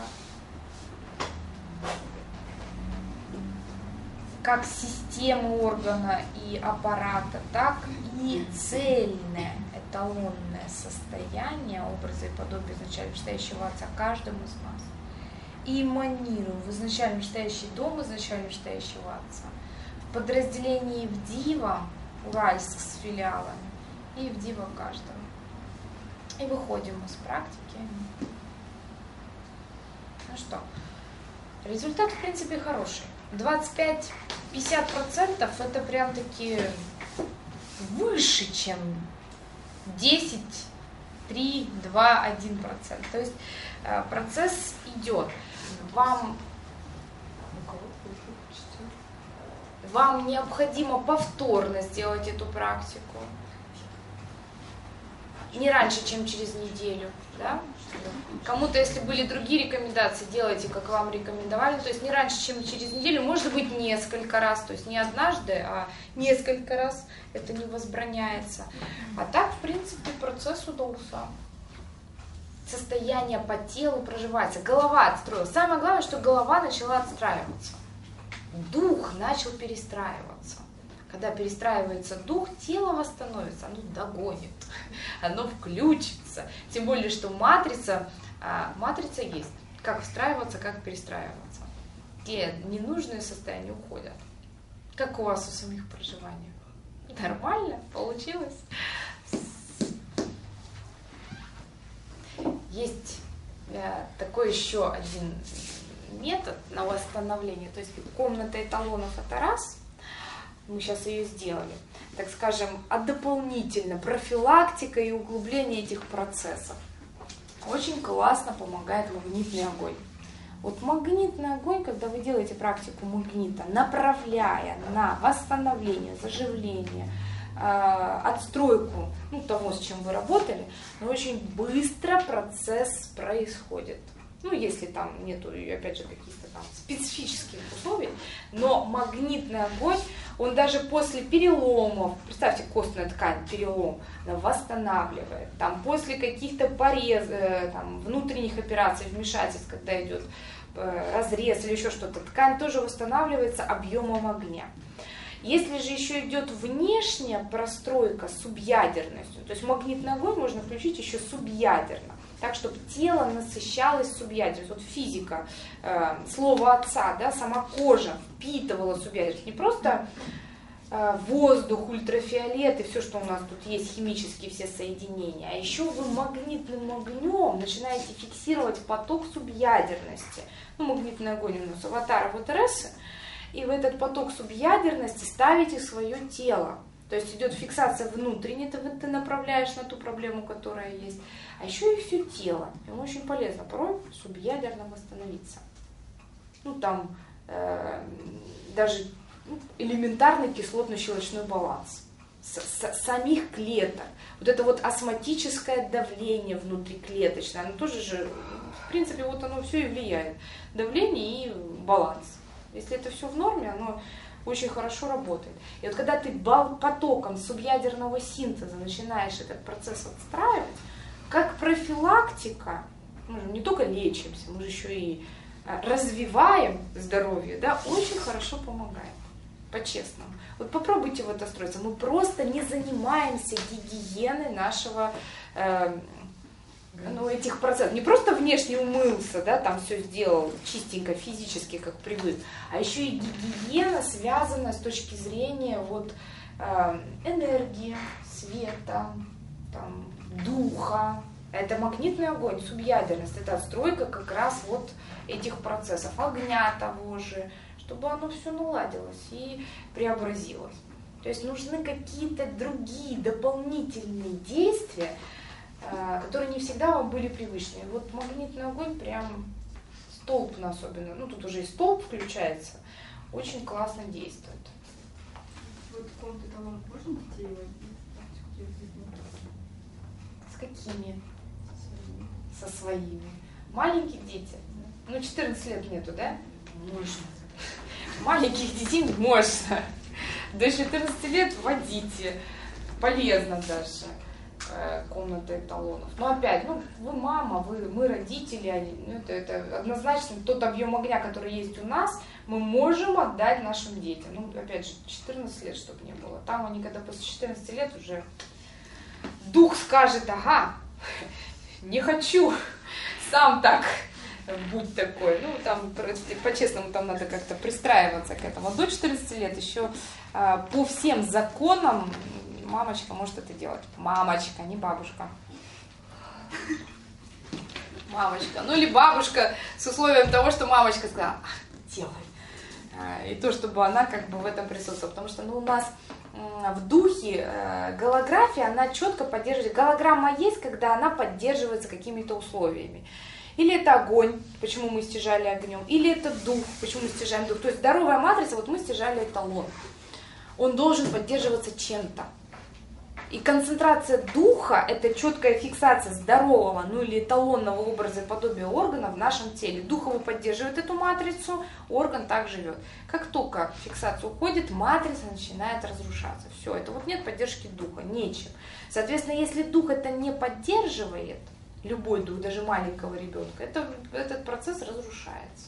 как системы органа и аппарата, так и цельное эталонное состояние образа и подобия изначально стоящего Отца каждому из нас. И эманируем в изначально стоящий дом изначально стоящего Отца, в подразделении в Дива, Уральск с филиалами, и в Дива каждого. И выходим из практики. Ну что, результат в принципе хороший. двадцать пять - пятьдесят процентов это прям таки выше, чем десять, три, два, один процент. То есть процесс идет. Вам, вам необходимо повторно сделать эту практику. Не раньше, чем через неделю. Да? Кому-то, если были другие рекомендации, делайте, как вам рекомендовали. То есть не раньше, чем через неделю, может быть, несколько раз. То есть не однажды, а несколько раз. Это не возбраняется. А так, в принципе, процесс удался. Состояние по телу проживается. Голова отстроилась. Самое главное, что голова начала отстраиваться. Дух начал перестраиваться. Когда перестраивается дух, тело восстановится, оно догонит, оно включится. Тем более, что матрица, матрица есть. Как встраиваться, как перестраиваться. Те ненужные состояния уходят. Как у вас у самих проживаний? Нормально? Получилось? Есть такой еще один метод на восстановление. То есть комната эталонов это раз. Мы сейчас ее сделали. Так скажем, а дополнительно профилактика и углубление этих процессов. Очень классно помогает магнитный огонь. Вот магнитный огонь, когда вы делаете практику магнита, направляя на восстановление, заживление, отстройку, ну, того, с чем вы работали, но очень быстро процесс происходит. Ну, если там нету, опять же, каких-то там специфических условий, но магнитный огонь, он даже после переломов, представьте, костная ткань, перелом, она восстанавливает. Там после каких-то порезов, там, внутренних операций, вмешательств, когда идет разрез или еще что-то, ткань тоже восстанавливается объемом огня. Если же еще идет внешняя простройка субъядерностью, то есть магнитный огонь можно включить еще субъядерно, так, чтобы тело насыщалось субъядерностью. Вот физика, э, слово Отца, да, сама кожа впитывала субъядерность. Не просто воздух, ультрафиолет и все, что у нас тут есть, химические все соединения. А еще вы магнитным огнем начинаете фиксировать поток субъядерности. Ну, магнитный огонь у нас аватар, вот РС, и в этот поток субъядерности ставите свое тело. То есть идет фиксация внутренне, ты, ты направляешь на ту проблему, которая есть, а еще и все тело. Ему очень полезно порой субъядерно восстановиться. Ну, там э, даже ну, элементарный кислотно-щелочной баланс с, с, самих клеток. Вот это вот осмотическое давление внутриклеточное, оно тоже же, в принципе, вот оно все и влияет. Давление и баланс. Если это все в норме, оно очень хорошо работает. И вот когда ты потоком субъядерного синтеза начинаешь этот процесс отстраивать, как профилактика, мы же не только лечимся, мы же еще и развиваем здоровье, да, очень хорошо помогает. По-честному. Вот попробуйте в это строиться. Мы просто не занимаемся гигиеной нашего, э, ну, этих процессов. Не просто внешне умылся, да, там все сделал чистенько, физически, как привык, а еще и гигиена связана с точки зрения вот, э, энергии, света, там, духа. Это магнитный огонь, субъядерность, это отстройка как раз вот этих процессов, огня того же, чтобы оно все наладилось и преобразилось. То есть нужны какие-то другие дополнительные действия, которые не всегда вам были привычны. Вот магнитный огонь прям столбно особенно, ну тут уже и столб включается, очень классно действует. Вот комнаты талонов можно детей водить? С какими? Со своими. Маленькие дети? Ну четырнадцати лет нету, да? Можно. Маленьких детей можно. До четырнадцати лет водите. Полезно даже. Комната эталонов. Но опять, ну, вы мама, вы, мы родители, они, ну, это, это однозначно тот объем огня, который есть у нас, мы можем отдать нашим детям. Ну, опять же, четырнадцать лет, чтобы не было. Там они, когда после четырнадцати лет уже дух скажет, ага, не хочу, сам так, будь такой. Ну, там, по-честному, там надо как-то пристраиваться к этому. До четырнадцати лет еще по всем законам мамочка может это делать. Мамочка, не бабушка. Мамочка. Ну или бабушка с условием того, что мамочка сказала, делай. И то, чтобы она как бы в этом присутствовала. Потому что ну, у нас в духе голография, она четко поддерживает. Голограмма есть, когда она поддерживается какими-то условиями. Или это огонь, почему мы стяжали огнем. Или это дух, почему мы стяжаем дух. То есть здоровая матрица, вот мы стяжали эталон. Он должен поддерживаться чем-то. И концентрация духа – это четкая фиксация здорового, ну или эталонного образа и подобия органа в нашем теле. Духовый поддерживает эту матрицу, орган так живет. Как только фиксация уходит, матрица начинает разрушаться. Все, это вот нет поддержки духа, нечем. Соответственно, если дух это не поддерживает, любой дух, даже маленького ребенка, это, этот процесс разрушается.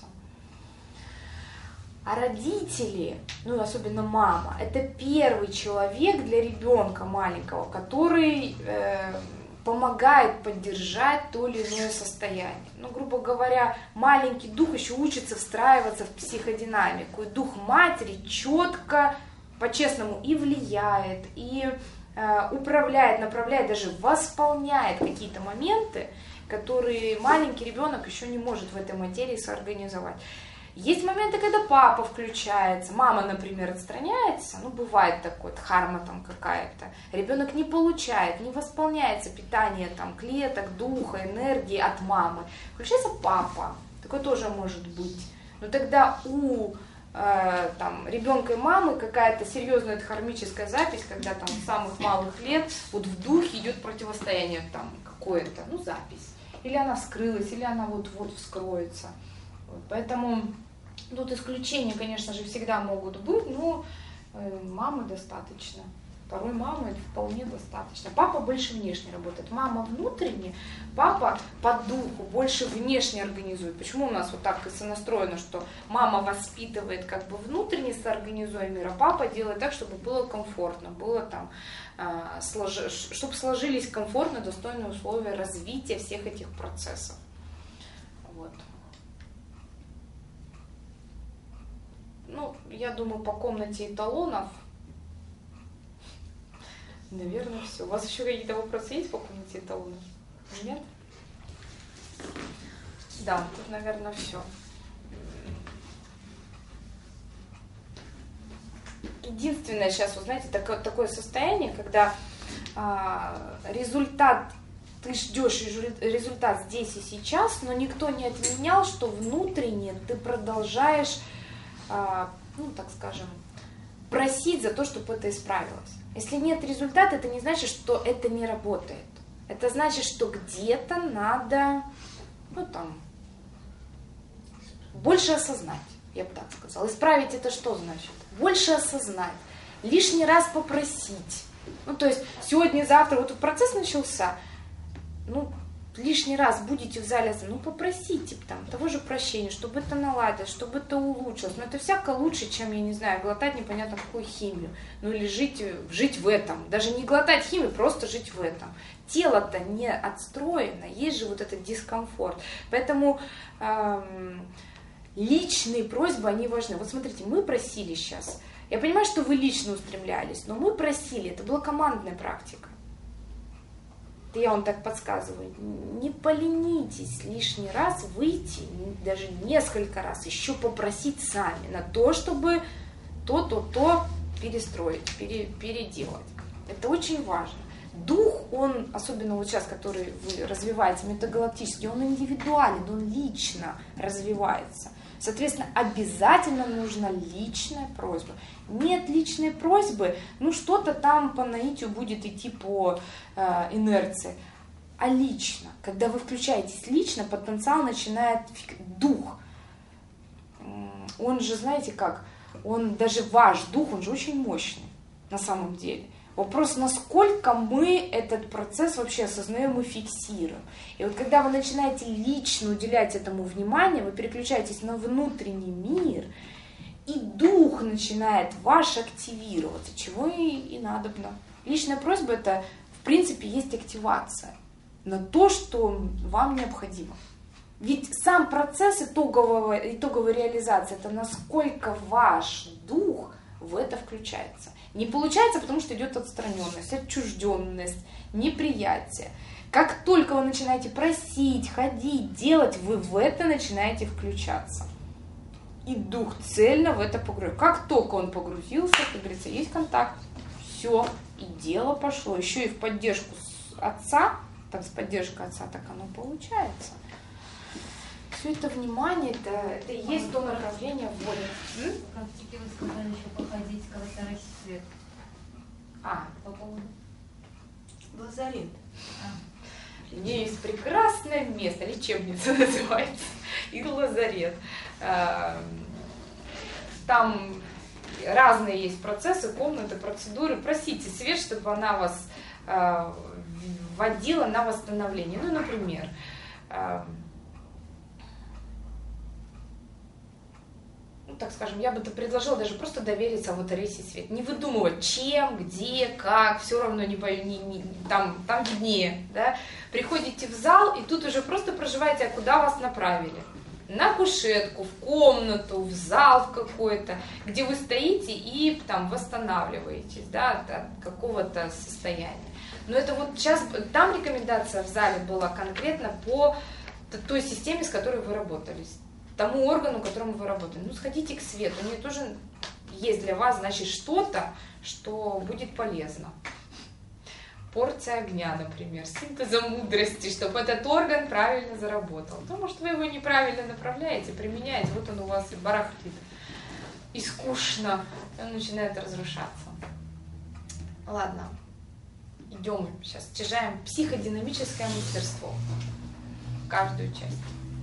А родители, ну особенно мама, это первый человек для ребенка маленького, который э, помогает поддержать то или иное состояние. Ну, грубо говоря, маленький дух еще учится встраиваться в психодинамику. И дух матери четко, по-честному, и влияет, и э, управляет, направляет, даже восполняет какие-то моменты, которые маленький ребенок еще не может в этой материи соорганизовать. Есть моменты, когда папа включается, мама, например, отстраняется, ну, бывает такое, дхарма там какая-то, ребенок не получает, не восполняется питание там клеток, духа, энергии от мамы, включается папа, такое тоже может быть, но тогда у э, там, ребенка и мамы какая-то серьезная дхармическая запись, когда там с самых малых лет вот в духе идет противостояние там какое-то, ну, запись, или она вскрылась, или она вот-вот вскроется, вот, поэтому... Тут исключения, конечно же, всегда могут быть, но э, мамы достаточно. Второй мамы это вполне достаточно. Папа больше внешне работает, мама внутренне, папа по духу больше внешне организует. Почему у нас вот так и сонастроено, что мама воспитывает как бы внутренне, соорганизуя мир, а папа делает так, чтобы было комфортно, было там, э, слож... чтобы сложились комфортно, достойные условия развития всех этих процессов. Вот. Ну, я думаю, по комнате эталонов Наверное, все. У вас еще какие-то вопросы есть по комнате эталонов? Нет? Да, тут, наверное, все. Единственное сейчас, вы знаете, такое, такое состояние, когда а, результат, ты ждешь результат здесь и сейчас, но никто не отменял, что внутренне ты продолжаешь, а, ну, так скажем, просить за то, чтобы это исправилось. Если нет результата, это не значит, что это не работает. Это значит, что где-то надо, ну, там, больше осознать, я бы так сказала. Исправить это что значит? Больше осознать, лишний раз попросить. Ну, то есть сегодня-завтра, вот процесс начался, ну, лишний раз будете в зале, ну, попросите там того же прощения, чтобы это наладилось, чтобы это улучшилось. Но это всяко лучше, чем, я не знаю, глотать непонятно какую химию. Ну, или жить, жить в этом. Даже не глотать химию, просто жить в этом. Тело-то не отстроено, есть же вот этот дискомфорт. Поэтому эм, личные просьбы, они важны. Вот смотрите, мы просили сейчас. Я понимаю, что вы лично устремлялись, но мы просили, это была командная практика. Я вам так подсказываю, не поленитесь лишний раз выйти, даже несколько раз еще попросить сами на то, чтобы то-то-то перестроить, пере, переделать. Это очень важно. Дух, он, особенно вот сейчас, который вы развиваете метагалактически, он индивидуален, он лично развивается. Соответственно, обязательно нужна личная просьба. Нет личной просьбы, ну что-то там по наитию будет идти по э, инерции. А лично, когда вы включаетесь лично, потенциал начинает, дух, он же, знаете как, он даже ваш дух, он же очень мощный на самом деле. Вопрос, насколько мы этот процесс вообще осознаем и фиксируем. И вот когда вы начинаете лично уделять этому внимание, вы переключаетесь на внутренний мир, и дух начинает ваш активироваться, чего и, и надобно. Личная просьба — это, в принципе, есть активация на то, что вам необходимо. Ведь сам процесс итогового, итоговой реализации — это насколько ваш дух в это включается. Не получается, потому что идет отстраненность, отчужденность, неприятие. Как только вы начинаете просить, ходить, делать, вы в это начинаете включаться. И дух цельно в это погрузился. Как только он погрузился, как говорится, есть контакт, все, и дело пошло. Еще и в поддержку отца, там с поддержкой отца так оно получается. Все это внимание, это, это и есть то направление воли. В практике вы сказали еще походить, когда старый свет. А, По поводу? лазарет. А. У нее есть прекрасное место, лечебница называется, и лазарет. Там разные есть процессы, комнаты, процедуры. Просите свет, чтобы она вас вводила на восстановление. Ну, например, ну, так скажем, я бы предложила даже просто довериться вот Арисе Свет. Не выдумывать, чем, где, как, все равно не, не, не там, там виднее. Да? Приходите в зал, и тут уже просто проживаете, а куда вас направили. На кушетку, в комнату, в зал в какой-то, где вы стоите и там восстанавливаетесь, да, от, от какого-то состояния. Но это вот сейчас, там рекомендация в зале была конкретно по той системе, с которой вы работали, тому органу, которому вы работаете. Ну, сходите к свету, у нее тоже есть для вас, значит, что-то, что будет полезно. Порция огня, например, синтеза мудрости, чтобы этот орган правильно заработал. Потому что вы его неправильно направляете, применяете, вот он у вас и барахлит. И скучно, он начинает разрушаться. Ладно, идем сейчас, стяжаем психодинамическое мастерство. Каждую часть.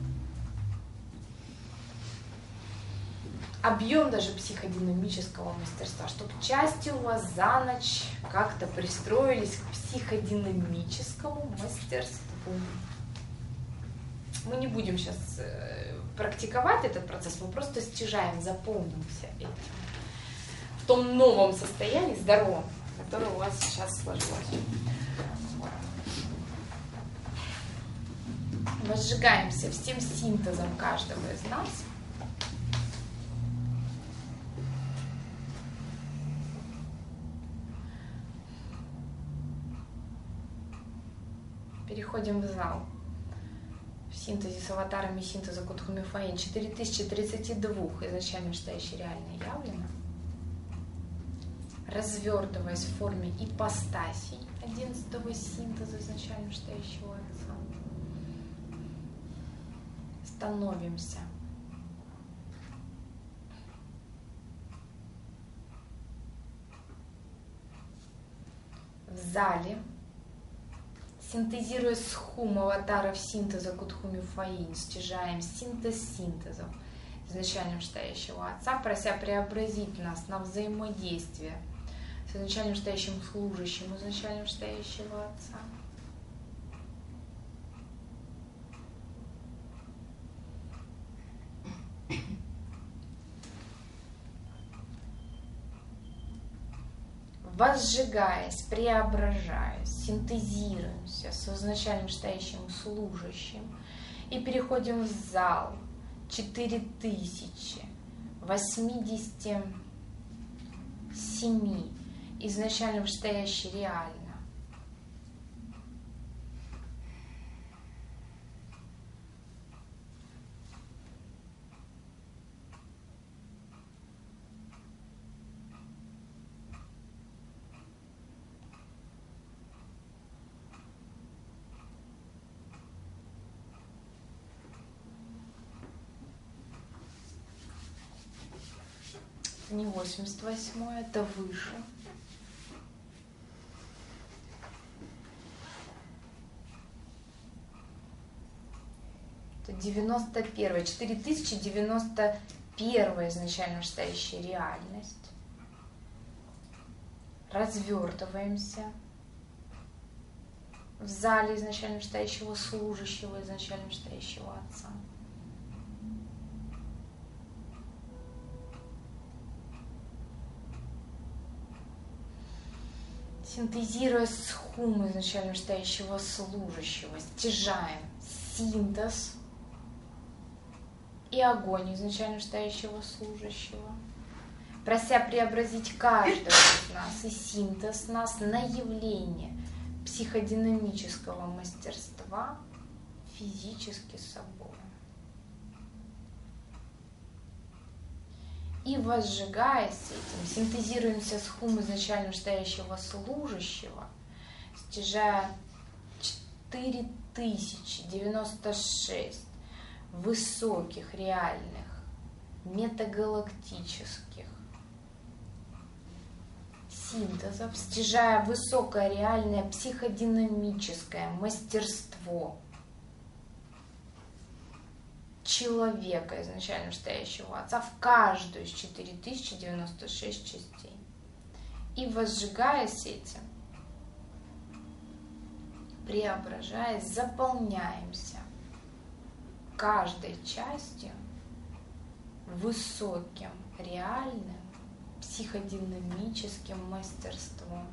Объем даже психодинамического мастерства, чтобы части у вас за ночь как-то пристроились к психодинамическому мастерству. Мы не будем сейчас практиковать этот процесс, мы просто стяжаем, запомнимся этим. В том новом состоянии, здоровом, которое у вас сейчас сложилось. Возжигаемся всем синтезом каждого из нас. Переходим в зал. В синтезе с аватарами синтеза Кутху-Мифаин четыре тысячи тридцать два изначально вышестоящее реально явлено. Развертываясь в форме ипостасей одиннадцатого синтеза изначально вышестоящего Отца. Становимся в зале, синтезируя схум аватаров синтеза Кутху-Мифаин, стяжаем синтез синтезов изначально вышестоящего Отца, прося преобразить нас на взаимодействие с изначально вышестоящим служащим изначально вышестоящего Отца. Возжигаясь, преображаясь, синтезируемся с изначально вышестоящим служащим и переходим в зал четыре тысячи восемьдесят семь изначально вышестоящий реально. Не восемьдесят восьмое, это выше. Это девяносто первое, четыре тысячи девяносто первая изначально вышестоящая реальность. Развертываемся в зале изначально вышестоящего служащего, изначально вышестоящего Отца. Синтезируя схум изначально вышестоящего служащего, стяжаем синтез и огонь изначально вышестоящего служащего, прося преобразить каждого из нас и синтез нас на явление психодинамического мастерства физически собой. И возжигаясь этим, синтезируемся с хум изначально вышестоящего служащего, стяжая четыре тысячи девяносто шесть высоких, реальных, метагалактических синтезов, стяжая высокое, реальное, психодинамическое мастерство человека изначально вышестоящего Отца в каждую из четыре тысячи девяносто шесть частей. И возжигаясь этим, преображаясь, заполняемся каждой частью высоким, реальным, психодинамическим мастерством.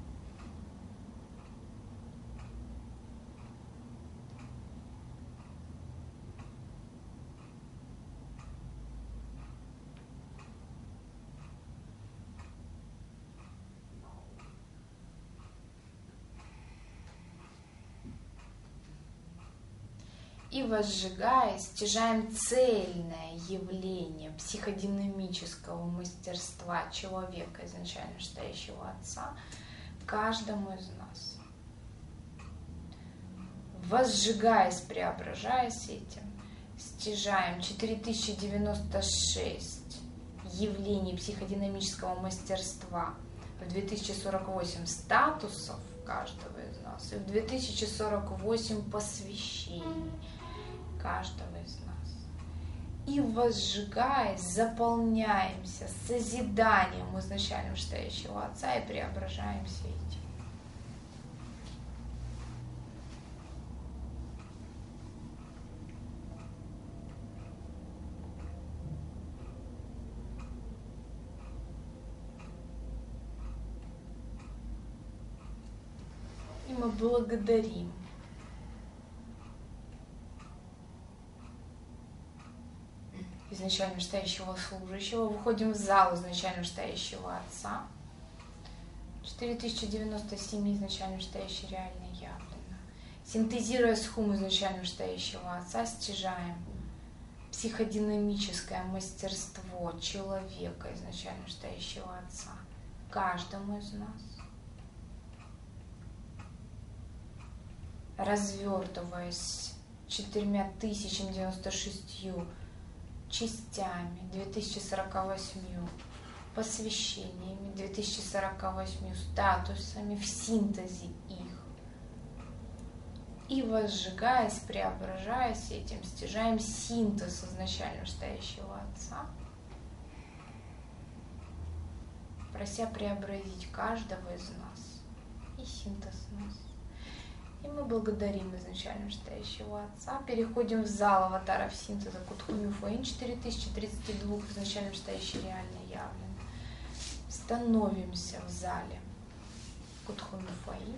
И возжигая, стяжаем цельное явление психодинамического мастерства человека, изначально вышестоящего Отца, каждому из нас. Возжигаясь, преображаясь этим, стяжаем четыре тысячи девяносто шесть явлений психодинамического мастерства в две тысячи сорок восемь статусов каждого из нас и в две тысячи сорок восемь посвящений каждого из нас. И возжигаясь, заполняемся созиданием изначально вышестоящего Отца и преображаемся этим. И мы благодарим изначально вышестоящего служащего, выходим в зал изначально вышестоящего Отца. четыре тысячи девяносто семь изначально вышестоящей реально явлено. Синтезируя схему изначально стоящего Отца, стяжаем психодинамическое мастерство человека, изначально стоящего Отца, каждому из нас, развертываясь четырьмя тысячами девяносто шестью частями, две тысячи сорока восьмью посвящениями, две тысячи сорока восьмью статусами в синтезе их. И возжигаясь, преображаясь этим, стяжаем синтез изначально стоящего Отца, прося преобразить каждого из нас и синтез нас. И мы благодарим изначально стоящего Отца, переходим в зал аватаров синтеза Кутхуми Фэйн четыре тысячи тридцать два изначально стоящий реально явлен. Становимся в зале Кутхуми Фэйн,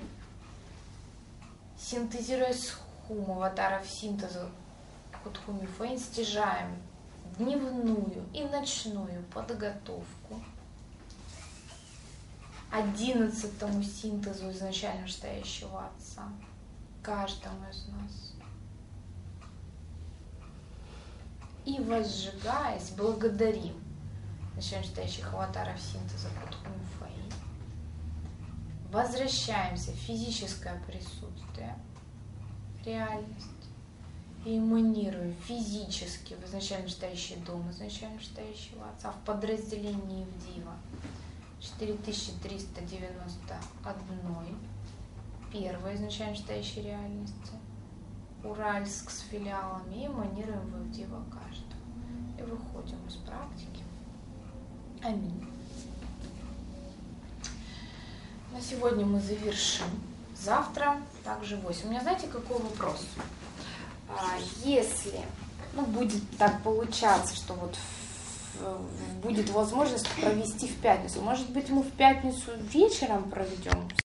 синтезируя схему аватаров синтеза Кутхуми Фэйн, стяжаем дневную и ночную подготовку одиннадцатому синтезу изначально стоящего Отца, каждому из нас. И возжигаясь, благодарим изначально стоящих аватаров синтеза Кутхуми Фэйн. Возвращаемся в физическое присутствие, реальность, и эманируем физически в изначально стоящий дом, изначально стоящего Отца, в подразделении в Дива четыре тысячи триста девяносто один, первой изначально стоящей реальности, Уральск с филиалами, и эманируем в Дива каждого. И выходим из практики. Аминь. На сегодня мы завершим. Завтра также восемь. У меня, знаете, какой вопрос? Если, ну, будет так получаться, что вот будет возможность провести в пятницу, может быть, мы в пятницу вечером проведем